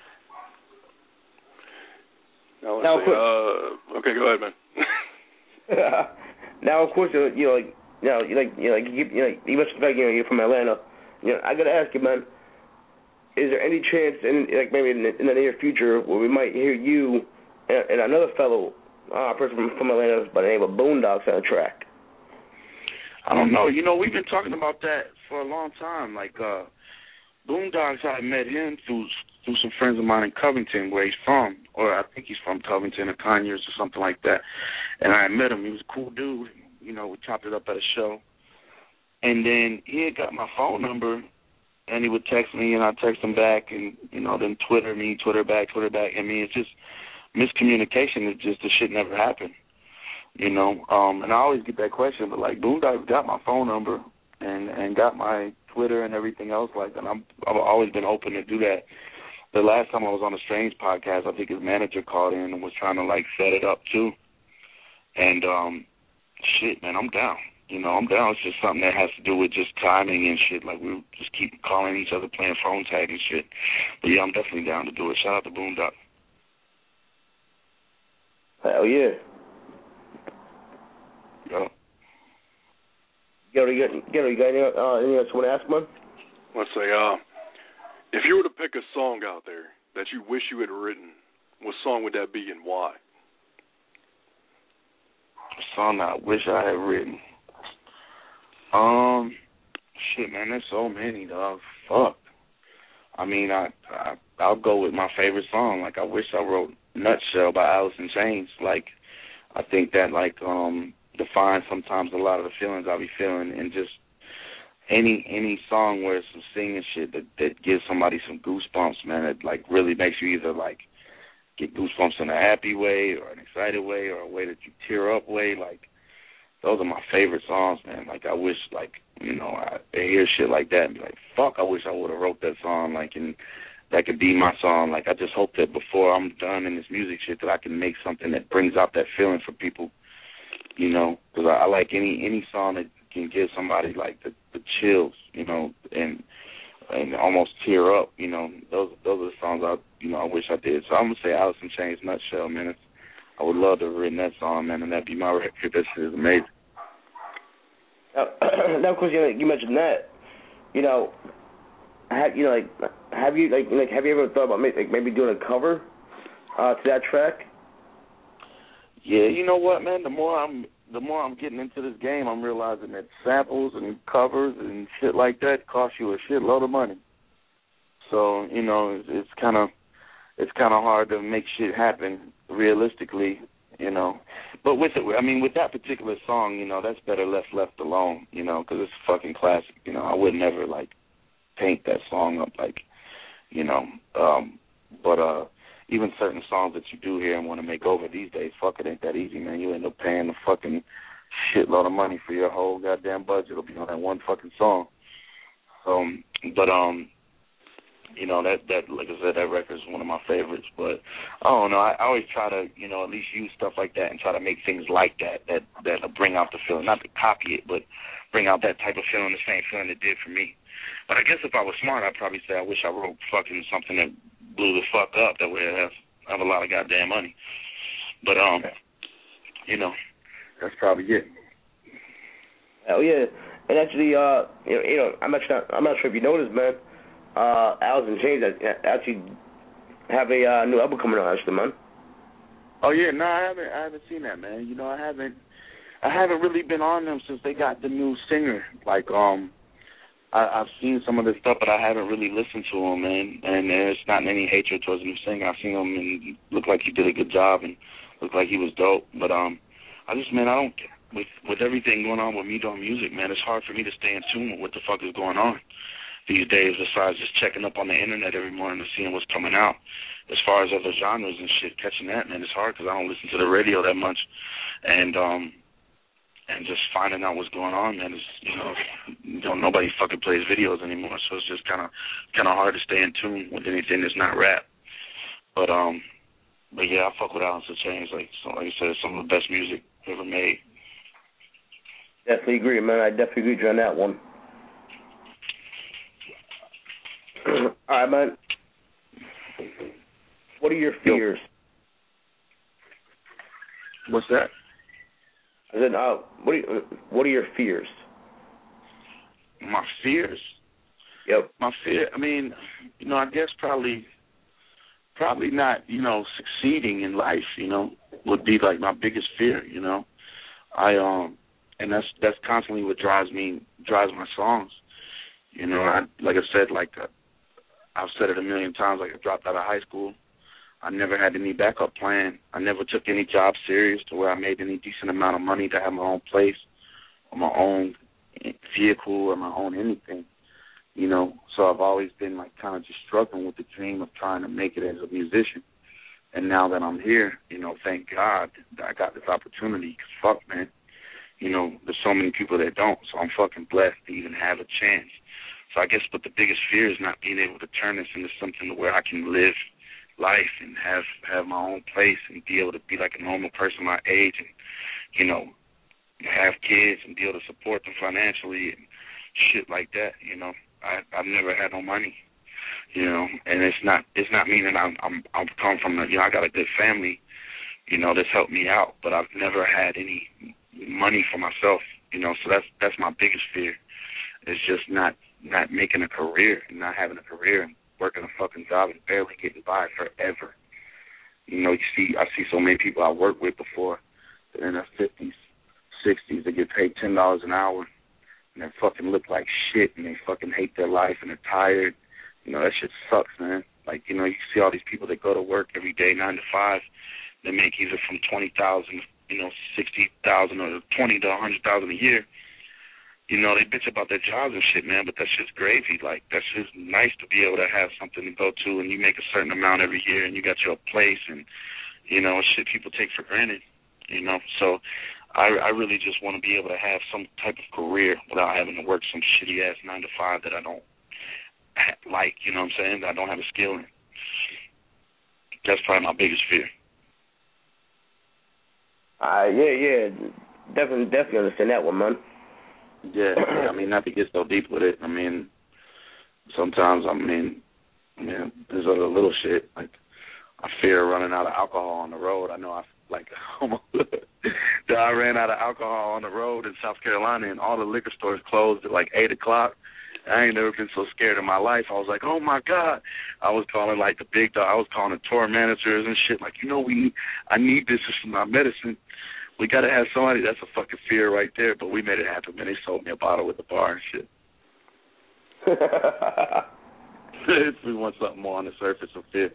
Now, now say, uh, okay, go ahead, man. Now, of course, you know, you know, like, you know, you like, you know, like, you, you know, you must like, you know, you're from Atlanta. You know, I gotta ask you, man. Is there any chance, in like maybe in the, in the near future, where we might hear you and, and another fellow uh, person from, from Atlanta by the name of Boondocks on a track? I don't know. You know, we've been talking about that for a long time. Like, uh, Boondocks, I met him through through some friends of mine in Covington, where he's from, or I think he's from Covington or Conyers or something like that. And I met him. He was a cool dude. You know, we chopped it up at a show. And then he had got my phone number, and he would text me, and I'd text him back, and, you know, then Twitter me, Twitter back, Twitter back. I mean, it's just miscommunication. It's just the shit never happened, you know. Um, and I always get that question, but, like, Boondocks got my phone number and, and got my Twitter and everything else like that. And I'm, I've always been open to do that. The last time I was on a Strange podcast, I think his manager called in and was trying to, like, set it up, too. And, um, shit, man, I'm down. You know, I'm down. It's just something that has to do with just timing and shit. Like, we just keep calling each other, playing phone tag and shit. But, yeah, I'm definitely down to do it. Shout out to Boondock. Hell yeah. Yeah. Gary, Gary, you got any, uh, anything else you want to ask, man? Let's say, uh, if you were to pick a song out there that you wish you had written, what song would that be and why? A song I wish I had written. Um, Shit, man, there's so many, dog. Fuck. I mean, I, I I'll go with my favorite song. Like, I wish I wrote "Nutshell" by Alice in Chains. Like, I think that like um defines sometimes a lot of the feelings I'll be feeling, and just any any song where it's some singing shit that that gives somebody some goosebumps, man. It like really makes you either like get goosebumps in a happy way or an excited way or a way that you tear up way. Like, those are my favorite songs, man. Like, I wish, like, you know, I, I hear shit like that and be like, fuck, I wish I would have wrote that song, like, and that could be my song. Like, I just hope that before I'm done in this music shit that I can make something that brings out that feeling for people, you know, because I, I like any any song that can give somebody, like, the, the chills, you know, and and almost tear up, you know. Those those are the songs I, you know, I wish I did. So I'm going to say Alice in Chains, Nutshell, man. It's, I would love to have written that song, man, and that'd be my record. That shit is amazing. Now, now, of course, you, know, you mentioned that. You know, have you know, like, have you like, like, have you ever thought about maybe, like, maybe doing a cover uh, to that track? Yeah, you know what, man? The more I'm, the more I'm getting into this game, I'm realizing that samples and covers and shit like that cost you a shitload of money. So, you know, it's, it's kind of, it's kind of hard to make shit happen realistically, you know. But with it, I mean, with that particular song, you know, that's better left left alone, you know, because it's a fucking classic. You know, I would never, like, paint that song up, like, you know. Um, but uh, even certain songs that you do hear and want to make over these days, fuck, it ain't that easy, man. You end up paying a fucking shitload of money for your whole goddamn budget. It'll be on that one fucking song. So, but, um... You know, that, that, like I said, that record is one of my favorites. But, I don't know, I, I always try to, you know, at least use stuff like that and try to make things like that, that, that'll bring out the feeling. Not to copy it, but bring out that type of feeling, the same feeling it did for me. But I guess if I was smart, I'd probably say I wish I wrote fucking something that blew the fuck up. That way I'd have, have a lot of goddamn money. But, um, you know, that's probably it. Hell yeah. And actually, uh, you know, you know I'm, actually not, I'm not sure if you noticed, man. Uh, Alice in Chains actually have a uh, new album coming out, actually, man. Oh yeah, no, I haven't. I haven't seen that, man. You know, I haven't. I haven't really been on them since they got the new singer. Like, um, I, I've seen some of this stuff, but I haven't really listened to him, man. And there's not any hatred towards the new singer. I've seen him and looked like he did a good job and looked like he was dope. But um, I just, man, I don't. With with everything going on with me doing music, man, it's hard for me to stay in tune with what the fuck is going on these days, besides just checking up on the internet every morning and seeing what's coming out. As far as other genres and shit, catching that, man, it's hard because I don't listen to the radio that much. And um, and just finding out what's going on, man, is, you know, you know, nobody fucking plays videos anymore, so it's just kind of kind of hard to stay in tune with anything that's not rap. But, um, but yeah, I fuck with Alice in Chains. Like, so, like I said, it's some of the best music ever made. Definitely agree, man. I definitely agree with you on that one. All right, man. What are your fears? What's that? I said, uh, what are you, what are your fears? My fears? Yep. My fear. I mean, you know, I guess probably, probably not. You know, succeeding in life. You know, would be like my biggest fear. You know, I um, and that's that's constantly what drives me, drives my songs. You know, I like I said, like. Uh, I've said it a million times, like I dropped out of high school. I never had any backup plan. I never took any job serious to where I made any decent amount of money to have my own place or my own vehicle or my own anything, you know. So I've always been like kind of just struggling with the dream of trying to make it as a musician. And now that I'm here, you know, thank God that I got this opportunity because, fuck, man, you know, there's so many people that don't. So I'm fucking blessed to even have a chance. So I guess, but the biggest fear is not being able to turn this into something where I can live life and have have my own place and be able to be like a normal person my age and, you know, have kids and be able to support them financially and shit like that. You know, I I've never had no money, you know, and it's not it's not meaning I'm I'm I'm come from a, you know, I got a good family, you know, that's helped me out, but I've never had any money for myself, you know. So that's that's my biggest fear. It's just not. not making a career and not having a career and working a fucking job and barely getting by forever. You know, you see, I see so many people I worked with before that in their fifties, sixties, they get paid ten dollars an hour and they fucking look like shit, and they fucking hate their life, and they're tired. You know, that shit sucks, man. Like, you know, you see all these people that go to work every day, nine to five, they make either from twenty thousand, you know, sixty thousand, or twenty to a hundred thousand a year. You know, they bitch about their jobs and shit, man, but that's just gravy. Like, that's just nice to be able to have something to go to, and you make a certain amount every year, and you got your place, and, you know, shit people take for granted, you know. So I, I really just want to be able to have some type of career without having to work some shitty-ass nine to five that I don't like, you know what I'm saying, that I don't have a skill in. That's probably my biggest fear. Uh, yeah, yeah, definitely, definitely understand that one, man. Yeah, I mean, not to get so deep with it. I mean, sometimes, I mean, I mean, there's other little shit. Like, I fear running out of alcohol on the road. I know I, like, that I ran out of alcohol on the road in South Carolina, and all the liquor stores closed at, like, eight o'clock. I ain't never been so scared in my life. I was like, oh, my God. I was calling, like, the big dog. I was calling the tour managers and shit. Like, you know, we, I need this. This is my medicine. We got to have somebody. That's a fucking fear right there. But we made it happen, man. They sold me a bottle with the bar and shit. If we want something more on the surface of fear.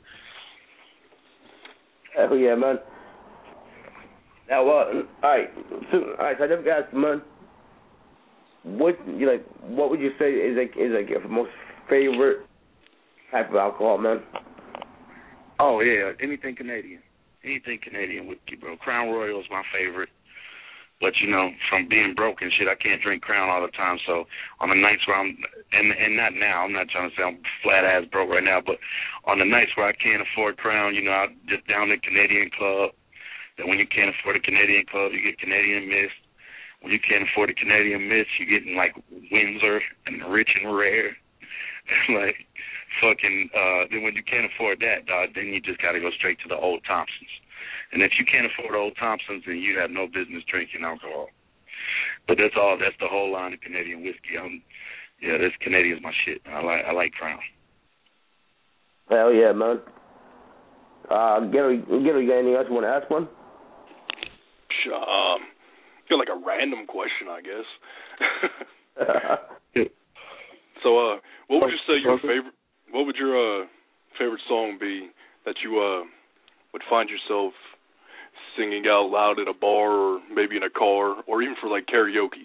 Oh, yeah, man. Now, uh, all right. So, all right, so I never asked, man, what, you like, what would you say is like, is like your most favorite type of alcohol, man? Oh, yeah, anything Canadian. Anything Canadian whiskey, bro. Crown Royal is my favorite. But, you know, from being broke and shit, I can't drink Crown all the time. So on the nights where I'm, and and not now, I'm not trying to say I'm flat-ass broke right now, but on the nights where I can't afford Crown, you know, I just down the Canadian Club. Then when you can't afford a Canadian Club, you get Canadian Mist. When you can't afford a Canadian Mist, you're getting, like, Windsor and Rich and Rare. Like, fucking, uh, then when you can't afford that, dog, then you just got to go straight to the Old Thompsons. And if you can't afford Old Thompsons, then you have no business drinking alcohol. But that's all, that's the whole line of Canadian whiskey. I'm, yeah, this Canadian's my shit. I like, I like Crown. Hell yeah, man. Uh, Gary, Gary, you got anything else you want to ask, one? Um, feel like a random question, I guess. So, uh, what would you say your favorite? What would your uh, favorite song be that you uh, would find yourself singing out loud at a bar, or maybe in a car, or even for like karaoke?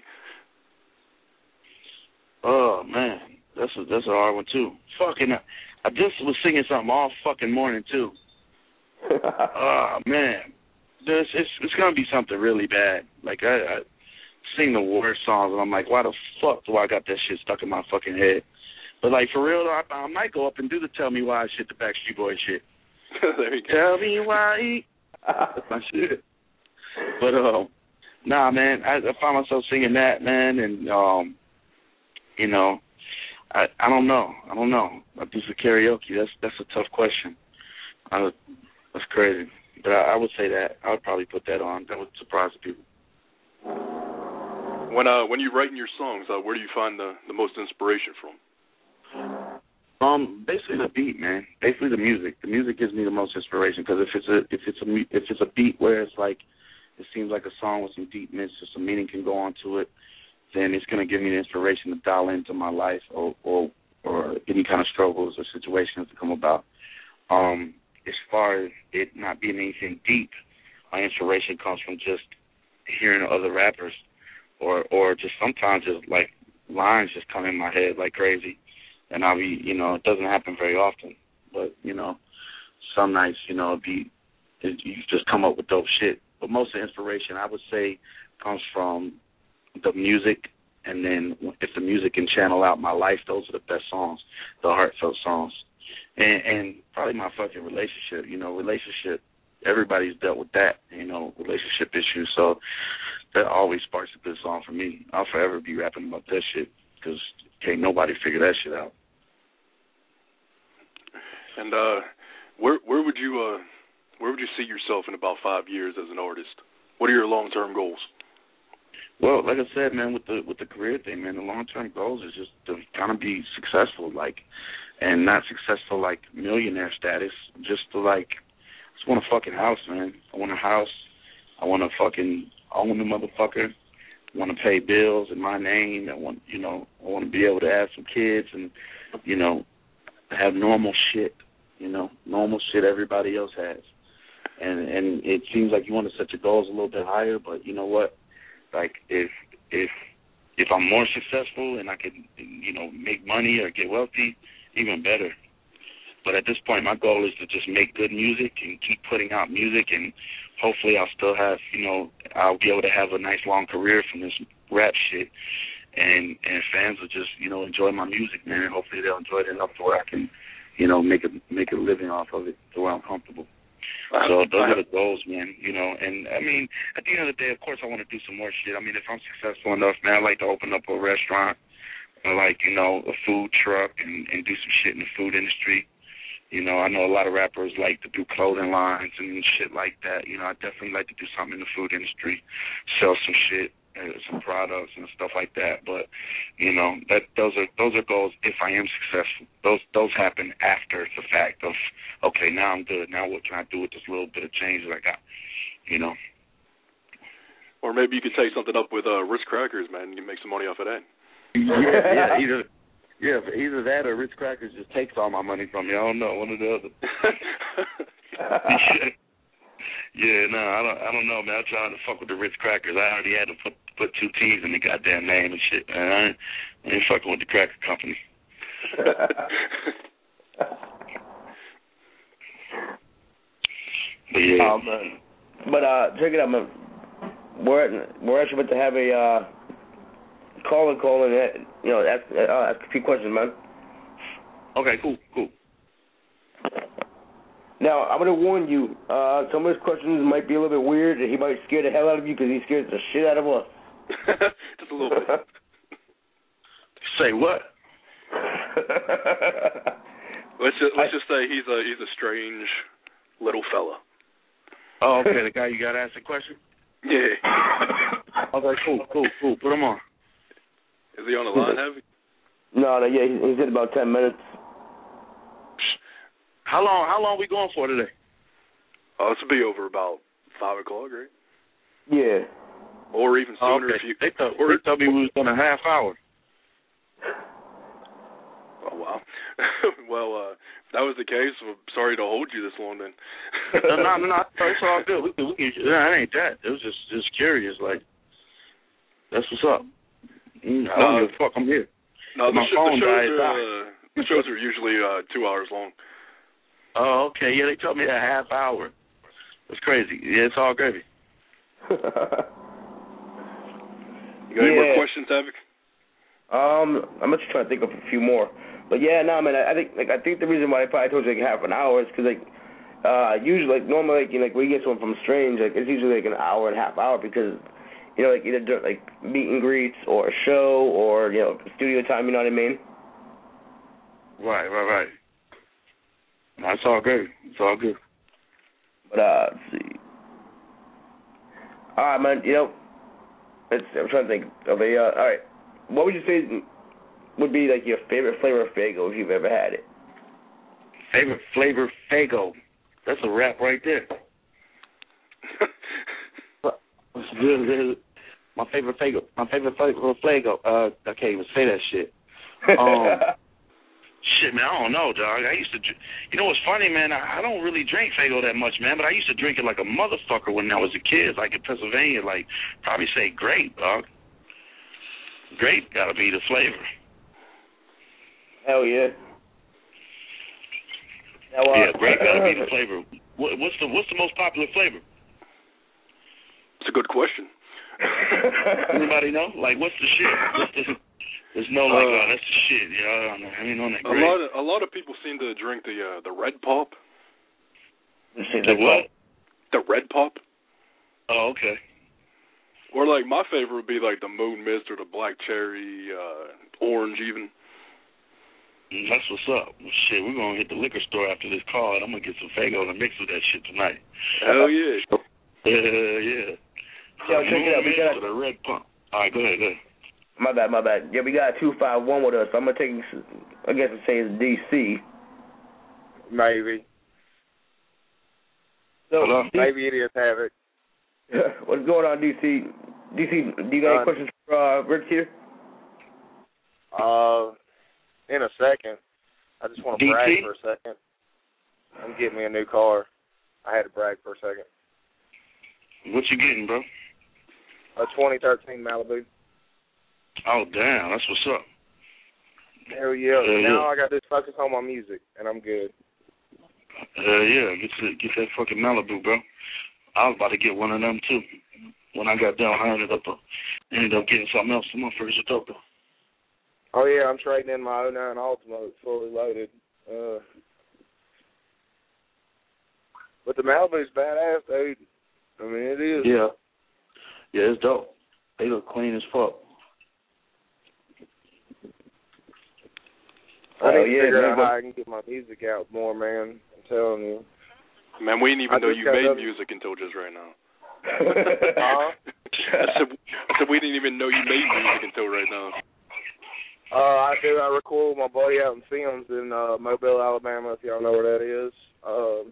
Oh man, that's a that's a hard one too. Fucking, I just was singing something all fucking morning too. Oh man, this it's it's gonna be something really bad. Like I. I sing the worst songs, and I'm like, why the fuck do I got that shit stuck in my fucking head? But, like, for real, I, I might go up and do the Tell Me Why shit, the Backstreet Boys shit. There you go. Tell me why. That's my shit. But, um, nah, man, I, I find myself singing that, man, and, um, you know, I I don't know. I don't know. I do some karaoke. That's that's a tough question. I, that's crazy. But I, I would say that. I would probably put that on. That would surprise the people. When uh when you're writing your songs, uh, where do you find the, the most inspiration from? Um, basically the beat, man. Basically the music. The music gives me the most inspiration because if it's a if it's a if it's a beat where it's like it seems like a song with some deepness or some meaning can go on to it, then it's gonna give me the inspiration to dial into my life or or, or any kind of struggles or situations to come about. Um, as far as it not being anything deep, my inspiration comes from just hearing other rappers. Or, or just sometimes just like lines just come in my head like crazy, and I'll be, you know, it doesn't happen very often, but you know, some nights, you know, it'd be, it, you just come up with dope shit. But most of the inspiration, I would say, comes from the music, and then if the music can channel out my life, those are the best songs, the heartfelt songs, and, and probably my fucking relationship. You know, relationship. Everybody's dealt with that, you know, relationship issues. So that always sparks a good song for me. I'll forever be rapping about that shit because can't nobody figure that shit out. And uh, where where would you uh, where would you see yourself in about five years as an artist? What are your long term goals? Well, like I said, man, with the with the career thing, man, the long term goals is just to kind of be successful, like, and not successful like millionaire status, just to like. I just want a fucking house, man. I want a house. I want to fucking own the motherfucker. want to pay bills in my name. I want, you know, I want to be able to have some kids and, you know, have normal shit, you know, normal shit everybody else has. And and it seems like you want to set your goals a little bit higher, but you know what? Like if if if I'm more successful and I can, you know, make money or get wealthy, even better. But at this point, my goal is to just make good music and keep putting out music, and hopefully I'll still have, you know, I'll be able to have a nice long career from this rap shit, and and fans will just, you know, enjoy my music, man. And hopefully they'll enjoy it enough to where I can, you know, make a make a living off of it to where I'm comfortable. So those are the goals, man, you know. And, I mean, at the end of the day, of course, I want to do some more shit. I mean, if I'm successful enough, man, I'd like to open up a restaurant or, like, you know, a food truck and, and do some shit in the food industry. You know, I know a lot of rappers like to do clothing lines and shit like that. You know, I definitely like to do something in the food industry, sell some shit, uh, some products and stuff like that. But, you know, that those are those are goals if I am successful. Those those happen after the fact of, okay, now I'm good. Now what can I do with this little bit of change that I got, you know? Or maybe you could take something up with uh, Ritz Crackers, man. You make some money off of that. Yeah, yeah, either... Yeah, either that or Ritz Crackers just takes all my money from me. I don't know, one or the other. yeah, yeah, no, I don't. I don't know, man. I'm trying to fuck with the Ritz Crackers. I already had to put put two T's in the goddamn name and shit, man. I ain't, I ain't fucking with the cracker company. But yeah. Um, but uh, check it out, man. We're we're actually about to have a uh, caller calling it. You know, ask, uh, ask a few questions, man. Okay, cool, cool. Now, I'm going to warn you, uh, some of his questions might be a little bit weird, and he might scare the hell out of you because he scares the shit out of us. Just a little bit. Say what? let's just let's just say he's a he's a strange little fella. Oh, okay, the guy you got to ask the question? Yeah. Okay, cool, cool, cool. Put him on. Is he on the line, Heavy? No, no, yeah, he's, he's in about ten minutes. How long? How long are we going for today? Oh, this will be over about five o'clock, right? Yeah. Or even sooner oh, okay. if you. They thought, or, they thought we was on a half hour. Oh wow. Well, uh, if that was the case, I'm sorry to hold you this long then. no, no, no, no, it's all good. We can, we can, that ain't that. It was just, just curious. Like, that's what's up. Mm, I don't no, give a fuck. I'm here. No, the, my sh- phone the shows died. are uh, the shows are usually uh, two hours long. Oh, okay. Yeah, they told me a half hour. That's crazy. Yeah, it's all gravy. You got any yeah. more questions, Havoc? Um, I'm just trying to think of a few more. But yeah, no, man, I, I think like I think the reason why I probably told you like half an hour is because like uh usually like normally like you know, like when you get someone from Strange like it's usually like an hour and a half hour because you know like either do, like meet and greets or a show or you know studio time. You know what I mean? Right, right, right. That's all good. It's all good. But uh, let's see. All right, man. You know, it's, I'm trying to think of a. Uh, all right, what would you say would be like your favorite flavor of Faygo if you've ever had it? Favorite flavor Faygo. That's a rap right there. My favorite Faygo. My favorite flavor of Faygo. Uh, I can't even say that shit. Um, shit, man. I don't know, dog. I used to. You know what's funny, man? I, I don't really drink Faygo that much, man. But I used to drink it like a motherfucker when I was a kid, like in Pennsylvania. Like probably say grape, dog. Grape gotta be the flavor. Hell yeah. Now, uh, yeah, grape gotta be the flavor. What, what's the What's the most popular flavor? It's a good question. Anybody know? Like, what's the shit? What's the, there's no like, uh, oh, that's the shit. You know, I, I mean, on that grape. A lot of a lot of people seem to drink the uh, the red pop. The what? The red pop. Oh, okay. Or like my favorite would be like the moon mist or the black cherry, uh, orange even. That's what's up. Well, shit, we're going to hit the liquor store after this call, and I'm going to get some Faygo to mix with that shit tonight. Hell yeah. Yeah, yeah. Yo, check it out. We got a red pump. All right, go ahead, go ahead. My bad, my bad. Yeah, we got a two five one with us. I'm going to take, I guess I'd say it's D C. Maybe. So, Hello? Maybe it is Havoc. What's going on, D C? D C, do you got any Uh, questions for uh, Rich here? Uh, in a second. I just want to D T? brag for a second. I'm getting me a new car. I had to brag for a second. What you getting, bro? A twenty thirteen Malibu. Oh, damn. That's what's up. Hell yeah. Hell now yeah. I got to just focus on my music, and I'm good. Hell yeah. Get, to, get that fucking Malibu, bro. I was about to get one of them, too. When I got down, I ended up, uh, ended up getting something else. Some motherfuckers are dope, though. Oh, yeah, I'm trading in my oh nine Altima. It's fully loaded. Uh, but the Malibu's badass, dude. I mean, it is. Yeah. Yeah, it's dope. They look clean as fuck. I need Oh, to yeah, figure man, out but- how I can get my music out more, man. I'm telling you. Man, we didn't even I know just you got made done- music until just right now. Huh? I said, I said we didn't even know you made music until right now. Uh, I do. I record with my buddy out in Sims in uh, Mobile, Alabama, if y'all know where that is. Um,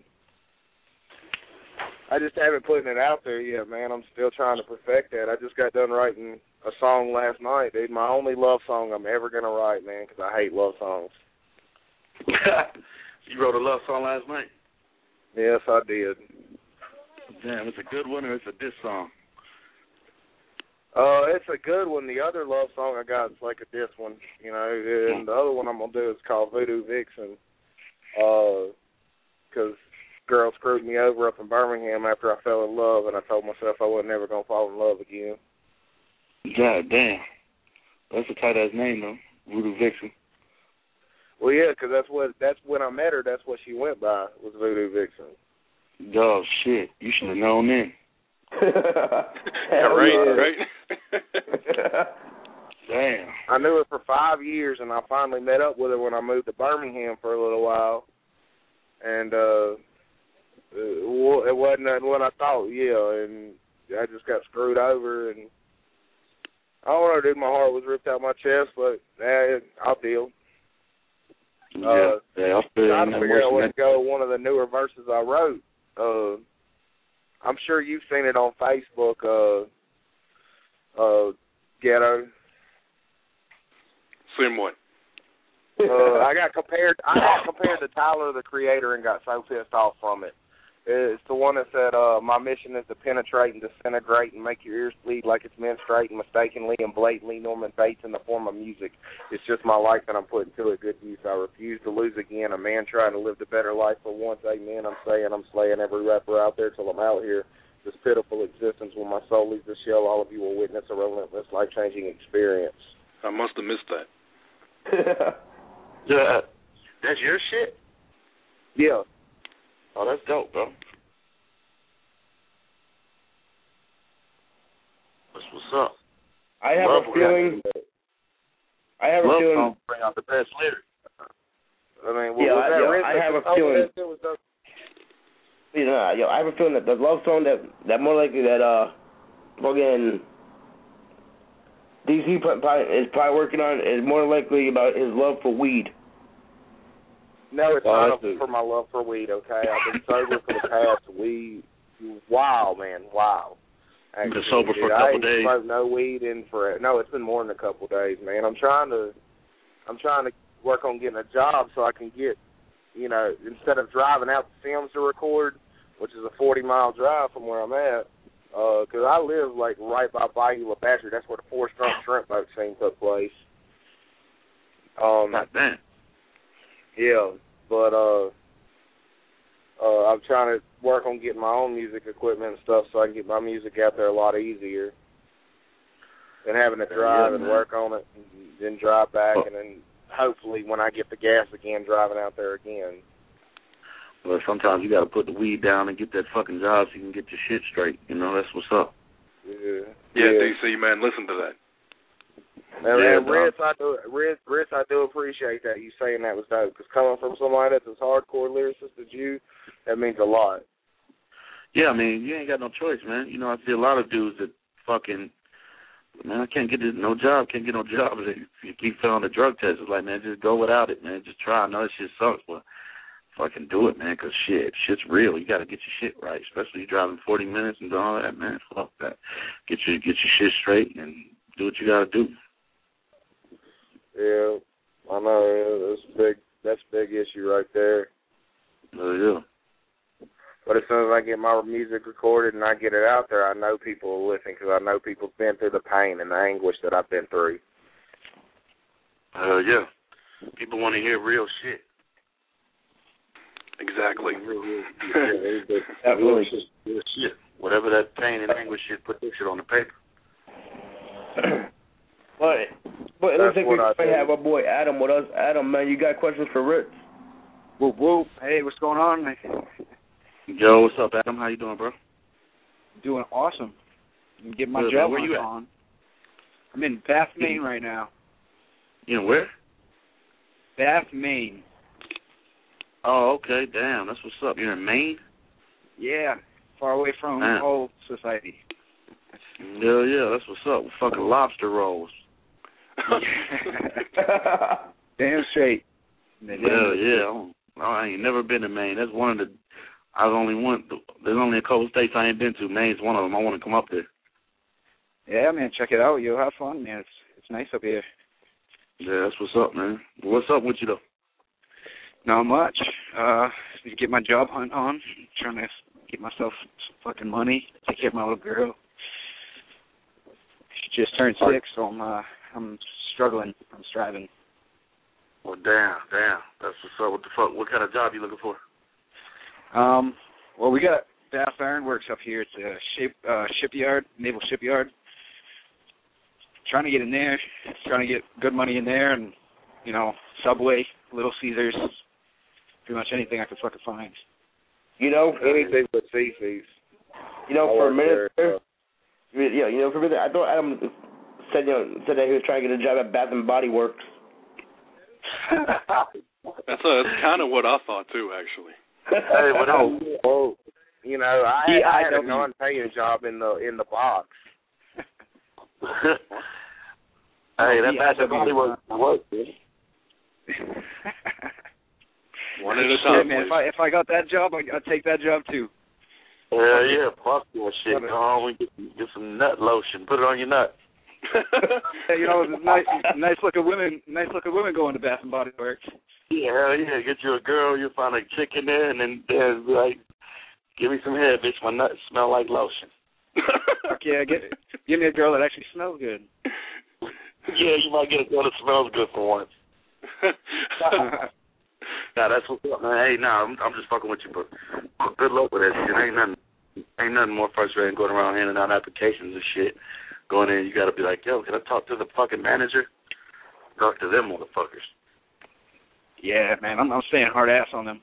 I just haven't put it out there yet, man. I'm still trying to perfect that. I just got done writing a song last night, dude. My only love song I'm ever going to write, man, because I hate love songs. You wrote a love song last night? Yes, I did. Damn, it's a good one or it's a diss song? Uh, it's a good one. The other love song I got is like a diss one, you know, and the other one I'm going to do is called Voodoo Vixen, because girl screwed me over up in Birmingham after I fell in love, and I told myself I wasn't never going to fall in love again. God damn. That's a tight-ass name, though. Voodoo Vixen. Well, yeah, because that's what that's when I met her. That's what she went by, was Voodoo Vixen. Oh, shit. You should have known then. Yeah, right, right. Damn. I knew her for five years, and I finally met up with her when I moved to Birmingham for a little while. And uh, it wasn't what I thought, yeah, and I just got screwed over. And I don't know, dude, my heart was ripped out my chest, but eh, I'll deal. Yeah, Uh, yeah, I'll feel trying in to that figure out worse what to go with one of the newer verses I wrote. Uh, I'm sure you've seen it on Facebook, uh, uh, Ghetto. Same one. Uh, I got compared. I got compared to Tyler, the Creator, and got so pissed off from it. It's the one that said, uh, "My mission is to penetrate and disintegrate and make your ears bleed like it's menstruating mistakenly and blatantly Norman Bates in the form of music. It's just my life that I'm putting to it good use. I refuse to lose again. A man trying to live the better life for once. Amen. I'm saying I'm slaying every rapper out there till I'm out here. This pitiful existence when my soul leaves the shell. All of you will witness a relentless, life-changing experience." I must have missed that. Yeah. That's your shit? Yeah. Oh, that's dope, bro. That's what's up. I have Love a feeling. I have a Love feeling. song bring out the best lyrics. I mean, what Yeah, was I- that? yeah, Riz I that have a told me feeling- that shit was dope? You know, yo, I have a feeling that the love song that that more likely that uh, fucking D C probably, is probably working on is more likely about his love for weed. No, it's Oh, not that's a- for my love for weed, okay? I've been sober for the past weed. Wow, man, wow. You've been Actually, sober for dude, a I couple ain't days. smoked no weed in for no, it's been more than a couple days, man. I'm trying to, I'm trying to work on getting a job so I can get, you know, instead of driving out to Sims to record, which is a forty mile drive from where I'm at, because I live like right by Bayou La Batre. That's where the Four Strunk Shrimp Boat scene took place. Um, God damn. yeah, but uh, uh, I'm trying to work on getting my own music equipment and stuff so I can get my music out there a lot easier than having to drive Yeah, and man. work on it and then drive back and then hopefully when I get the gas again, driving out there again. Well, sometimes you got to put the weed down and get that fucking job so you can get your shit straight. You know, that's what's up. Yeah, Yeah, D C, man, listen to that. And, Yeah, and Riz, I do, Riz, Riz, I do appreciate that you saying that was dope, because coming from somebody that's as hardcore lyricist as you, that means a lot. Yeah, I mean, you ain't got no choice, man. You know, I see a lot of dudes that fucking, man, I can't get this, no job, can't get no job if you keep failing the drug test. It's like, man, just go without it, man. Just try. I know that shit sucks, but fucking do it, man, because shit, shit's real. You got to get your shit right, especially you driving forty minutes and doing all that, man. Fuck that. Get your, get your shit straight and do what you got to do. Yeah, I know. That's big. That's a big issue right there. Oh, yeah. But as soon as I get my music recorded and I get it out there, I know people will listen because I know people's been through the pain and the anguish that I've been through. Uh, yeah. People want to hear real shit. Exactly. That real shit. Real shit. Whatever that pain and anguish shit, put this shit on the paper. But, but it looks like we might have our boy Adam with us. Adam, man, you got questions for Rich? Whoop, whoop. Hey, what's going on? Yo, what's up, Adam? How you doing, bro? Doing awesome. I'm getting my Good, job where you on. I'm in Bath, Maine right now. You know where? Bath, Maine. Oh, okay. Damn, that's what's up. You're in Maine? Yeah, far away from Man. whole society. Hell yeah, that's what's up. Fucking lobster rolls. Damn straight. Hell yeah. I ain't never been to Maine. That's one of the. I've only one. There's only a couple states I ain't been to. Maine's one of them. I want to come up there. Yeah, man, check it out. You'll have fun, man. It's it's nice up here. Yeah, that's what's up, man. What's up with you though? Not much. Uh, just get my job hunt on. Trying to get myself some fucking money. Take care of my little girl. She just turned six, so I'm uh, I'm struggling. I'm striving. Well, damn, damn. That's what's up. What the fuck? What kind of job you looking for? Um, well, we got Bath Iron Works up here. It's a ship, uh, shipyard, naval shipyard. Trying to get in there, trying to get good money in there, and, you know, Subway, Little Caesars, pretty much anything I could fucking find. You know, anything but C C's. You know, for a minute, there, yeah, you know, for a minute, I thought Adam said, you know, said that he was trying to get a job at Bath and Body Works. That's uh, that's kind of what I thought too, actually. Hey, but oh, well, you know, I, I had a non-paying job in the in the box. Hey, that Bath and Body Works work. One at a time. Yeah, man, if I if I got that job, I, I'd take that job too. Yeah, yeah, fuck that shit. Go on, we get, get some nut lotion. Put it on your nut. Hey, you know, nice, nice looking women, nice looking women going to Bath and Body Works. Yeah, hell yeah. Get you a girl, you'll find a chick in there, and then there's like, give me some head, bitch. My nuts smell like lotion. Fuck yeah, get give me a girl that actually smells good. Yeah, you might get a girl that smells good for once. Nah, that's what's up, man. Hey, nah, I'm, I'm just fucking with you, but good luck with that shit. Ain't nothing, ain't nothing more frustrating than going around handing out applications and shit. Going in, you got to be like, yo, can I talk to the fucking manager? Talk to them motherfuckers. Yeah, man, I'm, I'm staying hard ass on them.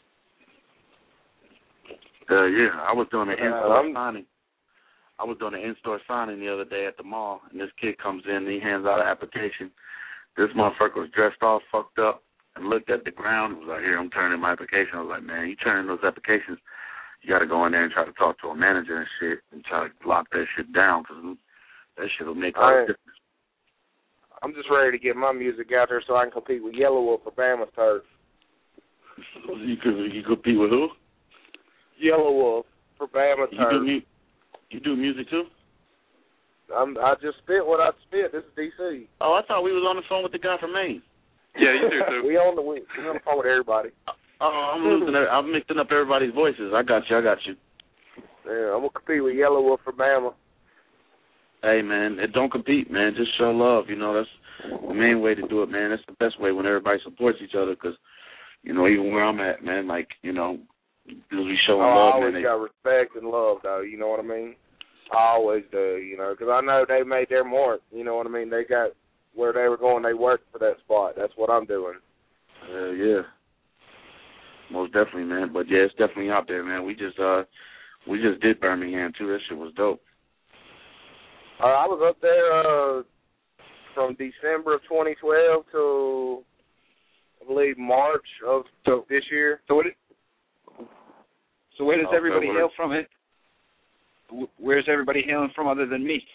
Uh, yeah, I was doing an Uh, in-store I'm- signing. I was doing an in-store signing the other day at the mall, and this kid comes in and he hands out an application. This motherfucker was dressed all fucked up and looked at the ground and was like, here, I'm turning in my application. I was like, man, you turning those applications, you got to go in there and try to talk to a manager and shit and try to lock that shit down because that shit will make all the difference. I'm just ready to get my music out there so I can compete with Yellow Wolf for Bama's turf. You could you compete with who? Yellow Wolf for Bama's You turf. do, mu- you do music too? I'm, I just spit what I spit. This is D C. Oh, I thought we was on the phone with the guy from Maine. Yeah, you do too. we on the we, we on the phone with everybody. Oh, I'm losing. I'm mixing up everybody's voices. I got you. I got you. Yeah, I'm gonna compete with Yellow Wolf for Bama. Hey, man, and don't compete, man. Just show love. You know, that's the main way to do it, man. That's the best way when everybody supports each other because, you know, even where I'm at, man, like, you know, we showing oh, love, I always man. got respect and love, though. You know what I mean? I always do, you know, because I know they made their mark. You know what I mean? They got where they were going. They worked for that spot. That's what I'm doing. Uh, yeah. Most definitely, man. But, yeah, it's definitely out there, man. We just, uh, we just did Birmingham, too. That shit was dope. Uh, I was up there uh, from December of twenty twelve to, I believe, March of so, this year. So what? It, so where does okay, everybody well, hail from? It. Where's everybody hailing from other than me?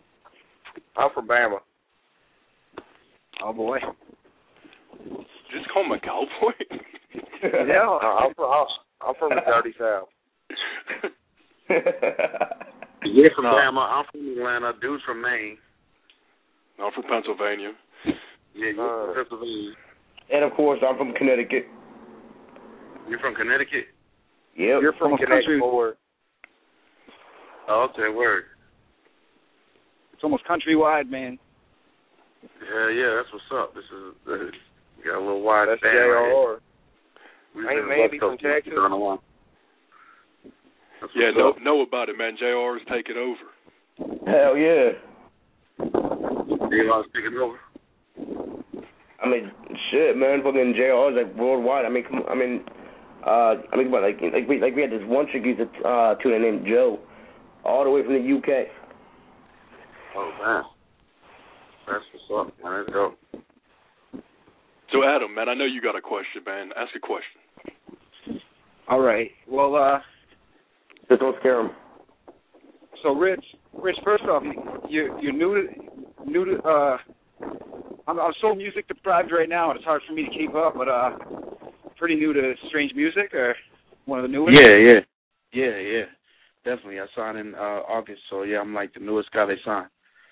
I'm from Bama. Oh boy. Just call him a cowboy? Yeah, I'm from I'm from the dirty South. Yeah, from Bama. I'm from Atlanta. Dude's from Maine. I'm from Pennsylvania. Yeah, you're Uh, from Pennsylvania. And of course, I'm from Connecticut. You're from Connecticut? Yep. You're from Connecticut, boy. Oh, okay, word. It's almost countrywide, man. Yeah, yeah, that's what's up. This is uh, we got a little wide That's span J right R. here. Ain't Mandy from Texas? Yeah, know, know about it, man. J R's taking over. Hell yeah. J R's taking over. I mean, shit, man. Fucking J R's like worldwide. I mean, come, I mean, uh, I mean, like, like we, like we had this one chick used to uh, tune in named Joe, all the way from the U K. Oh man, that's what's up, man. Let's go. So Adam, man, I know you got a question, man. Ask a question. All right. Well, uh, Just don't scare him. so Rich, Rich, first off, you you're new to new to. Uh, I'm I'm so music deprived right now, and it's hard for me to keep up. But uh, pretty new to Strange Music, or one of the newest. Yeah, yeah, yeah, yeah. Definitely. I signed in uh, August, so yeah, I'm like the newest guy they signed.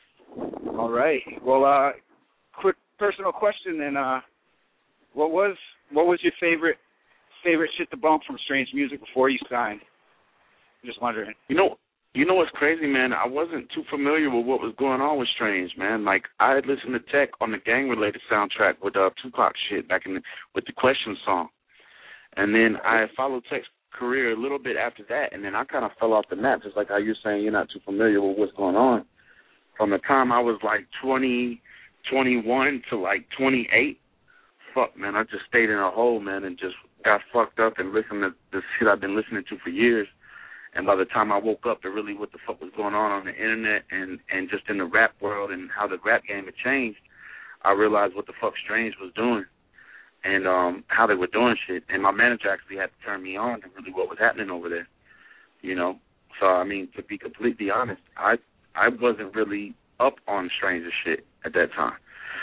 All right. Well, uh, quick personal question, then. Uh, what was what was your favorite favorite shit to bump from Strange Music before you signed? I'm just wondering. You know, you know what's crazy, man? I wasn't too familiar with what was going on with Strange, man. Like I had listened to Tech on the gang-related soundtrack with uh, Tupac shit back in the, with the Question song, and then I followed Tech's career a little bit after that, and then I kind of fell off the map, just like how you're saying you're not too familiar with what's going on. From the time I was like twenty, twenty-one to like twenty-eight, fuck, man, I just stayed in a hole, man, and just got fucked up and listened to the shit I've been listening to for years. And by the time I woke up to really what the fuck was going on on the internet and, and just in the rap world and how the rap game had changed, I realized what the fuck Strange was doing and um, how they were doing shit. And my manager actually had to turn me on to really what was happening over there, you know. So, I mean, to be completely honest, I I wasn't really up on Strange's shit at that time.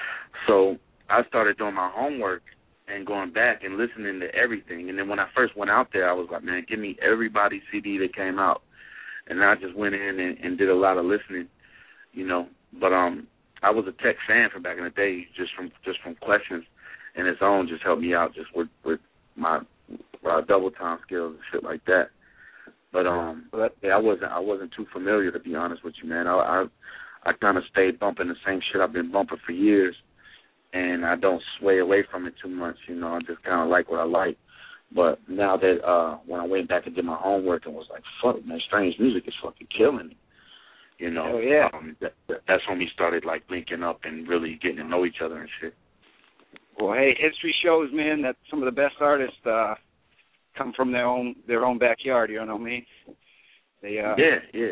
So I started doing my homework and going back and listening to everything. And then when I first went out there, I was like, man, give me everybody's C D that came out. And I just went in and, and did a lot of listening, you know. But um, I was a Tech fan from back in the day, just from just from Questions, and its own just helped me out just with, with my uh, double time skills and shit like that. But um, yeah, I wasn't I wasn't too familiar, to be honest with you, man. I I, I kind of stayed bumping the same shit I've been bumping for years. And I don't sway away from it too much, you know. I just kind of like what I like. But now that uh, when I went back and did my homework and was like, fuck, man, Strange Music is fucking killing me, you know. Oh, yeah. Um, that, that, that's when we started, like, linking up and really getting to know each other and shit. Well, hey, history shows, man, that some of the best artists uh, come from their own their own backyard, you know what I mean? They, uh, yeah, yeah.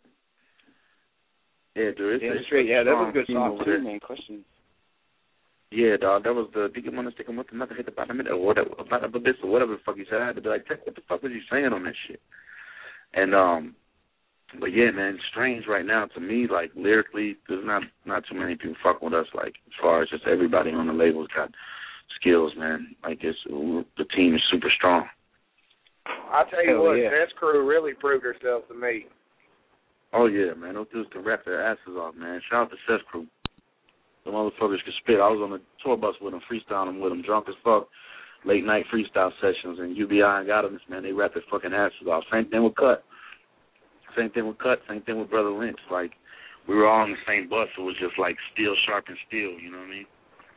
Yeah, dude. It's, yeah, it's straight. Yeah, that was a good team song, over too, there. man. Question. Yeah, dog, that was the, did you want to stick him with another hit the bottom of it, or whatever, bottom of this, or whatever the fuck he said. I had to be like, what the fuck was you saying on that shit? And, um, but yeah, man, Strange right now, to me, like, lyrically, there's not, not too many people fucking with us, like, as far as just everybody on the label's got skills, man. Like, it's, the team is super strong. I tell you Hell what, yeah. Test Crew really proved herself to me. Oh, yeah, man, those dudes can rap their asses off, man. Shout out to Seth Crew. The motherfuckers could spit. I was on the tour bus with them, freestyling with them, drunk as fuck, late night freestyle sessions, and U B I and Goddamn, man, they rap their fucking asses off. Same thing with Cut. Same thing with Cut. Same thing with Brother Lynch. Like, we were all on the same bus. It was just like steel sharpened steel, you know what I mean?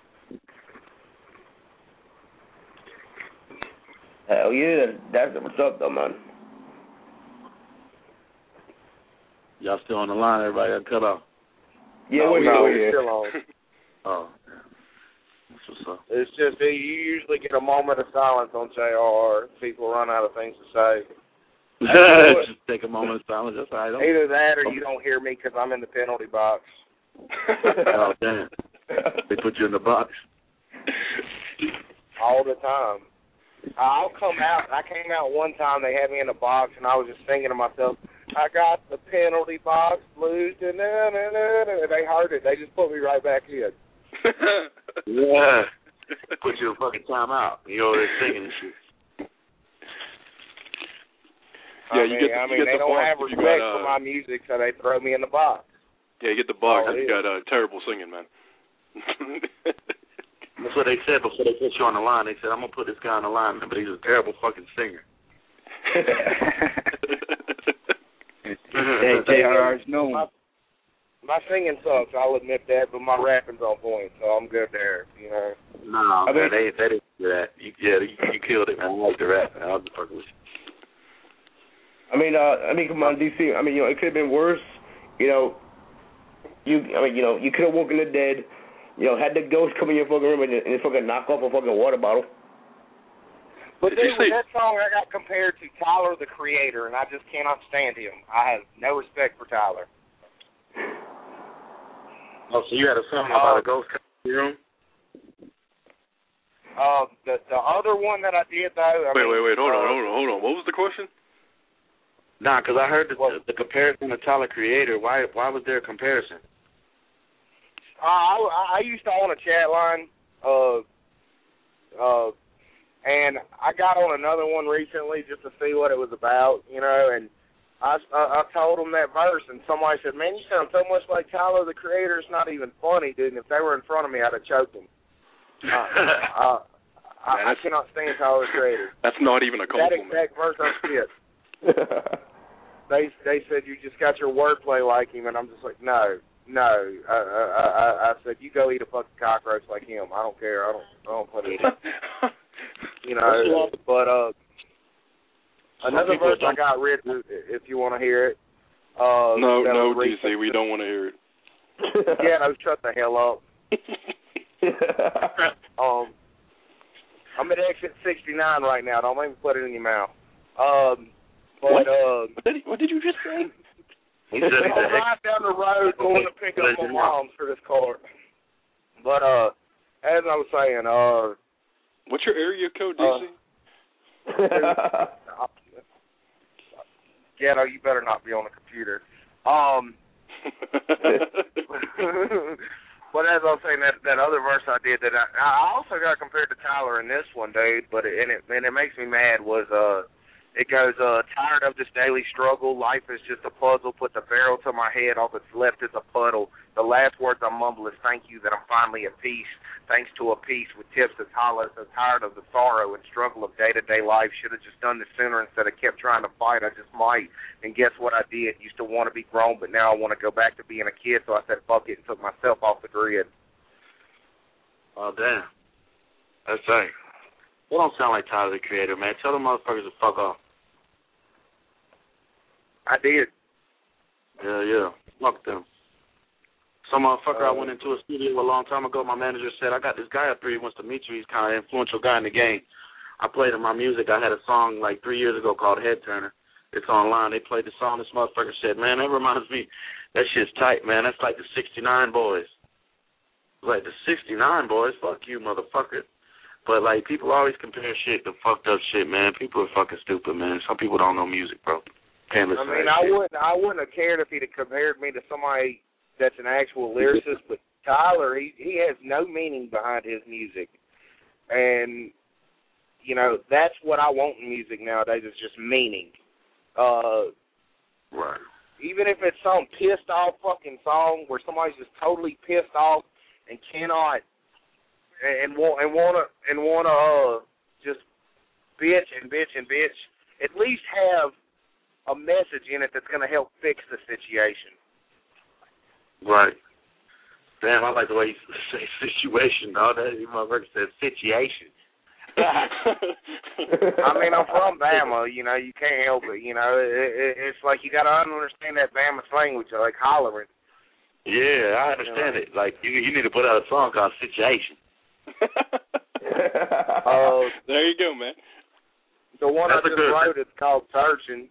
Hell yeah, that's what's up though, man. Y'all still on the line? Everybody got cut off. Yeah, no, we're no, here. we're still on. Oh, yeah. That's what's up. It's just that you usually get a moment of silence on J R. People run out of things to say. Just take a moment of silence. That's all right. Either that or you don't hear me because I'm in the penalty box. Oh, damn. They put you in the box. All the time. I'll come out. I came out one time. They had me in the box, and I was just thinking to myself, I got the penalty box blues. And they heard it. They just put me right back in. Yeah. put you in fucking timeout. You know, they're singing and shit. Yeah, I you mean, get the, I you mean, get they the don't box have if you respect got, uh, for my music, so they throw me in the box. Yeah, you get the box Oh, if you yeah. got uh, terrible singing, man. That's what they said before they put you on the line. They said, I'm going to put this guy on the line, but he's a terrible fucking singer. Hey, J R R's known. My, my singing sucks, I'll admit that, but my rapping's on point, so I'm good there, you know. No, I man, mean- they, they didn't do that. You, yeah, you, you killed it, man. I like the rap, man. I was fucking with you. I mean, uh, I mean, come on, D C. I mean, you know, it could have been worse. You know, you, I mean, you know, you could have woken the dead. You know, had the ghost come in your fucking room and, and fucking knock off a fucking water bottle. But Did you dude, say- with that song, I got compared to Tyler, the Creator, and I just cannot stand him. I have no respect for Tyler. Oh, so you had a song about a ghost coming in your room? Uh, the the other one that I did though. I Wait, mean, wait, wait, hold uh, on, hold on, hold on. What was the question? Nah, because I heard the, What? the, the comparison to Tyler Creator. Why why was there a comparison? Uh, I I used to own a chat line, uh, uh, and I got on another one recently just to see what it was about, you know, and I, I, I told them that verse, and somebody said, man, you sound so much like Tyler, the Creator, it's not even funny, dude, and if they were in front of me, I'd have choked them. Uh, uh, I, I cannot stand Tyler, the Creator. That's not even a That compliment. exact verse I spit. They they said you just got your wordplay like him, and I'm just like, no, no. I, I I I said you go eat a fucking cockroach like him. I don't care. I don't I don't put it in. You know, but uh, another people verse I don't- got written, if you want to hear it. Uh, no, that no, was D C, recent. we don't want to hear it. Yeah, no, shut the hell up. Um, I'm at exit sixty-nine right now. Don't make me put it in your mouth. Um, but What? uh, What did, he, what did you just say? He said I'm the right down the road going to pick up my mom's for this car. But uh, as I was saying, uh, What's your area code, D C? uh, Ghetto, you better not be on the computer. Um, but as I was saying, that that other verse I did that I, I also got compared to Tyler in this one, dude. But it, and it and it makes me mad was uh. It goes, uh, tired of this daily struggle. Life is just a puzzle. Put the barrel to my head. All that's left is a puddle. The last words I mumble is thank you that I'm finally at peace. Thanks to a peace with tips that's hollow. So tired of the sorrow and struggle of day-to-day life. Should have just done this sooner instead of kept trying to fight. I just might. And guess what I did? Used to want to be grown, but now I want to go back to being a kid. So I said fuck it and took myself off the grid. Oh, damn. That's right. They don't sound like Tyler, the Creator, man. Tell them motherfuckers to fuck off. I did. Yeah, yeah. Fuck them. Some motherfucker I went into a studio a long time ago, my manager said, I got this guy up here, he wants to meet you. He's kind of an influential guy in the game. I played him my music. I had a song like three years ago called Head Turner. It's online. They played the song. This motherfucker said, man, that reminds me, that shit's tight, man. That's like the sixty-nine Boys. Like the sixty-nine Boys? Fuck you, motherfucker. But, like, people always compare shit to fucked up shit, man. People are fucking stupid, man. Some people don't know music, bro. Can't listen I to mean, that I shit. wouldn't, I wouldn't have cared if he'd have compared me to somebody that's an actual lyricist, but Tyler, he he has no meaning behind his music, and you know that's what I want in music nowadays is just meaning. Uh, Right. even if it's some pissed off fucking song where somebody's just totally pissed off and cannot and want and wanna and wanna uh, just bitch and bitch and bitch, at least have a message in it that's going to help fix the situation. Right. Damn, I like the way you say situation, dog. That motherfucker said situation. I mean, I'm from Bama, you know, you can't help it, you know. It, it, it's like you got to understand that Bama language, like hollering. Yeah, I understand it. Like, you you need to put out a song called Situation. Uh, there you go, man. The one That's I a just good- wrote, it's called Searching.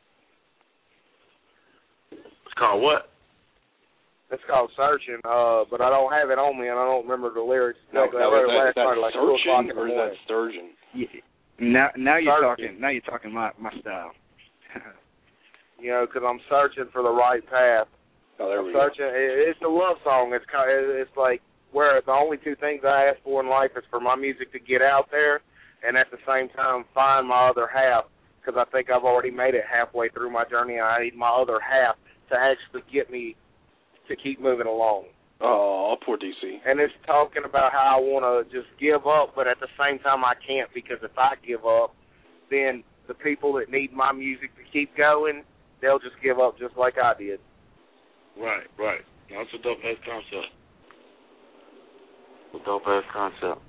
It's called what? It's called Searching, uh, but I don't have it on me, and I don't remember the lyrics. No, exactly. I now, wrote is it that, last is that night, like two o'clock surgeon in the or is that morning. sturgeon? Yeah. Now, now you're Searching. talking. Now you're talking my my style. You know, because I'm searching for the right path. Oh, there I'm we go. searching. It, it's a love song. It's kind of, it's like where the only two things I ask for in life is for my music to get out there, and at the same time find my other half, because I think I've already made it halfway through my journey, and I need my other half to actually get me to keep moving along. Oh, poor D C. And it's talking about how I want to just give up, but at the same time I can't, because if I give up, then the people that need my music to keep going, they'll just give up just like I did. Right, right. That's a dope-ass concept. A dope-ass concept.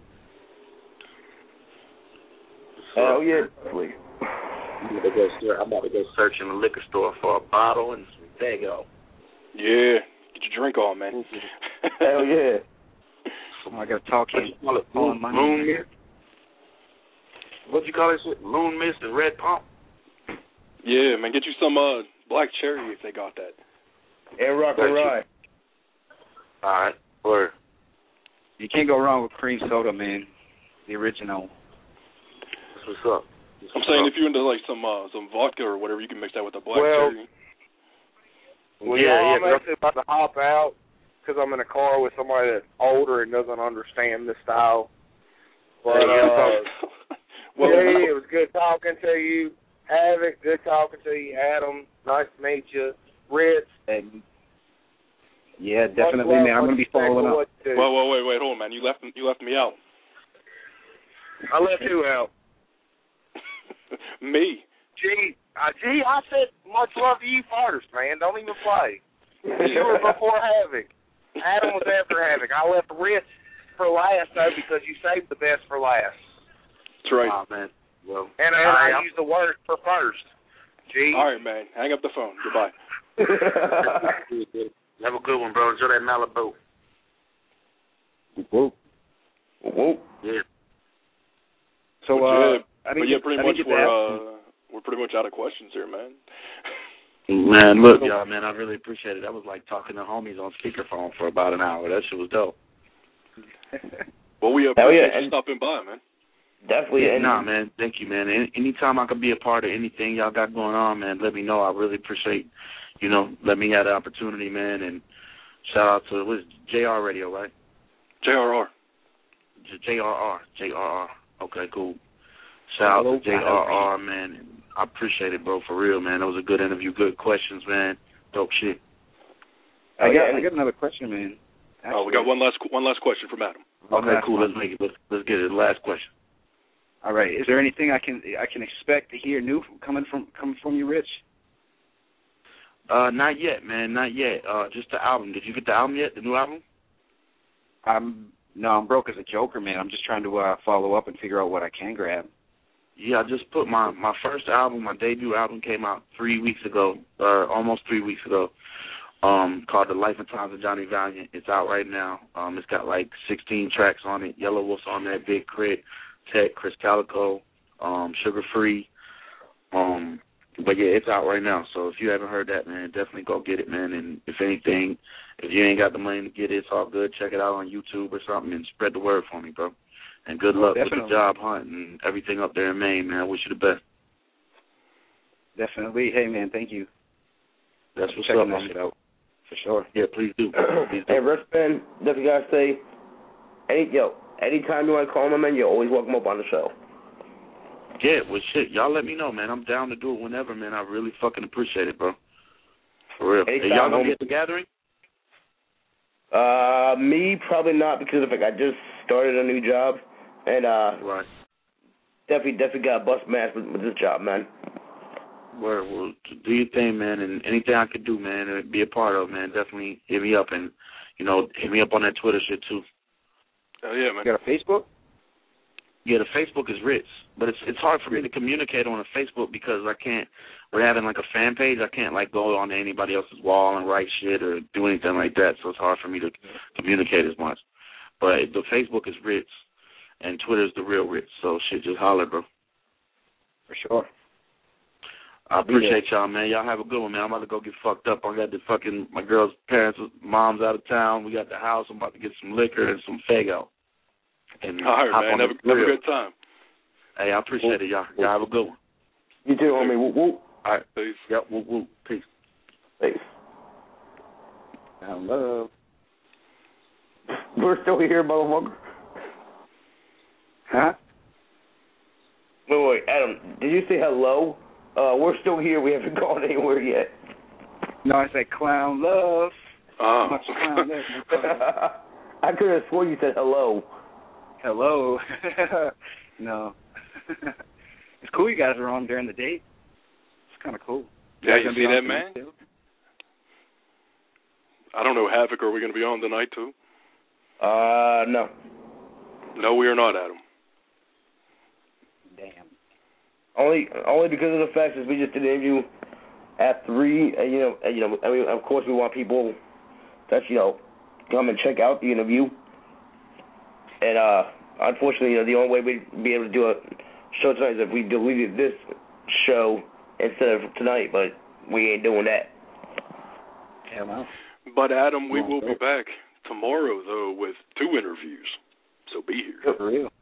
Hell yeah. I'm about to go, I'm about to go search in the liquor store for a bottle and some Dago. Yeah. Get your drink on, man. Hell yeah. Oh, I got to talk What you call it? Moon, moon mist? What you call this shit? Moon mist and red pump? Yeah, man. Get you some uh, black cherry if they got that. And rock and rye. All right. Word. You can't go wrong with cream soda, man. The original. That's what's up. That's I'm what's saying up. if you're into like some uh, some vodka or whatever, you can mix that with the black Well, cherry. Well, yeah, yeah, yeah. I'm actually about to hop out because I'm in a car with somebody that's older and doesn't understand the style. But, uh, well, yeah, it was good talking to you. Havoc, good talking to you. Adam, nice to meet you. Ritz. And yeah, definitely, man. I'm going to be following up. Whoa, whoa, wait, wait, hold on, man. You left you left me out. I left you out. Me. Gee, uh, gee, I said much love to you first, man. Don't even play. You were before Havoc. Adam was after Havoc. I left Ritz for last, though, because you saved the best for last. That's right. Oh, man. Well, And, and right, I used the word for first. Gee. All right, man. Hang up the phone. Goodbye. Have a good one, bro. Enjoy that Malibu. Whoop. Whoop. Yeah. So, but uh, yeah, I but mean, yeah, pretty I much mean, we're uh, we're pretty much out of questions here, man. Man, look, y'all, man, I really appreciate it. That was like talking to homies on speakerphone for about an hour. That shit was dope. Well, we Hell yeah, appreciate you and- stopping by, man. Definitely. Yeah, And nah, man, thank you, man. Any, anytime I can be a part of anything y'all got going on, man, let me know. I really appreciate, you know, let me have the opportunity, man. And shout out to, what is it, J R Radio, right? J R R. J R R. J R R. Okay, cool. Shout out to J R R, man. I appreciate it, bro, for real, man. That was a good interview, good questions, man. Dope shit. I got, yeah, I got another question, man. Actually, Oh, we got one last one last question from Adam. Okay, last cool. one. Let's make it. Let's let's get it. Last question. All right. Is there anything I can I can expect to hear new from, coming from coming from you, Rich? Uh, not yet, man. Not yet. Uh, just the album. Did you get the album yet? The new album? I'm no, I'm broke as a joker, man. I'm just trying to uh, follow up and figure out what I can grab. Yeah, I just put my my first album, my debut album, came out three weeks ago, or almost three weeks ago. Um, called The Life and Times of Johnny Valiant. It's out right now. Um, it's got like sixteen tracks on it. Yellow Wolf's on there, Big Crit, Tech, Chris Calico, um, Sugar Free. Um, but yeah, it's out right now. So if you haven't heard that, man, definitely go get it, man. And if anything, if you ain't got the money to get it, it's all good. Check it out on YouTube or something and spread the word for me, bro. And good luck Definitely. with the job hunt and everything up there in Maine, man. I wish you the best. Definitely. Hey, man, thank you. That's what's Checking up, that man. shit out for sure. Yeah, please do. Please do. Hey, Russ Ben, definitely gotta say, any yo, anytime you want to call my man, you're always welcome up on the show. Yeah, well, shit, y'all let me know, man. I'm down to do it whenever, man. I really fucking appreciate it, bro. For real. Hey, Anytime, y'all gonna homie. be at the gathering? Uh, me probably not because of like I just started a new job, and uh, Right. definitely definitely got a bust mass with, with this job, man. Word, well, do your thing, man, and anything I could do, man, or be a part of, man, definitely hit me up and, you know, hit me up on that Twitter shit, too. Oh yeah, man. You got a Facebook? Yeah, the Facebook is Ritz, but it's it's hard for me to communicate on a Facebook because I can't, we're having like a fan page, I can't like go on to anybody else's wall and write shit or do anything like that, so it's hard for me to communicate as much. But the Facebook is Ritz, and Twitter's the real Ritz, so shit, just holler, bro. For sure. I appreciate y'all, man. Y'all have a good one, man. I'm about to go get fucked up. I got the fucking, my girl's parents, mom's out of town. We got the house. I'm about to get some liquor and some Faygo. And All right, hop man. on Have, the a- have a grill. good time. Hey, I appreciate it, y'all. Y'all have a good one. You too, homie. Whoop whoop. All right. Peace. Yep, woo woo. Peace. Peace. Hello. We're still here, motherfucker. Huh? Wait, wait, Adam, did you say hello? Uh, we're still here. We haven't gone anywhere yet. No, I said clown love. Oh. Much clown love. I could have sworn you said hello. Hello. No. It's cool you guys are on during the date. It's kind of cool. Yeah, you gonna see be on that, man? too? I don't know, Havoc, are we going to be on tonight, too? Uh, no. No, we are not, Adam. Damn. Only, only because of the fact that we just did an interview at three. And, you know, and, you know. I mean, of course, we want people that you know come and check out the interview. And uh, unfortunately, you know, the only way we'd be able to do a show tonight is if we deleted this show instead of tonight. But we ain't doing that. Yeah, well. But, Adam, we will be back tomorrow, though, with two interviews. So be here. For real.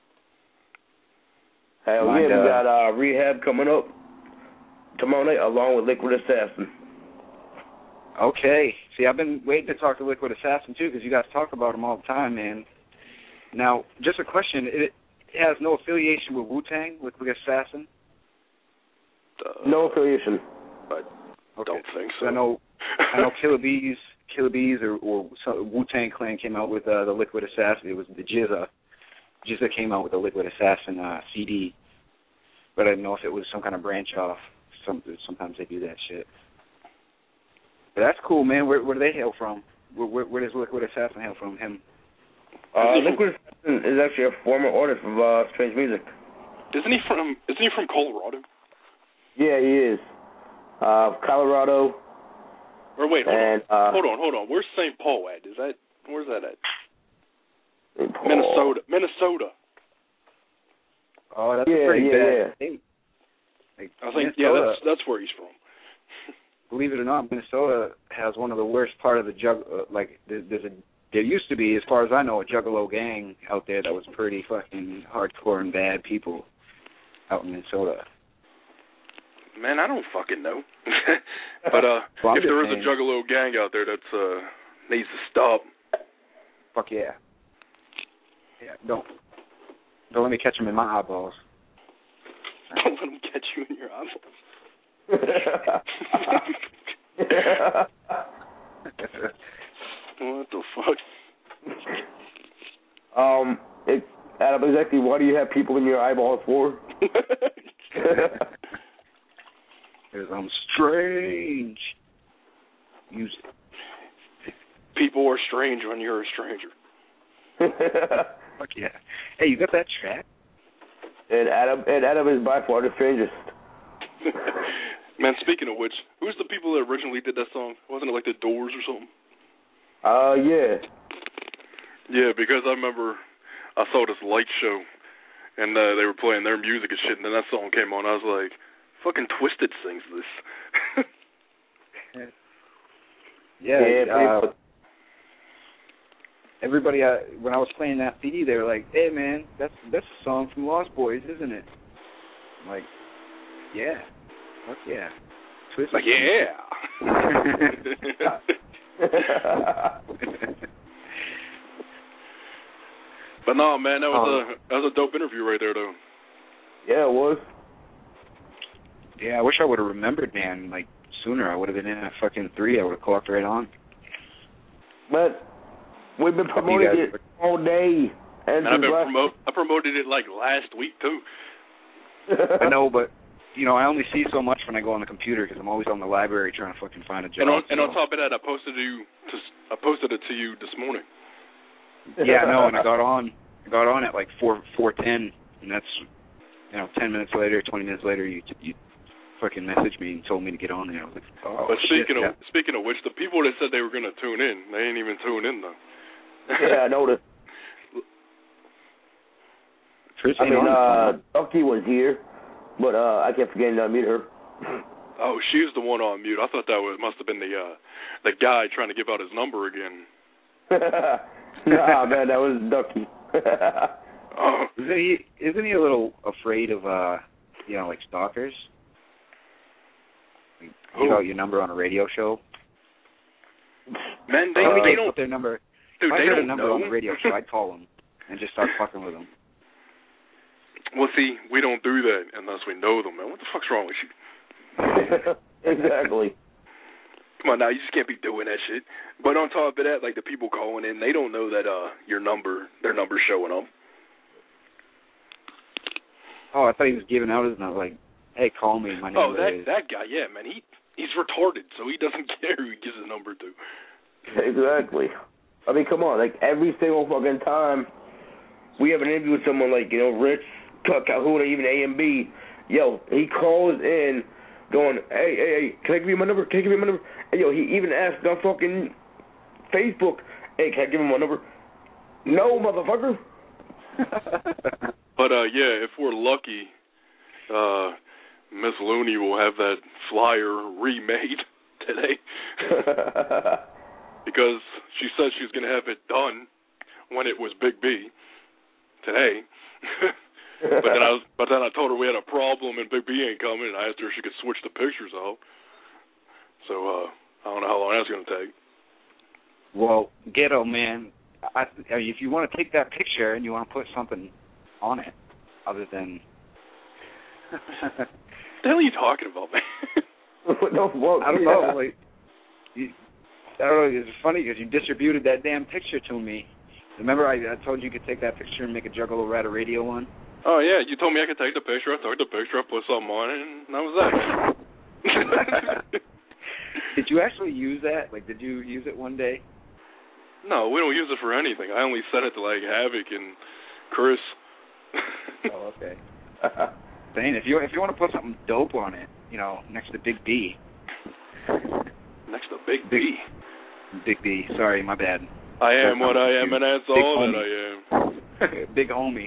Hell Mind, yeah, we uh, got uh, Rehab coming up tomorrow night along with Liquid Assassin. Okay. See, I've been waiting to talk to Liquid Assassin, too, because you guys talk about him all the time, man. Now, just a question. It, it has no affiliation with Wu-Tang, Liquid Assassin? Uh, No affiliation. I Okay. don't think so. I know I know Killer Bees, Killer Bees or, or some, Wu-Tang Clan came out with uh, the Liquid Assassin. It was the Jizza. Jizza came out with the Liquid Assassin uh, C D. But I didn't know if it was some kind of branch off. Some, sometimes they do that shit. But that's cool, man. Where, where do they hail from? Where, where, where does Liquid Assassin hail from? Him? Uh, Liquid Assassin is actually a former artist of uh, Strange Music. Isn't he from, isn't he from Colorado? Yeah, he is. Uh, Colorado. Or wait, hold and, on. Uh, hold on, hold on. Where's Saint Paul at? Is that, where's that at? Saint Paul. Minnesota. Minnesota. Oh, that's Yeah, a pretty yeah, bad yeah. state. Like, I think, Minnesota, yeah, that's that's where he's from. believe it or not, Minnesota has one of the worst part of the jug. Uh, like, there, there's a there used to be, as far as I know, a Juggalo gang out there that was pretty fucking hardcore and bad people out in Minnesota. Man, I don't fucking know. But uh, Well, I'm if there just is a saying. Juggalo gang out there that's uh needs to stop. Fuck yeah. Yeah, don't don't let me catch them in my eyeballs. Don't let them catch you in your eyeballs. What the fuck? um, it, Adam, exactly what do you have people in your eyeballs for? Because I'm strange. Use it. People are strange when you're a stranger. Fuck yeah. Hey, you got that track? And Adam, and Adam is by far the strangest. Man, speaking of which, who's the people that originally did that song? Wasn't it like the Doors or something? Uh, yeah. Yeah, because I remember I saw this light show, and uh, they were playing their music and shit, and then that song came on. I was like, fucking Twisted sings this. Yeah. yeah uh, everybody, uh, when I was playing that C D, they were like, "Hey, man, that's that's a song from Lost Boys, isn't it?" I'm like, yeah, fuck yeah. Twisted. Like, yeah. But no, man, that was um, a that was a dope interview right there, though. Yeah, it was. Yeah, I wish I would have remembered, man. Like sooner, I would have been in at fucking three. I would have clocked right on. But we've been promoting it all day. And, and I've been promote I promoted it like last week too. I know, but you know, I only see so much when I go on the computer because I'm always on the library trying to fucking find a job. And on, and so. on top of that, I posted you to I posted it to you this morning. Yeah, I know, and I got on. I got on at like four four ten, and that's you know ten minutes later, twenty minutes later, you you fucking messaged me and told me to get on there. I was like, oh But speaking shit, of yeah. speaking of which, the people that said they were gonna tune in, they ain't even tuned in though. Yeah, I noticed. Chris I mean, on uh, Ducky was here, but uh, I kept forgetting to unmute her. Oh, she was the one on mute. I thought that was must have been the uh, the guy trying to give out his number again. Nah, man, that was Ducky. Oh. Isn't he? Isn't he a little afraid of uh, you know, like stalkers? Give out your number on a radio show. Man, they Uh, they don't put their number. Dude, if I they heard don't a number know. on the radio show, I'd call them and just start fucking with them. Well, see, we don't do that unless we know them, man. What the fuck's wrong with you? Exactly. Come on now, you just can't be doing that shit. But on top of that, like the people calling in, they don't know that uh your number, their number's showing up. Oh, I thought he was giving out his number, like, hey, call me, my name Oh, that is... that guy, yeah, man, he he's retarded, so he doesn't care who he gives his number to. Exactly. I mean, come on, like every single fucking time we have an interview with someone like, you know, Rich, Calhoun, even A and B, yo, he calls in going, hey, hey, hey, can I give you my number? Can I give you my number? Hey, yo, he even asked on fucking Facebook, hey, can I give him my number? No, motherfucker. But, uh, yeah, if we're lucky, uh, Miss Looney will have that flyer remade today. Because she said she was going to have it done when it was Big B today. but then I was, but then I told her we had a problem and Big B ain't coming, and I asked her if she could switch the pictures out. So uh, I don't know how long that's going to take. Well, Ghetto, man, I, I mean, if you want to take that picture and you want to put something on it other than... What the hell are you talking about, man? No, well, I don't yeah. know. Like, you, I don't know. It's funny because you distributed that damn picture to me. Remember I, I told you you could take that picture and make a Juggalo Rata Radio one? Oh, yeah. You told me I could take the picture. I took the picture. I put something on it, and that was that. Did you actually use that? Like, did you use it one day? No, we don't use it for anything. I only sent it to, like, Havoc and Chris. Oh, okay. Dang, if you if you want to put something dope on it, you know, next to Big B. Next to Big B. Big B. Sorry, my bad. I am what I am, and that's all homie. that I am. Big homie.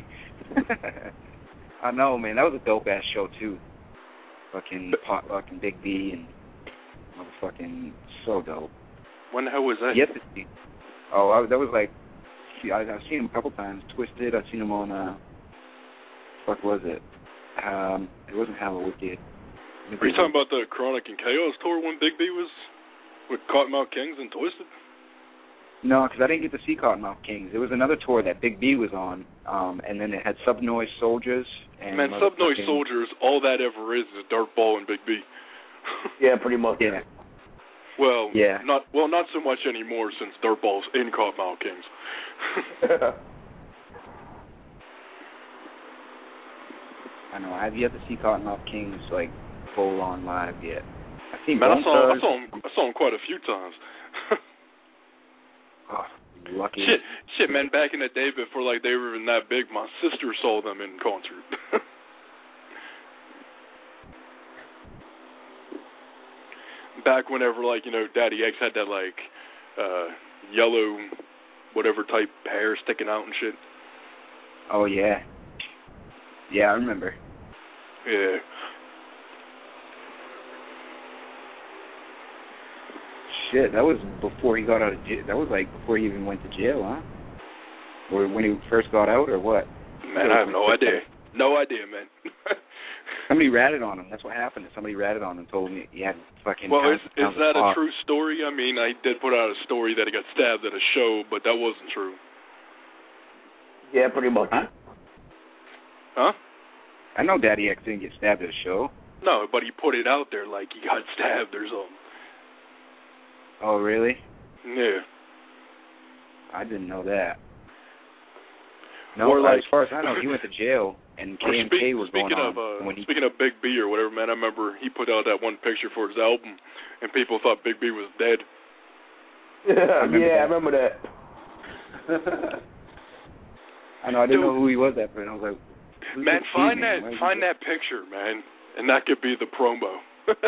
I know, man. That was a dope ass show too. Fucking pot, fucking Big B and motherfucking so dope. When the hell was that? Yep. Oh, I, that was like, I, I've seen him a couple times. Twisted. I've seen him on. Uh, what was it? Um, it wasn't Hella Wicked. Are you talking about the Chronic and Chaos tour when Big B was with Cottonmouth Kings and Twisted? No, because I didn't get to see Cottonmouth Kings. It was another tour that Big B was on, um, and then it had Subnoise Soldiers. And Man, Subnoise Soldiers, all that ever is is Dirtball and Big B. Yeah, pretty much. Yeah. Well, yeah. not well, not so much anymore since Dirtball's in Cottonmouth Kings. I know. I've yet to see Cottonmouth Kings like full on live yet. I've seen Man, I saw, I Stars. saw him. I saw him quite a few times. Oh, lucky. Shit, shit, man. Back in the day, before like they were even that big, my sister saw them in concert. Back whenever, like, you know, Daddy X had that like uh, yellow, whatever type hair sticking out and shit. Oh yeah. Yeah, I remember. Yeah. Shit, that was before he got out of jail. That was like before he even went to jail, huh? Or when he first got out, or what? Man, I have no idea. No idea, man. Somebody ratted on him. That's what happened. Somebody ratted on him and told me he had fucking. Well, is, is that a pot. true story? I mean, I did put out a story that he got stabbed at a show, but that wasn't true. Yeah, pretty much. Huh? Huh? I know Daddy X didn't get stabbed at a show. No, but he put it out there like he got stabbed or something. Oh, really? Yeah. I didn't know that. No, or like, as far as I know, he went to jail, and K M K speak, was speaking going of, on. uh, when he... Speaking of Big B or whatever, man, I remember he put out that one picture for his album, and people thought Big B was dead. Yeah, I remember yeah, that. I remember that. I know, I didn't Dude, know who he was at first. I was like, man, find that, find that picture, man, and that could be the promo.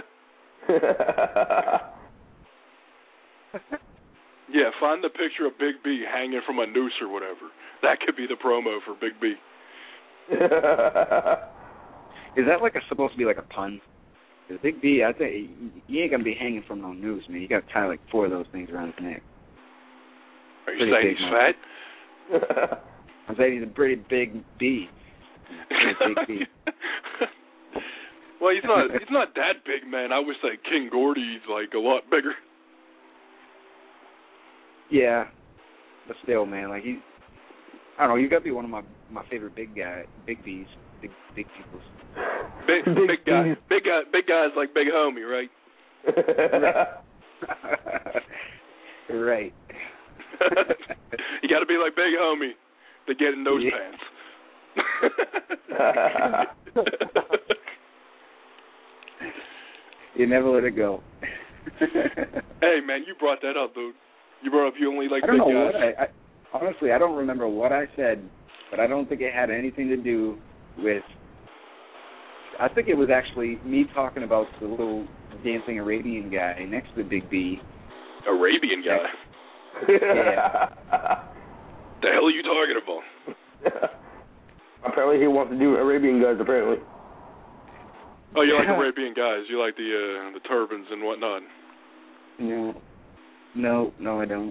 Yeah, find the picture of Big B hanging from a noose or whatever. That could be the promo for Big B. Is that like a, supposed to be like a pun? Because Big B, I think he ain't gonna be hanging from no noose, man. You got to tie like four of those things around his neck. Are you Pretty saying big, he's man. fat? I'm saying he's a pretty big B. Pretty big B. Well, he's not. He's not that big, man. I would say King Gordy's like a lot bigger. Yeah, but still, man, like he, I don't know, you got to be one of my my favorite big guy, big B's, big big peoples. Big big, big guy, big guy, big guys like Big Homie, right? Right. You got to be like Big Homie to get in those yeah. pants. You never let it go. Hey, man, you brought that up, dude. You brought up you only like I don't big know guys. what I, I honestly I don't remember what I said, but I don't think it had anything to do with. I think it was actually me talking about the little dancing Arabian guy next to Big B. Arabian guy? Yeah. The hell are you talking about? Apparently he wants to do Arabian guys, apparently. Oh, you like Arabian guys. You like the uh, the turbans and whatnot. No. No, no, I don't.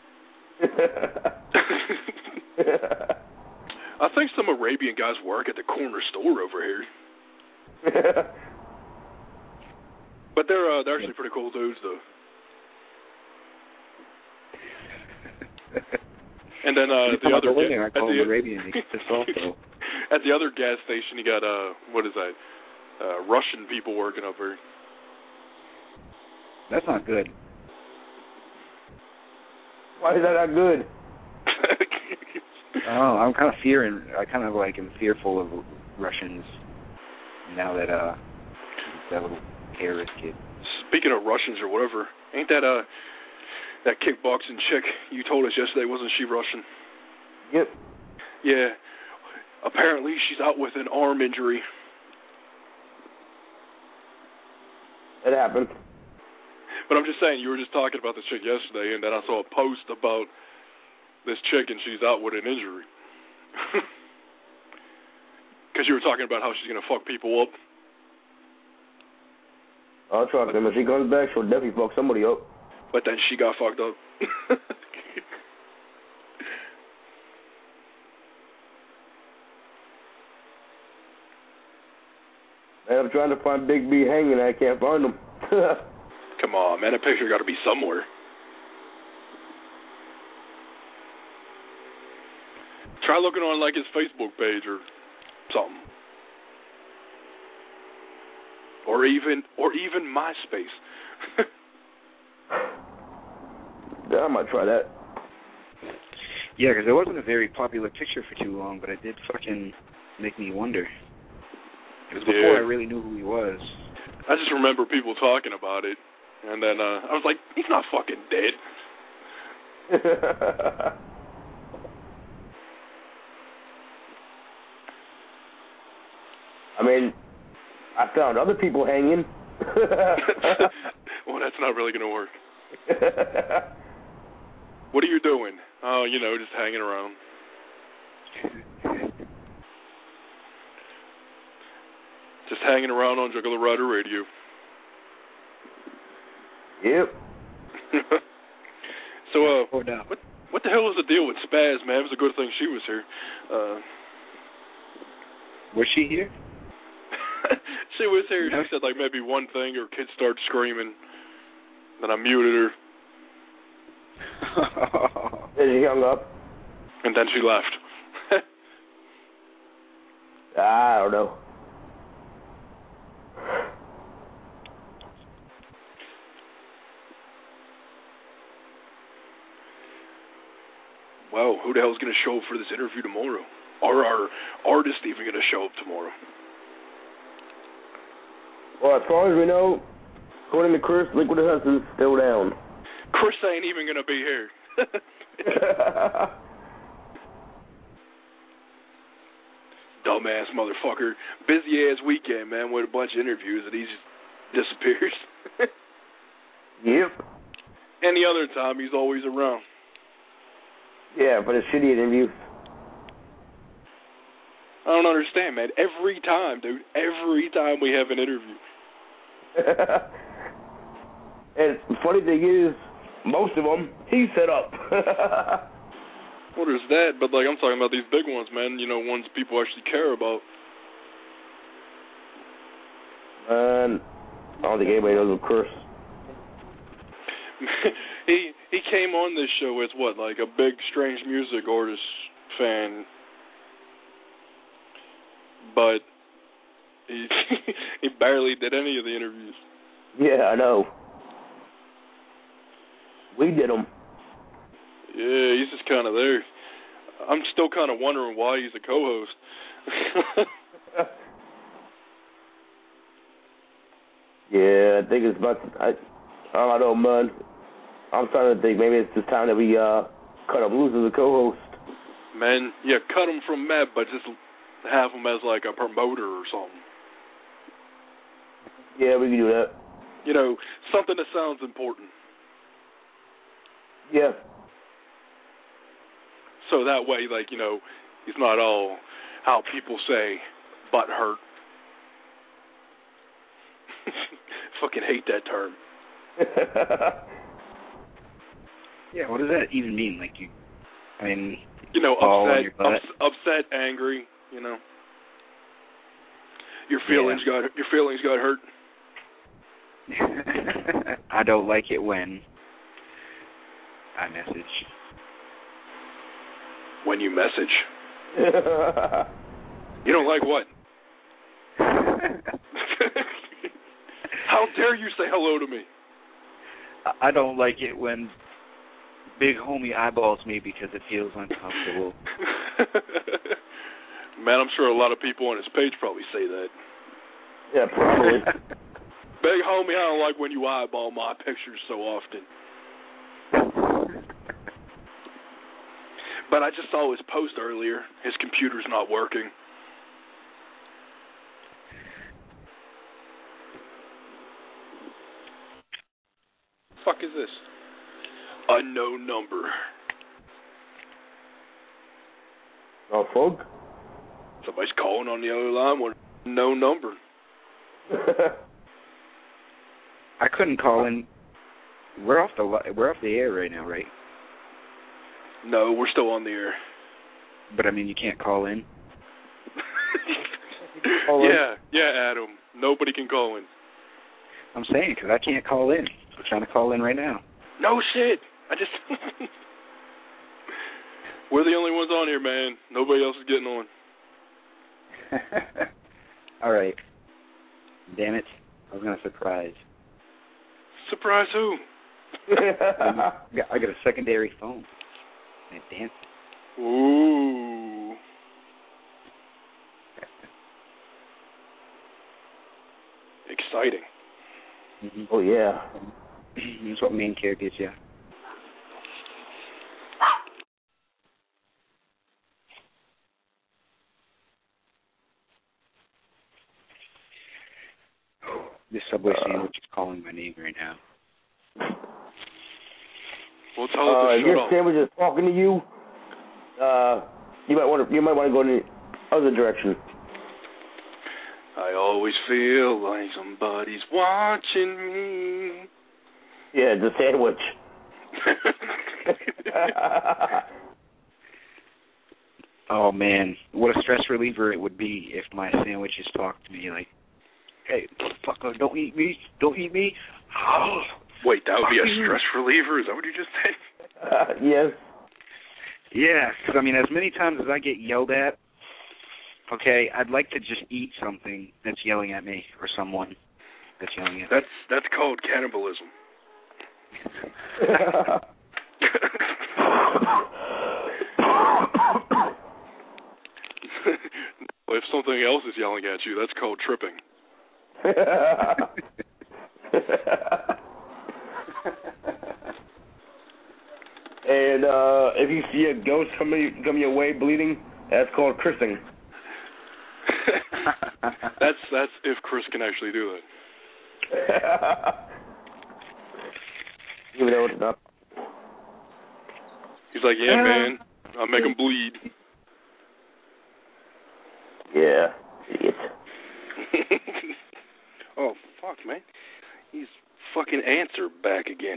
I think some Arabian guys work at the corner store over here. But they're uh, they're actually pretty cool dudes, though. And then uh, the other living, ga- I call at, the, Arabian, also. At the other gas station, you got uh, what is that? Uh, Russian people working up here. That's not good. Why is that not good? Oh, I'm kind of fearing. I kind of like am fearful of Russians now that uh that little terrorist kid. Speaking of Russians or whatever, ain't that uh that kickboxing chick you told us yesterday, wasn't she Russian? Yep. Yeah. Apparently she's out with an arm injury. It happened. But I'm just saying, you were just talking about this chick yesterday, and then I saw a post about this chick, and she's out with an injury. Because you were talking about how she's going to fuck people up. I'll trust him. If she comes back, she'll definitely fuck somebody up. But then she got fucked up. And I'm trying to find Big B hanging, and I can't find him. Come on, man. That picture got to be somewhere. Try looking on, like, his Facebook page or something. Or even, or even MySpace. Yeah, I might try that. Yeah, because it wasn't a very popular picture for too long, but it did fucking make me wonder. It was before yeah. I really knew who he was. I just remember people talking about it, and then uh, I was like, he's not fucking dead. I mean, I found other people hanging. Well, that's not really going to work. What are you doing? Oh, you know, just hanging around. Just hanging around on Juggalo Rider Radio. Yep. So, uh, what what the hell was the deal with Spaz, man? It was a good thing she was here. Uh, was she here? She was here. She said, like, maybe one thing, her kids started screaming. Then I muted her. Then she hung up. And then she left. I don't know. Well, who the hell's going to show up for this interview tomorrow? Are our artists even going to show up tomorrow? Well, as far as we know, according to Chris, Liquid Hudson's still down. Chris ain't even going to be here. Dumbass motherfucker. Busy ass weekend, man, with a bunch of interviews, and he just disappears. Yep. Any other time, he's always around. Yeah, but it's shitty interviews. I don't understand, man. Every time, dude. Every time we have an interview. And the funny thing is, most of them, he set up. Well, there's that, but, like, I'm talking about these big ones, man. You know, ones people actually care about. Man, I don't think anybody knows who Chris. he he came on this show as what, like a big strange music artist fan, but he he barely did any of the interviews. Yeah, I know. We did them. Yeah, he's just kind of there. I'm still kind of wondering why he's a co-host. Yeah, I think it's about. I, I don't know, man. I'm starting to think maybe it's just time that we uh, cut him loose as a co-host. Man, yeah, cut him from Matt, but just have him as like a promoter or something. Yeah, we can do that. You know, something that sounds important. Yeah. So that way, like, you know, he's not all, how people say, butt hurt. Fucking hate that term. Yeah, what does that even mean? Like, you, I mean, you know, upset, ups, upset, angry, you know. Your feelings yeah. got your feelings got hurt. I don't like it when I message. When you message. You don't like what? How dare you say hello to me? I don't like it when Big Homie eyeballs me because it feels uncomfortable. Man, I'm sure a lot of people on his page probably say that. Yeah, probably. Big Homie, I don't like when you eyeball my pictures so often. But I just saw his post earlier. His computer's not working. Fuck is this? Unknown number. Oh, folk? Somebody's calling on the other line with no number. I couldn't call in. We're off the we're off the air right now, right? No, we're still on the air. But I mean, you can't call in. call yeah, in? yeah, Adam. Nobody can call in. I'm saying because I can't call in. I'm trying to call in right now. No shit. I just. We're the only ones on here, man. Nobody else is getting on. All right. Damn it. I was going to surprise. Surprise who? I got a secondary phone. And it dances. Ooh. Exciting. Mm-hmm. Oh, yeah. That's what main care gets you. This Subway uh, sandwich is calling my name right now. Well, tell uh, it to if your shut up. sandwich is talking to you, uh, you might want to you might want to go in the other direction. I always feel like somebody's watching me. Yeah, the sandwich. Oh man, what a stress reliever it would be if my sandwiches talked to me like, "Hey, motherfucker, don't eat me, don't eat me." Oh, wait, that would be a stress reliever? Is that what you just said? Uh, yes. Yeah, because I mean, as many times as I get yelled at, okay, I'd like to just eat something that's yelling at me or someone that's yelling at me. That's that's called cannibalism. If something else is yelling at you, that's called tripping. And uh, if you see a ghost coming coming your way bleeding, that's called cursing. that's that's if Chris can actually do that. Even though it's not. He's like, yeah, man, I'll make him bleed. Yeah, idiot. Oh, fuck, man. He's fucking answer back again.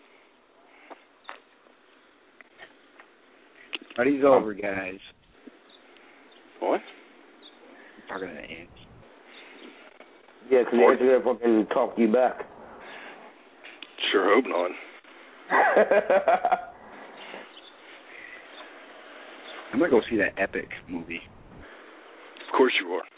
Party's over, guys. What? I'm talking to ants. Yeah, because the ant's going to fucking talk you back. Sure hope not. I'm gonna go see that epic movie. Of course you are.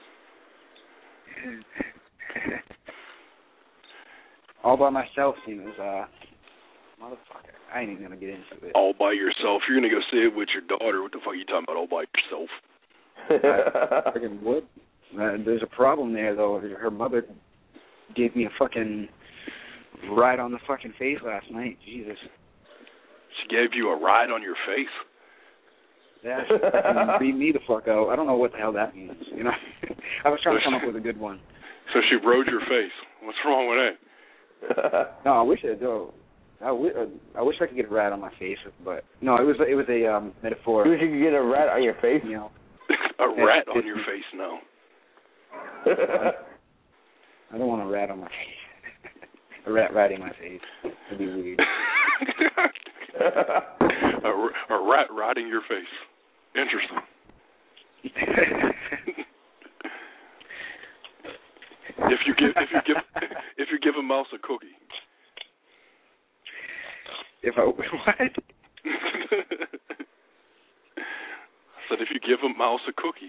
All by myself seems uh motherfucker. I ain't even gonna get into it. All by yourself. You're gonna go see it with your daughter. What the fuck are you talking about? All by yourself. I fucking would. Uh, there's a problem there though. Her mother gave me a fucking ride on the fucking face last night. Jesus. She gave you a ride on your face? Yeah, she fucking beat me the fuck out. I don't know what the hell that means. You know, I was trying to come up with a good one. So she rode your face. What's wrong with that? No, I wish I do. I, w- I wish I could get a rat on my face, but no, it was it was a um, metaphor. You wish you could get a rat on your face? You know, a rat on your face? No. I don't want a rat on my face. A rat riding my face. It'd be weird. a, a rat riding your face. Interesting. if you give if you give if you give a mouse a cookie. If I what? I said if you give a mouse a cookie.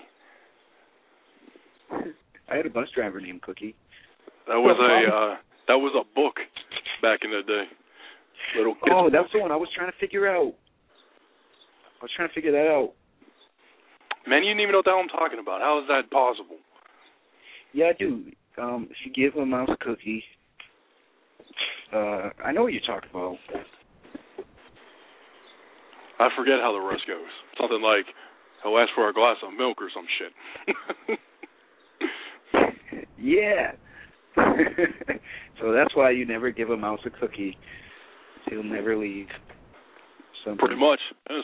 I had a bus driver named Cookie. That was a uh, that was a book back in the day. Little kids. Oh, that's the one I was trying to figure out. I was trying to figure that out. Man, you didn't even know what the hell I'm talking about. How is that possible? Yeah, I do. Um, if you give a mouse a cookie, uh, I know what you're talking about. I forget how the rest goes. Something like, he'll ask for a glass of milk or some shit. Yeah. So that's why you never give a mouse a cookie. He'll never leave. Something. Pretty much, yes.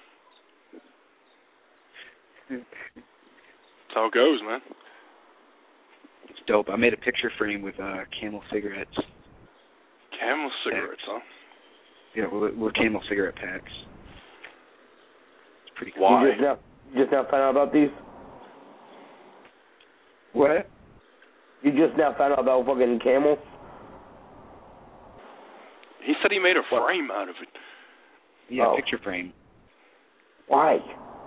That's how it goes, man. It's dope. I made a picture frame with uh, Camel cigarettes. Camel cigarettes, huh? Yeah, with, with Camel cigarette packs. It's pretty cool. Why? You just now, just now found out about these? What? You just now found out about fucking Camel? He said he made a frame out of it. Yeah, oh. picture frame. Why?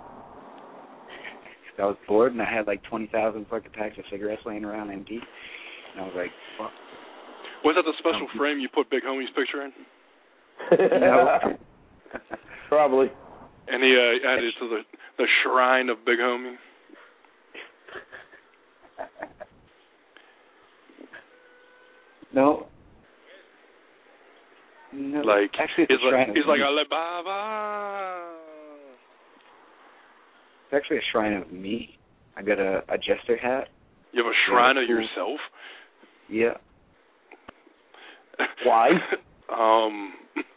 I was bored and I had like twenty thousand fucking packs of cigarettes laying around empty. And I was like, fuck. Was that the special um, frame you put Big Homie's picture in? No. Probably. And he uh, added it to the, the shrine of Big Homie? No. No. Like, actually, it's it's like, he's like, me. Alibaba. It's actually a shrine of me. I got a, a jester hat. You have a shrine yeah, of cool. yourself? Yeah. Why? um,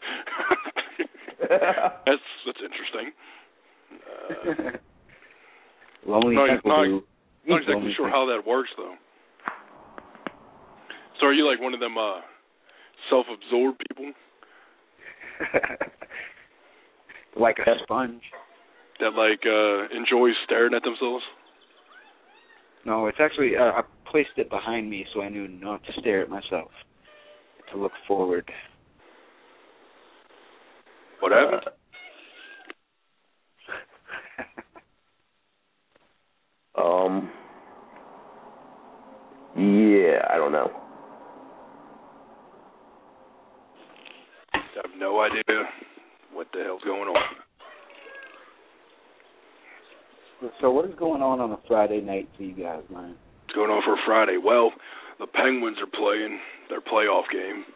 that's that's interesting. Uh, Lonely not, people not, do. not exactly Lonely sure people. how that works, though. So are you like one of them uh, self-absorbed people? Like a sponge. That, like, uh, enjoys staring at themselves? No, it's actually, uh, I placed it behind me so I knew not to stare at myself, to look forward. What happened? um, yeah, I don't know. I have no idea what the hell's going on. So what is going on on a Friday night for you guys, man? What's going on for a Friday? Well, the Penguins are playing their playoff game.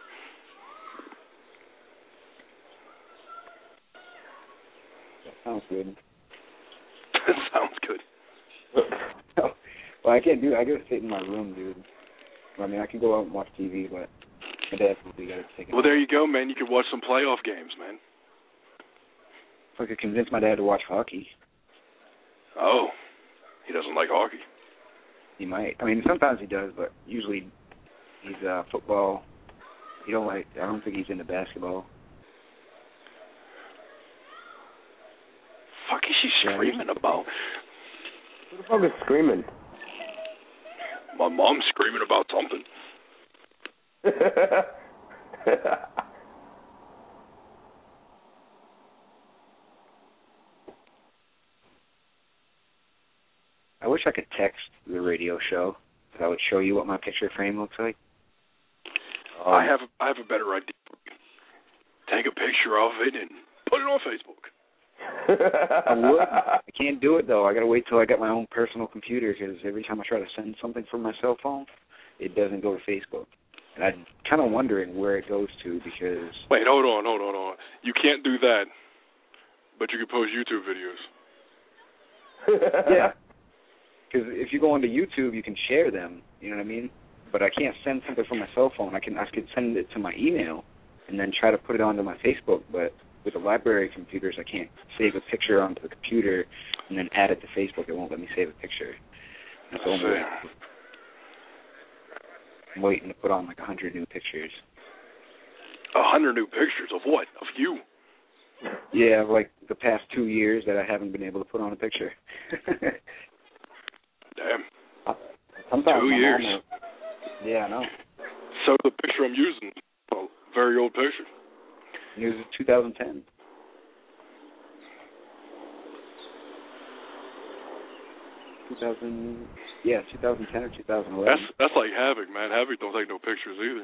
That sounds good. That sounds good. Well, I can't do it. I gotta sit in my room, dude. I mean, I can go out and watch T V, but my dad probably gotta take it. Well, there you go, man. You could watch some playoff games, man. If I could convince my dad to watch hockey. Oh, he doesn't like hockey. He might. I mean, sometimes he does, but usually he's uh, football. He don't like. I don't think he's into basketball. Fuck is she screaming about? Who the fuck is screaming? My mom's screaming about something. I could text the radio show. So I would show you what my picture frame looks like. Um, I have a, I have a better idea. Take a picture of it and put it on Facebook. I would. I can't do it though. I gotta wait till I get my own personal computer because every time I try to send something from my cell phone, it doesn't go to Facebook. And I'm kind of wondering where it goes to because. Wait, hold on, hold on, hold on. You can't do that, but you can post YouTube videos. Yeah. Because if you go onto YouTube, you can share them. You know what I mean? But I can't send something from my cell phone. I can I could send it to my email and then try to put it onto my Facebook. But with the library computers, I can't save a picture onto the computer and then add it to Facebook. It won't let me save a picture. That's the only way. I'm waiting to put on like a hundred new pictures. A hundred new pictures of what? Of you? Yeah, like the past two years that I haven't been able to put on a picture. Damn. Sometimes two years. Will, yeah, I know. So the picture I'm using, a very old picture. It was two thousand ten. two thousand, yeah, two thousand ten or two thousand eleven. That's that's like Havoc, man. Havoc don't take no pictures either.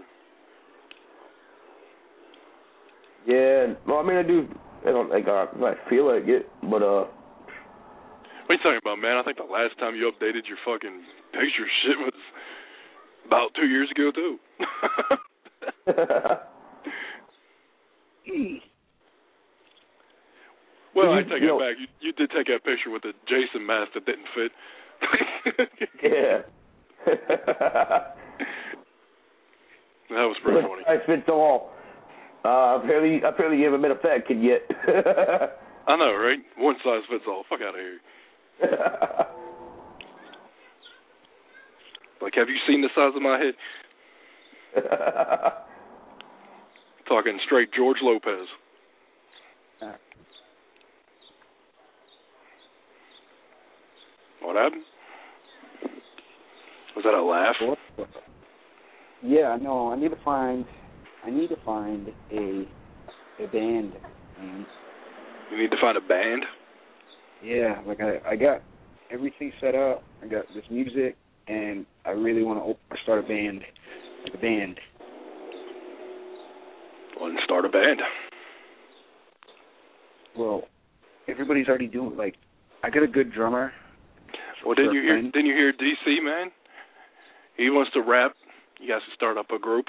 Yeah, well, I mean, I do. I don't like uh, I feel like it, but uh. What are you talking about, man? I think the last time you updated your fucking picture shit was about two years ago, too. Well, I take it know, back. You, you did take that picture with the Jason mask that didn't fit. Yeah. That was pretty funny. I fits all. Uh, apparently, apparently you haven't met a fat kid yet. I know, right? One size fits all. Fuck out of here. Like, have you seen the size of my head? Talking straight George Lopez. What happened? Was that a laugh? Yeah, no. I need to find. I need to find a a band. Man. You need to find a band? Yeah, like I, I got everything set up. I got this music, and I really want to op- start a band, like a band. Well, then start a band. Well, everybody's already doing. Like, I got a good drummer. Well, didn't you hear? Didn't you hear D C, man? He wants to rap. He has to start up a group.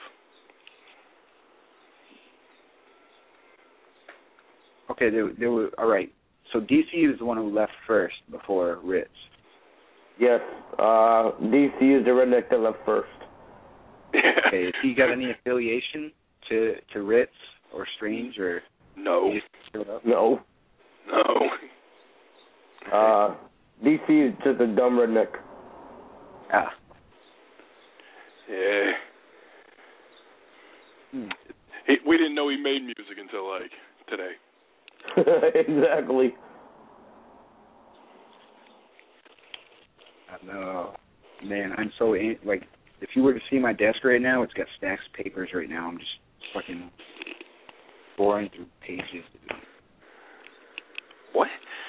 Okay, they, they were all right. So D C was the one who left first before Ritz. Yes, uh, D C is the redneck that left first. Okay, has he got any affiliation to to Ritz or Strange or? No. No. No. Uh, D C is just a dumb redneck. Ah. Yeah. Hmm. He, we didn't know he made music until like today. Exactly. I know. Man, I'm so, like, if you were to see my desk right now, it's got stacks of papers right now. I'm just fucking boring through pages. What?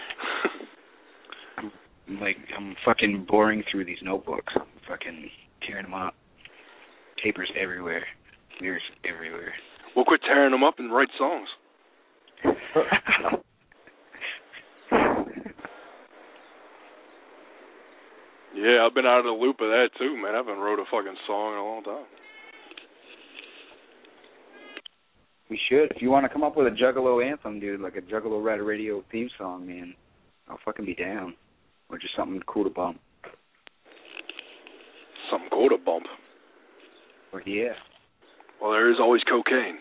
I'm, like, I'm fucking boring through these notebooks. I'm fucking tearing them up. Papers everywhere. Mirrors everywhere. Well, quit tearing them up and write songs. Yeah, I've been out of the loop of that too, man. I haven't wrote a fucking song in a long time. We should. If you want to come up with a Juggalo anthem, dude, like a Juggalo Rider Radio theme song, man, I'll fucking be down. Or just something cool to bump. Something cool to bump. Or yeah. Well, there is always cocaine.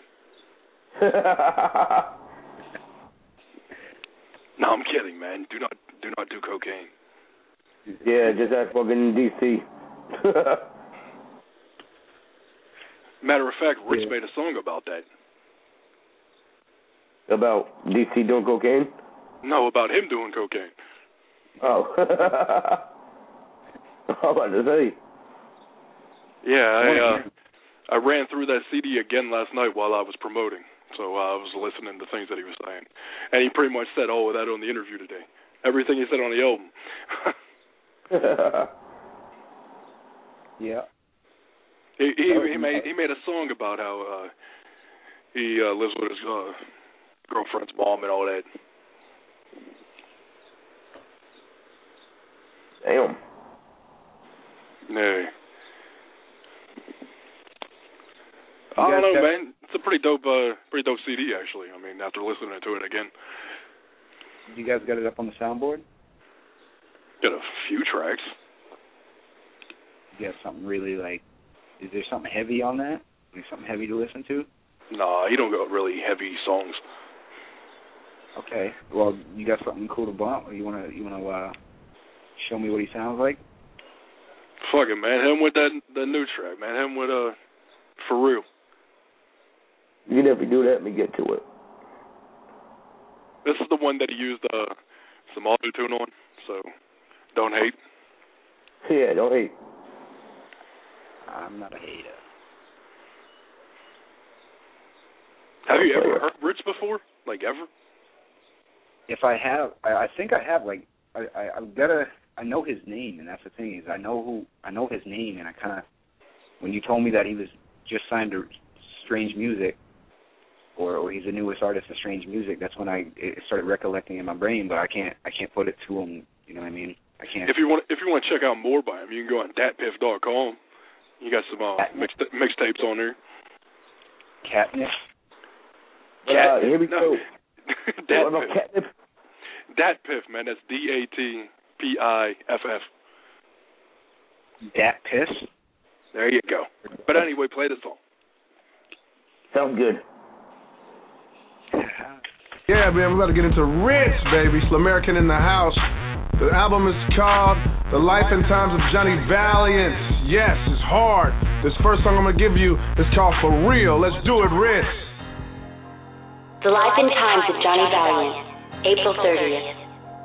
No, I'm kidding, man. Do not, do not do cocaine. Yeah, just ask fucking D C. Matter of fact, Rich yeah. made a song about that. About D C doing cocaine? No, about him doing cocaine. Oh. I'm about to say. Yeah, I uh, I ran through that C D again last night while I was promoting. So uh, I was listening to things that he was saying. And he pretty much said all of that on the interview today. Everything he said on the album. Yeah. He he, he made he made a song about how uh, he uh, lives with his uh, girlfriend's mom and all that. Damn. Yeah. I don't know, got, man. It's a pretty dope, uh, pretty dope C D, actually. I mean, after listening to it again. You guys got it up on the soundboard? Got a few tracks. You got something really like? Is there something heavy on that? Like something heavy to listen to? Nah, he don't got really heavy songs. Okay. Well, you got something cool to bump? Or you wanna you wanna uh, show me what he sounds like? Fuck it, man. Hit him with that the new track, man. Hit him with uh, For Real. You can definitely do that. Let me get to it. This is the one that he used uh, some auto-tune on, so don't hate. Yeah, don't hate. I'm not a hater. Have you ever heard Rich before? Like, ever? If I have, I, I think I have. Like, I, I, I've got to, I know his name, and that's the thing is, I know who, I know his name, and I kind of, when you told me that he was just signed to Strange Music, or, or he's the newest artist of Strange Music, that's when I it started recollecting in my brain, but I can't, I can't put it to him. You know what I mean? I can't. If you want, if you want to check out more by him, you can go on dat piff dot com. You got some uh, mix mixtapes on there. Catnip. Uh, here we no. go. Dat oh, no, Catnip. DatPiff, man. That's D A T P I F F. Dat Piss? There you go. But anyway, play the song. Sounds good. Yeah, man, we're about to get into Ritz, baby. Slamerican in the house. The album is called The Life and Times of Johnny Valiant. Yes, it's hard. This first song I'm going to give you is called For Real. Let's do it, Ritz. The Life and Times of Johnny Valiant, April thirtieth.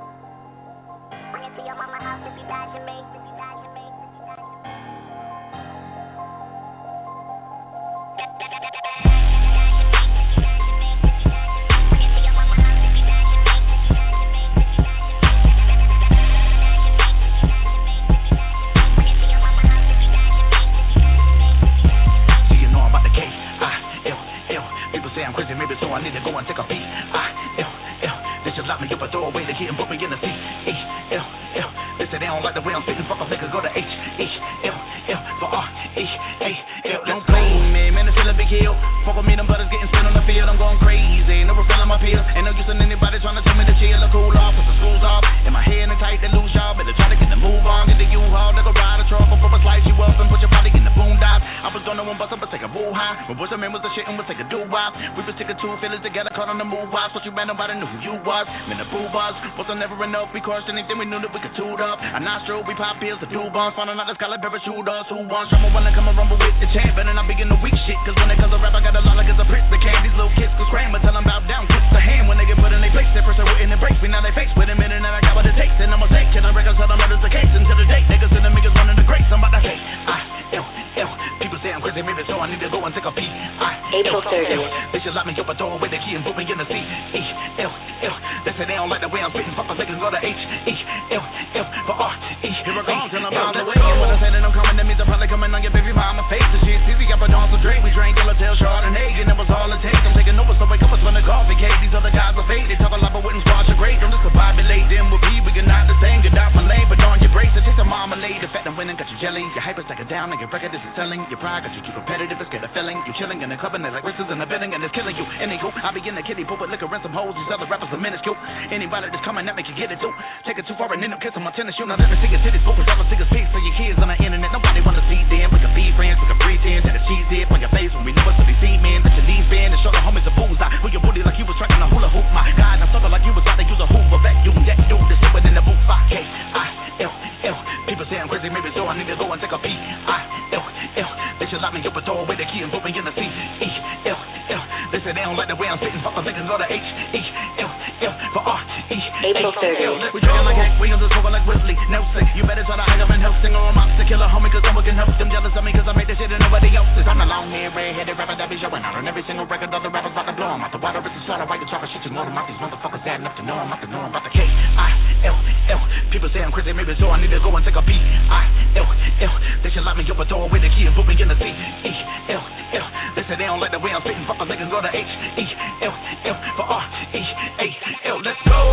Anything we knew that we could toot up. A nostril, we pop pills, the few bombs, finding out the scholar parachute us. Who wants someone wanna come and rumble with the champ? And I begin to weak shit, cause when it comes to rap, I got a lot like it's a prick. The candies, little kids, cause scram, but tell them bow down, kiss the hand when they get put in their place. They first are written and breaks me, now they face with a minute, and I got what it takes. And I'm a take, killing records, tell them that it's the case. Until the date, niggas and the niggas running the grace. I'm about to say, I, L, L. People say I'm crazy, maybe so I need to go and take a peek. I, April thirtieth. They should lock me up, I throw away the key and put me in the seat. E, L, L. They say they don't like the way I'm spitting, fuck, they can go to H, E, L, L, for R, E. Here I go, till I'm out the way. And when I say that I'm coming, that means I'm probably coming on your baby mama face. The shit's easy, got put on some drink. We drank till I tell Chardonnay, and that was all it takes. I'm taking over, so wake up, it's when the coffee cake. These other guys are fake, they talk a lot, but wouldn't squash a great. Don't just combobulate them with me, we can not the same. Get out my lane, but on your brakes, it takes a marmalade. The fact I'm winning got you jelly, your hype is like a down, and your record isn't selling. Your pride got you too competitive, it's get a feeling. You chilling in the club, and there's like races in the building, and it's killing you. Anywho, I begin the kiddie pool with liquor and some hoes. These other rappers are minuscule. Anybody that's coming that make you get it too. Take it too far and end up kissing my tennis shoe. Now let me see your titties, focus, I'ma see your pics for your kids on the internet. Nobody wanna see them. We can be friends, we can pretend that it's cheesy on your face when we know it's to be seen, man. That your knees bend and show the homies a bullseye. With your booty like you was striking a hula hoop. My God, I'm something like you was out to use a hoop for vacuum. That dude that's sitting in the booth. I K I L L. People say I'm crazy, maybe so I need to go and take a peek. I L L. They should lock me up and throw away the key and put me in the seat. E L L. They say they don't like the way I'm spitting, fuck, they can go to H E L L for R E. April thirtieth. We drinking like Hank Williams and smoking like Whitley Nelson. You better try to hang up and help sing or I'm out to kill a homie, cause someone can help them jealous of me, cause I made this shit and nobody else is. I'm the long haired, red-headed rapper that be showing out on every single record. Other rappers about to blow them out the water. It's a slaughter, white guitar, shit, you know them out. These motherfuckers bad enough to know I'm out to know I'm about the K I L L. People say I'm I'm crazy, maybe so I need to go and take a peek. I, L, L, they should lock me up and throw away the key and put me in the seat. E, L, L, they say they don't like the way I'm spitting, fuckers, they can go to H, E, L, L, for R, E, A, L, let's go.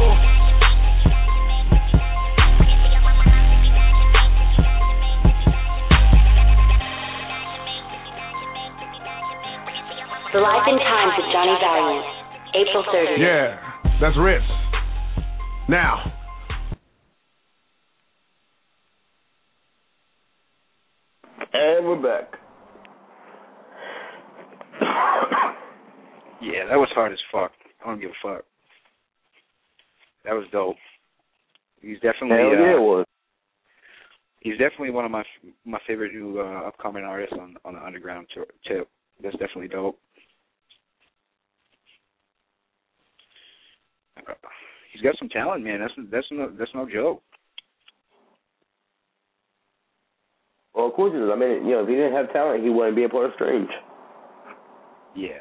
The Life and Times of Johnny Valiant, April thirtieth. Yeah, that's Ritz. Now. And we're back. Yeah, that was hard as fuck. I don't give a fuck. That was dope. He's definitely. Hell yeah, uh, it was. He's definitely one of my my favorite new uh, upcoming artists on on the underground tip. That's definitely dope. He's got some talent, man. That's that's no that's no joke. Well, of course it is. I mean, you know, if he didn't have talent, he wouldn't be a part of Strange. Yeah.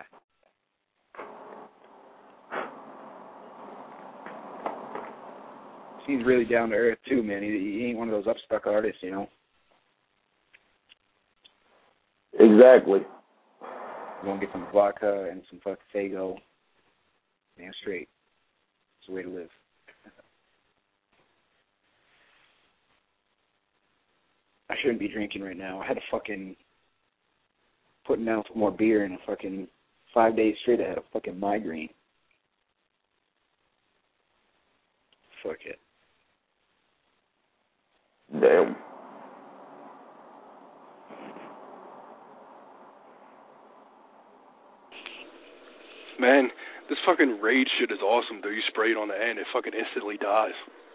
He's really down to earth too, man. He, he ain't one of those upstuck artists, you know. Exactly. You gonna get some vodka and some fucking Faygo. Damn straight. It's the way to live. I shouldn't be drinking right now. I had a fucking putting down some more beer in a fucking five days straight. I had a fucking migraine. Fuck it. Damn. Man, this fucking Raid shit is awesome, though. You spray it on the end, it fucking instantly dies.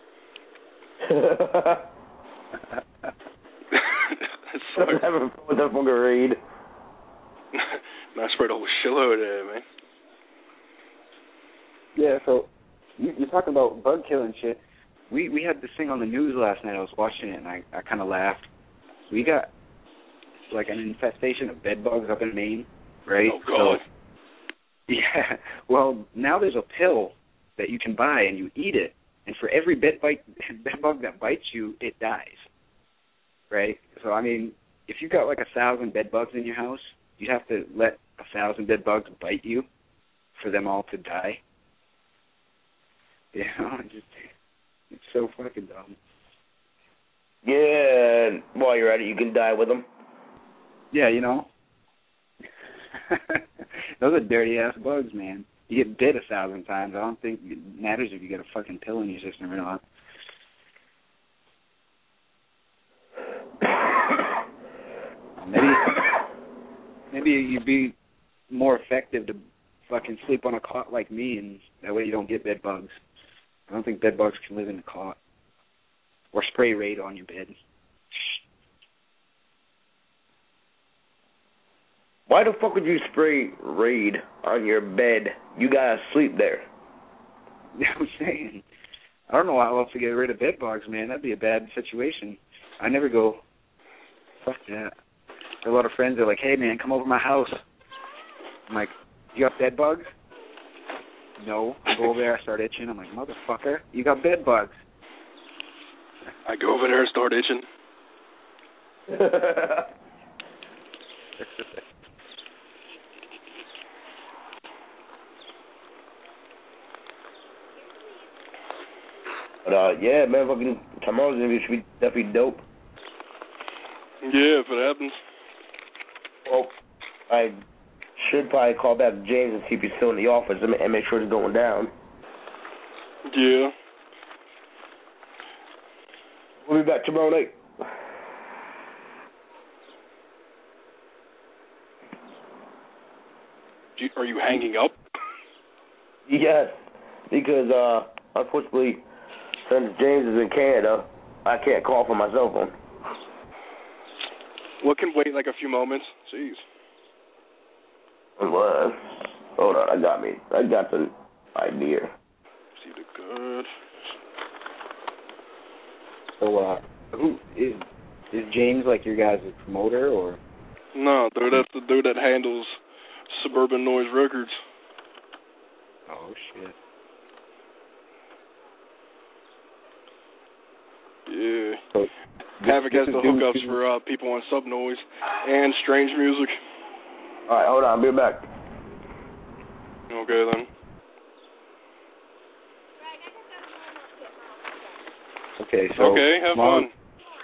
I'm having fun with that fucking Raid. Man, I sprayed a whole shitload of that, man. Yeah, so you, you're talking about bug killing shit. We we had this thing on the news last night. I was watching it, and I, I kind of laughed. We got, like, an infestation of bed bugs up in Maine, right? Oh, God. So, yeah. Well, now there's a pill that you can buy, and you eat it, and for every bed, bite, bed bug that bites you, it dies, right? So, I mean, if you've got, like, a thousand bed bugs in your house, you'd have to let a thousand bed bugs bite you for them all to die. You know, it's, just, it's so fucking dumb. Yeah, and while you're at it, you can die with them. Yeah, you know. Those are dirty-ass bugs, man. You get bit a thousand times. I don't think it matters if you get a fucking pill in your system or not. Maybe, maybe you'd be more effective to fucking sleep on a cot like me, and that way you don't get bed bugs. I don't think bed bugs can live in a cot. Or spray Raid on your bed. Why the fuck would you spray Raid on your bed? You gotta sleep there. I'm saying. I don't know how else to get rid of bed bugs, man. That'd be a bad situation. I never go, fuck that. A lot of friends are like, hey, man, come over to my house. I'm like, you got bed bugs? No. I go over there, I start itching. I'm like, motherfucker, you got bed bugs. I go over there and start itching. But, uh, yeah, man, fucking tomorrow's interview should be definitely dope. Yeah, if it happens. Well, I should probably call back James and see if he's still in the office and and make sure it's going down. Yeah. We'll be back tomorrow night. Do you, are you hanging up? Yes, because, uh, unfortunately, since James is in Canada, I can't call from my cell phone. What can wait like a few moments? Jeez. Well, hold on, I got me. I got the idea. See the good. So, uh, who is is James like your guys' promoter or? No, dude, that's the dude that handles Suburban Noise Records. Oh shit. Yeah. So, Havoc has this the is due hookups to- for uh, people on Subnoise and Strange Music. All right, hold on, I'll be back. Okay, then. Okay, so okay, have tomorrow, fun.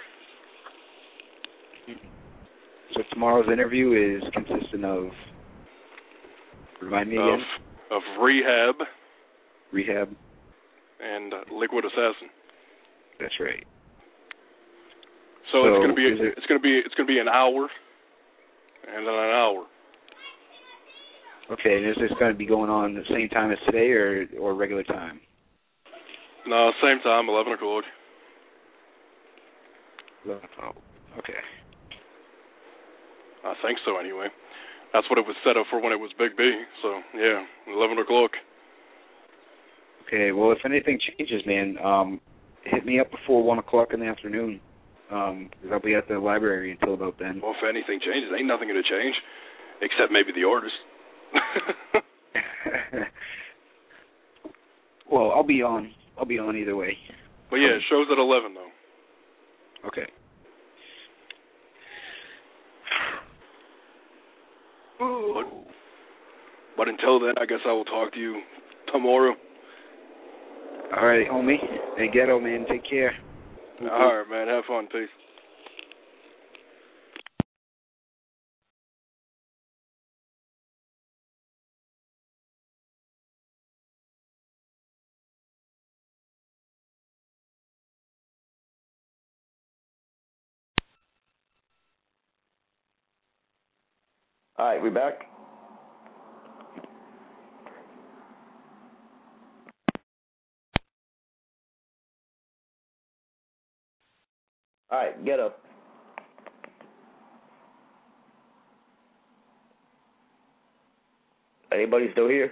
So tomorrow's interview is consistent of, remind me Of, again? of Rehab Rehab. and uh, Liquid Assassin. That's right. So, So it's gonna be is it- it's gonna be it's gonna be an hour and then an hour. Okay, and is this going to be going on the same time as today or or regular time? No, same time, eleven o'clock. Oh, okay. I think so, anyway. That's what it was set up for when it was Big B. So yeah, eleven o'clock. Okay, well, if anything changes, man, um, hit me up before one o'clock in the afternoon. Um, because I'll be at the library until about then. Well, if anything changes, ain't nothing gonna change, except maybe the artist. Well, I'll be on. I'll be on either way. But yeah, it shows at eleven though. Okay. But, but until then, I guess I will talk to you tomorrow. All right, homie. Hey, Ghetto, man, take care. All right, man. Have fun. Peace. All right, we back? All right, get up. Anybody still here?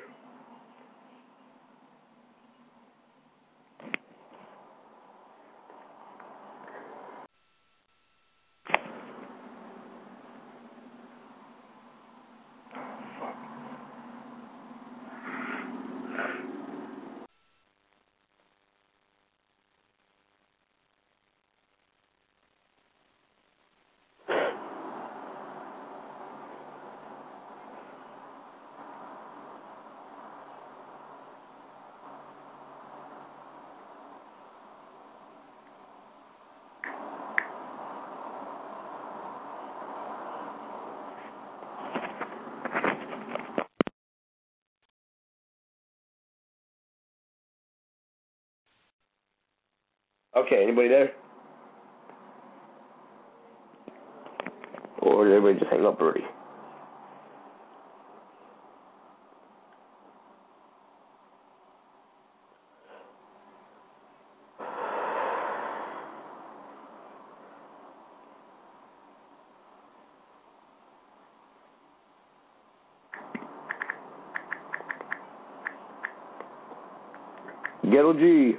Okay, anybody there? Or did everybody just hang up already? Ghetto G.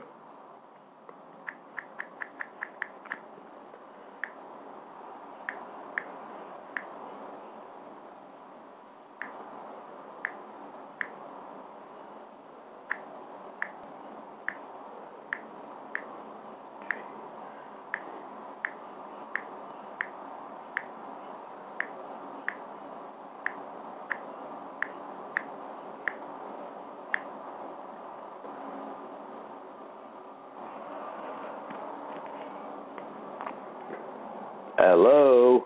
Hello?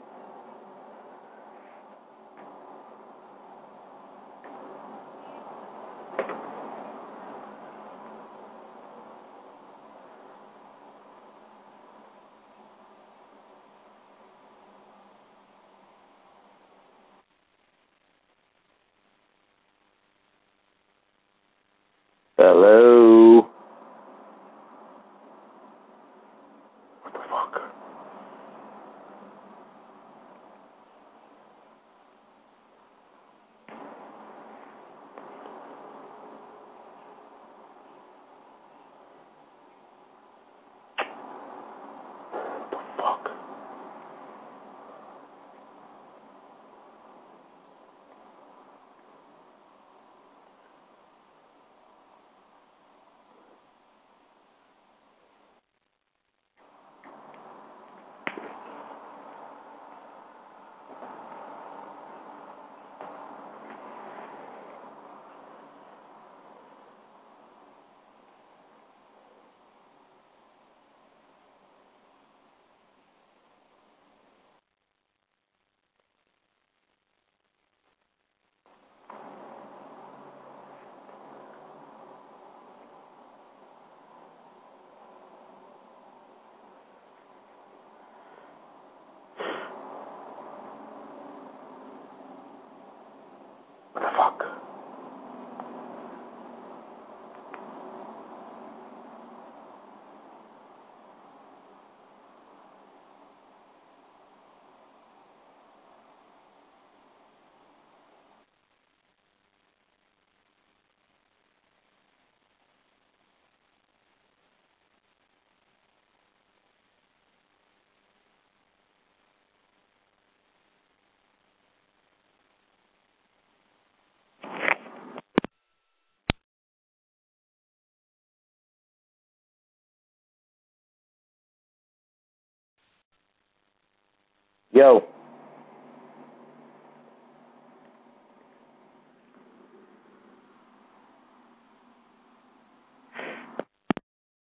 Hello? What the fuck? Yo.